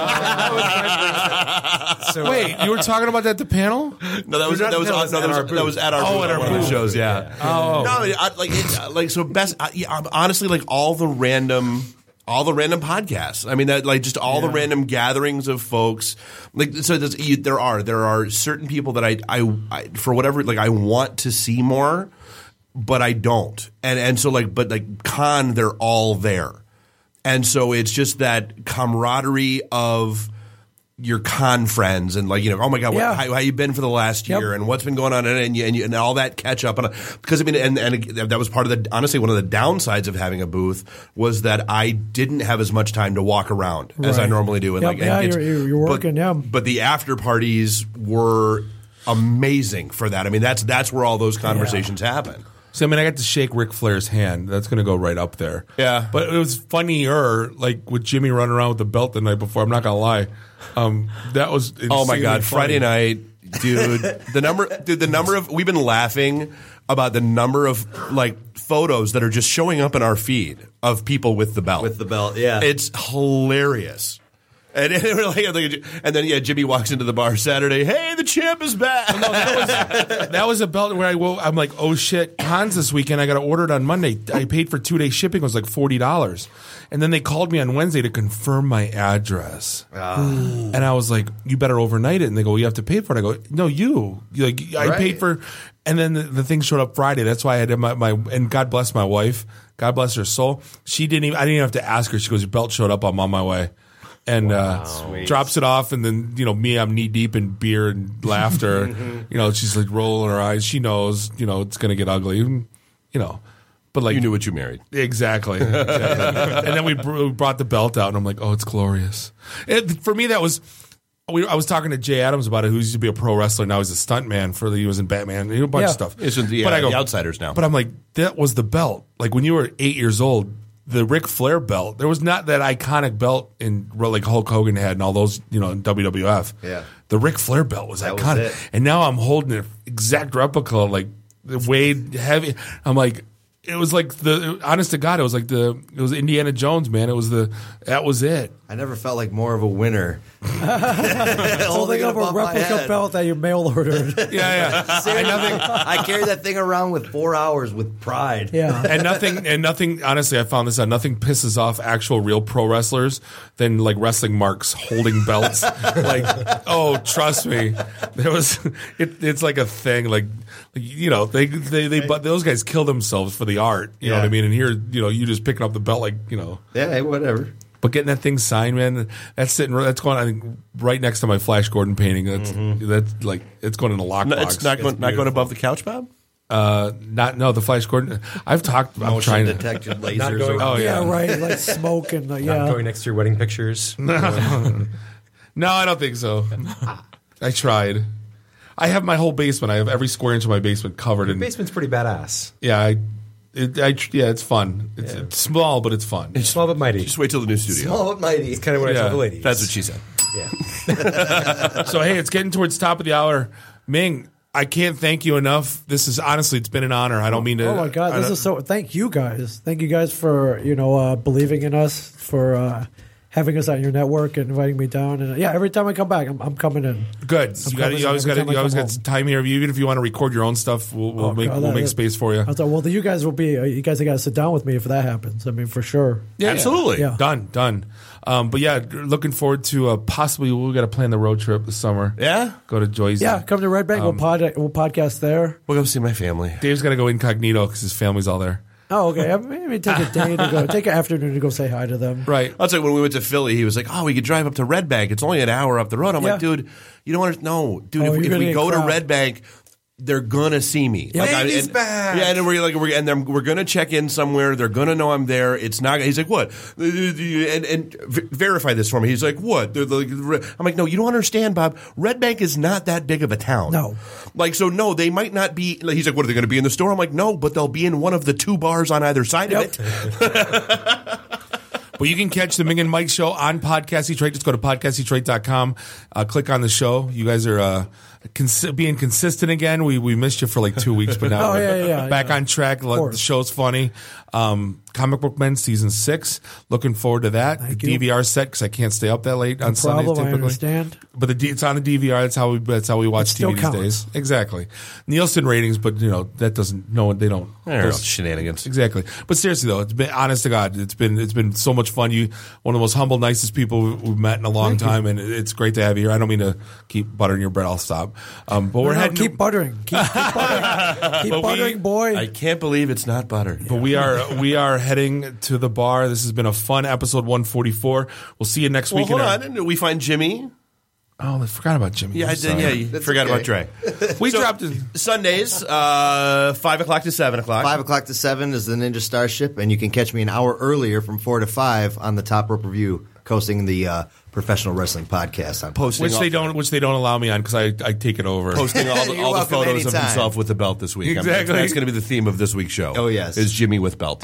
So wait, you were talking about that at the panel? No, that was that was, No, on- it's that at was, our that was booth. at our Oh, booth at our one of the booth. shows. Yeah. Oh. No, I, like it, like so best. I, yeah, honestly, like all the random. All the random podcasts. I mean, that like just all the random gatherings of folks. Like, so there's, you, there are there are certain people that I, I I for whatever like I want to see more, but I don't. And and so like, but like con, they're all there, and so it's just that camaraderie of your con friends and like you know oh my god Yeah. what, how, how you been for the last Yep. year and what's been going on and and, you, and, you, and all that catch up and because I mean and and that was part of the honestly one of the downsides of having a booth was that I didn't have as much time to walk around as I Right. normally do and Yep, like yeah, and it's- you're- you're but- working, yeah. but the after parties were amazing for that. I mean that's that's where all those conversations happen. So I mean, I got to shake Ric Flair's hand. That's going to go right up there. Yeah. but it was funnier, like with Jimmy running around with the belt the night before. I'm not going to lie. Um, that was Oh my insanely god, funny. Friday night, dude. The number, dude. The number of we've been laughing about the number of like photos that are just showing up in our feed of people with the belt. With the belt, yeah. It's hilarious. And, and, we're like- and then yeah, Jimmy walks into the bar Saturday. Hey, the champ is back. That was a belt where I wo- I'm like, oh shit, cons this weekend. I got to order it on Monday. I paid for two day shipping. It was like forty dollars, and then they called me on Wednesday to confirm my address. And I was like, you better overnight it. And they go, well, you have to pay for it. I go, no, you. You're like I Right. paid for. And then the, the thing showed up Friday. That's why I had my, my and God bless my wife. God bless her soul. She didn't even. I didn't even have to ask her. She goes, your belt showed up. I'm on my way. And uh, drops it off, and then you know me, I'm knee deep in beer and laughter. You know, she's like rolling her eyes. She knows, you know, it's gonna get ugly. You know, but like You knew what you married. exactly. exactly. And then we, br- we brought the belt out, and I'm like, oh, it's glorious. It, for me, that was. We, I was talking to Jay Adams about it, who used to be a pro wrestler. Now he's a stuntman for the. He was in Batman. He did a bunch Yeah. of stuff. It's the, but uh, I go, the outsiders now. But I'm like, that was the belt. Like when you were eight years old, the Ric Flair belt. There was not that iconic belt in like Hulk Hogan had and all those, you know, in W W F. Yeah. The Ric Flair belt was That was iconic. it. And now I'm holding an exact replica, like weighed heavy. I'm like, it was like the honest to God, it was like the it was Indiana Jones, man. It was the that was it. I never felt like more of a winner. holding it up a above my replica head. belt that you mail ordered. Yeah, yeah. and nothing I carry that thing around with four hours with pride. Yeah. and nothing and nothing honestly I found this out nothing pisses off actual real pro wrestlers than like wrestling marks holding belts. Like, oh, trust me, there was it, it's like a thing. Like, like you know they they they but those guys kill themselves for the art. You know Yeah. what I mean? And here, you know, you just picking up the belt like you know. Yeah, hey, whatever. But getting that thing signed, man, that's sitting. That's going. I think right next to my Flash Gordon painting. That's Mhm. that's like it's going in a lockbox. No, it's not going, not going above the couch, Bob. Uh, not no the Flash Gordon. I've talked. I'm Motion trying to detected lasers Not going- or- Oh yeah, Yeah, right. Like smoke and uh, Not yeah. going next to your wedding pictures. No, no, I don't think so. I tried. I have my whole basement. I have every square inch of my basement covered Your in. basement's pretty badass. Yeah, I, it, I, yeah, it's fun. It's, it's small, but it's fun. It's small but mighty. Just wait till the new studio. Small but mighty. It's kind of what I Yeah. tell the ladies. That's what she said. Yeah. So hey, it's getting towards top of the hour. Ming, I can't thank you enough. This is honestly, it's been an honor. I don't mean to. Oh my God, I this don't- is so. Thank you guys. Thank you guys for you know uh, believing in us, for uh, having us on your network and inviting me down. And uh, yeah, every time I come back, I'm, I'm coming in. Good. I'm You, got, coming you in always every got time I you always come got home. time here. Even if you want to record your own stuff, we'll, we'll Oh, make God, we'll that- make space for you. I was like, well, you guys will be. Uh, you guys got to sit down with me if that happens. I mean, for sure. Yeah, Absolutely. Yeah. Done, done. Um, but yeah, looking forward to uh, possibly we got to plan the road trip this summer. Yeah, go to Joyce. Yeah, come to Red Bank. Um, we'll pod. We'll podcast there. We'll go see my family. Dave's got to go incognito because his family's all there. Oh, okay. Maybe take a day to go. Take an afternoon to go say hi to them. Right. I'll tell you, when we went to Philly, he was like, "Oh, we could drive up to Red Bank. It's only an hour up the road." I'm Yeah. like, "Dude, you don't want to? No, dude. Oh, if you're if gonna we get go to crowd. Red Bank, they're gonna see me. Yeah. Like, I- Baby's and- back. Yeah, and then we're like, we're and then we're gonna check in somewhere. They're gonna know I'm there. It's not. He's like, "What?" And and v- verify this for me. He's like, "What?" They're like, I'm like, "No, you don't understand, Bob. Red Bank is not that big of a town. No. Like, so no, they might not be." Like, he's like, "What are they going to be in the store?" I'm like, "No, but they'll be in one of the two bars on either side Yep. of it." But you can catch the Ming and Mike show on Podcast Detroit. Just go to podcast detroit dot com. Uh, click on the show. You guys are uh, cons- being consistent again. We we missed you for like two weeks, but now Oh, we're yeah, yeah, back yeah. on track. The course. show's funny. Um, Comic Book Men season six. Looking forward to that. Thank the you. D V R set because I can't stay up that late on Sundays Problem. I typically. understand. But the D, it's on the D V R. That's how we. That's how we watch It T V still these counts. days. Exactly. Nielsen ratings, but you know that doesn't. No one. They don't. They're those- shenanigans. Exactly. But seriously though, it's been honest to God, it's been it's been so much fun. You one of the most humble, nicest people we- we've met in a long Thank you. time, and it's great to have you here. I don't mean to keep buttering your bread. I'll stop. Um, but we're No, no, heading. keep buttering. Keep, keep buttering. Keep But we- buttering, boy. I can't believe it's not butter. but we are we are heading to the bar. This has been a fun episode one forty-four. We'll see you next Well, week. hold in our- on. Didn't we find Jimmy? Oh, I forgot about Jimmy. Yeah, I'm I did. sorry. Yeah, you That's forgot okay. about Dre. We So, dropped it. Sundays, uh, five o'clock to seven o'clock. Five o'clock to seven is the Ninja Starship, and you can catch me an hour earlier from four to five on the Top Rope Review, hosting the uh, professional wrestling podcast. On Posting Which all, they don't, which they don't allow me on because I, I take it over. posting all the, You're all the welcome photos of anytime. himself with the belt this week. I mean, Exactly. that's going to be the theme of this week's show. Oh, yes. is Jimmy with belt.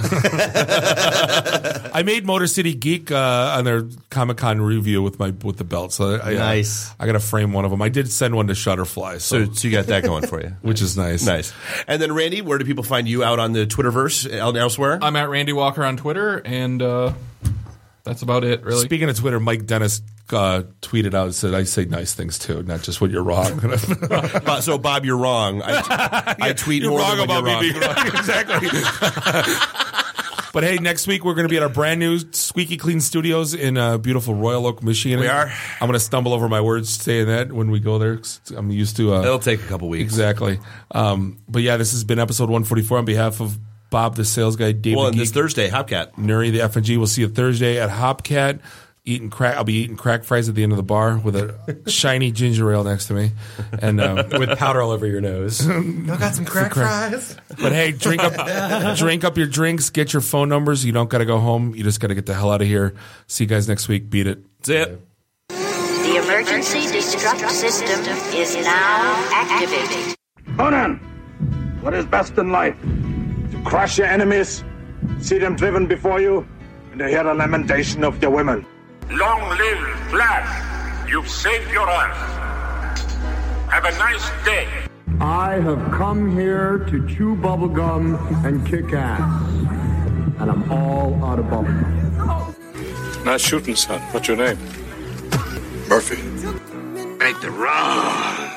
I made Motor City Geek uh, on their Comic Con review with my with the belt. So I, Nice. I, I got to frame one of them. I did send one to Shutterfly, so, so, so you got that going for you. which is nice. Nice. And then Randy, where do people find you out on the Twitterverse and elsewhere? I'm at Randy Walker on Twitter, and uh, that's about it, really. Speaking of Twitter, Mike Dennis uh, tweeted out and said, "I say nice things too, not just when you're wrong." Bob- so Bob, you're wrong. I, I tweet you're more wrong than when about you're me wrong. being wrong. Exactly. But hey, next week we're going to be at our brand new Squeaky Clean Studios in uh, beautiful Royal Oak, Michigan. We are. I'm going to stumble over my words saying that when we go there. 'cause I'm used to. Uh, It'll take a couple weeks. Exactly. Um, but yeah, this has been episode one forty-four on behalf of Bob, the sales guy, David Well, and Geek, this Thursday, Hopcat. Nuri, the F N G. We'll see you Thursday at Hopcat. Eating crack. I'll be eating crack fries at the end of the bar with a shiny ginger ale next to me, and uh, With powder all over your nose. I got some crack fries. But hey, drink up, drink up your drinks. Get your phone numbers. You don't got to go home. You just got to get the hell out of here. See you guys next week. Beat it. That's it. The emergency destruct system is now activated. Conan, what is best in life? To crush your enemies, see them driven before you, and to hear the lamentation of your women. Long live Flash! You've saved your ass. Have a nice day. I have come here to chew bubblegum and kick ass. And I'm all out of bubblegum. Nice shooting, son. What's your name? Murphy. Make the run.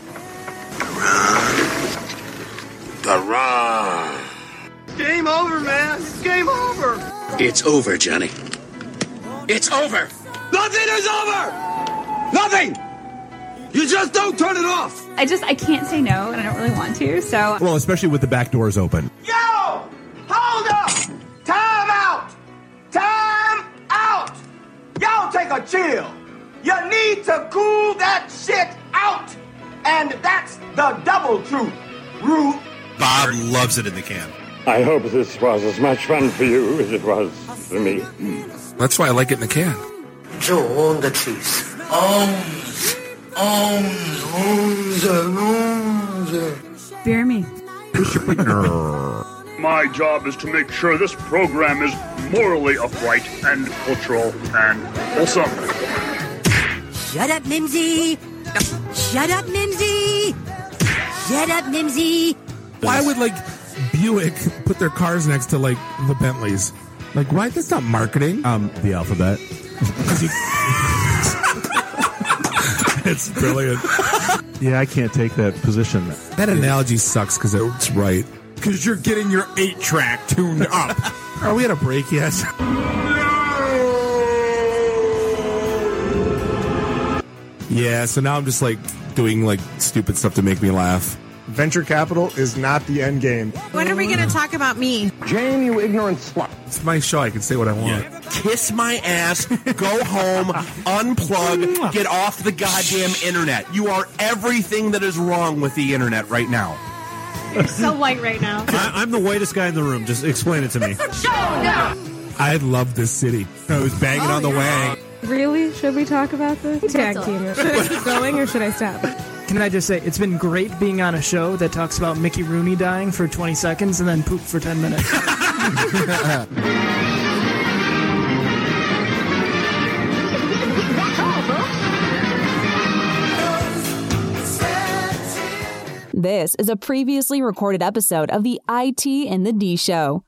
The run. Game over, man. Game over. It's over, Johnny. It's over. Nothing is over. Nothing. You just don't turn it off. I just, I can't say no, and I don't really want to, so. Well, especially with the back doors open. Yo! Hold up! Time out! Time out! a chill. You need to cool that shit out. And that's the double truth. Rude. Bob loves it in the can. I hope this was as much fun for you as it was for me. That's why I like it in the can. Joe on the trees. Ohms. Ohms. Ohms. Ohms. Bear me. My job is to make sure this program is morally upright and cultural and wholesome. Shut up, Mimsy! Shut up, Mimsy! Shut up, Mimsy! Why would, like, Buick put their cars next to, like, the Bentleys? Like, why? That's not marketing. Um, the alphabet. It's brilliant. Yeah, I can't take that position. That analogy sucks because it's right. Because you're getting your eight track tuned up. Are we at a break yet? Yeah, so now I'm just like doing like stupid stuff to make me laugh. Venture capital is not the end game. When are we going to talk about me? Jane, you ignorant slut. It's my show. I can say what I want. Yeah. Kiss my ass, go home, unplug, get off the goddamn internet. You are everything that is wrong with the internet right now. You're so white right now. I, I'm the whitest guy in the room. Just explain it to me. I love this city. I was banging Oh, on the yeah. wang. Really? Should we talk about this? Tag team it. Should I keep going or should I stop? Can I just say, it's been great being on a show that talks about Mickey Rooney dying for twenty seconds and then poop for ten minutes. This is a previously recorded episode of the I T and the D Show.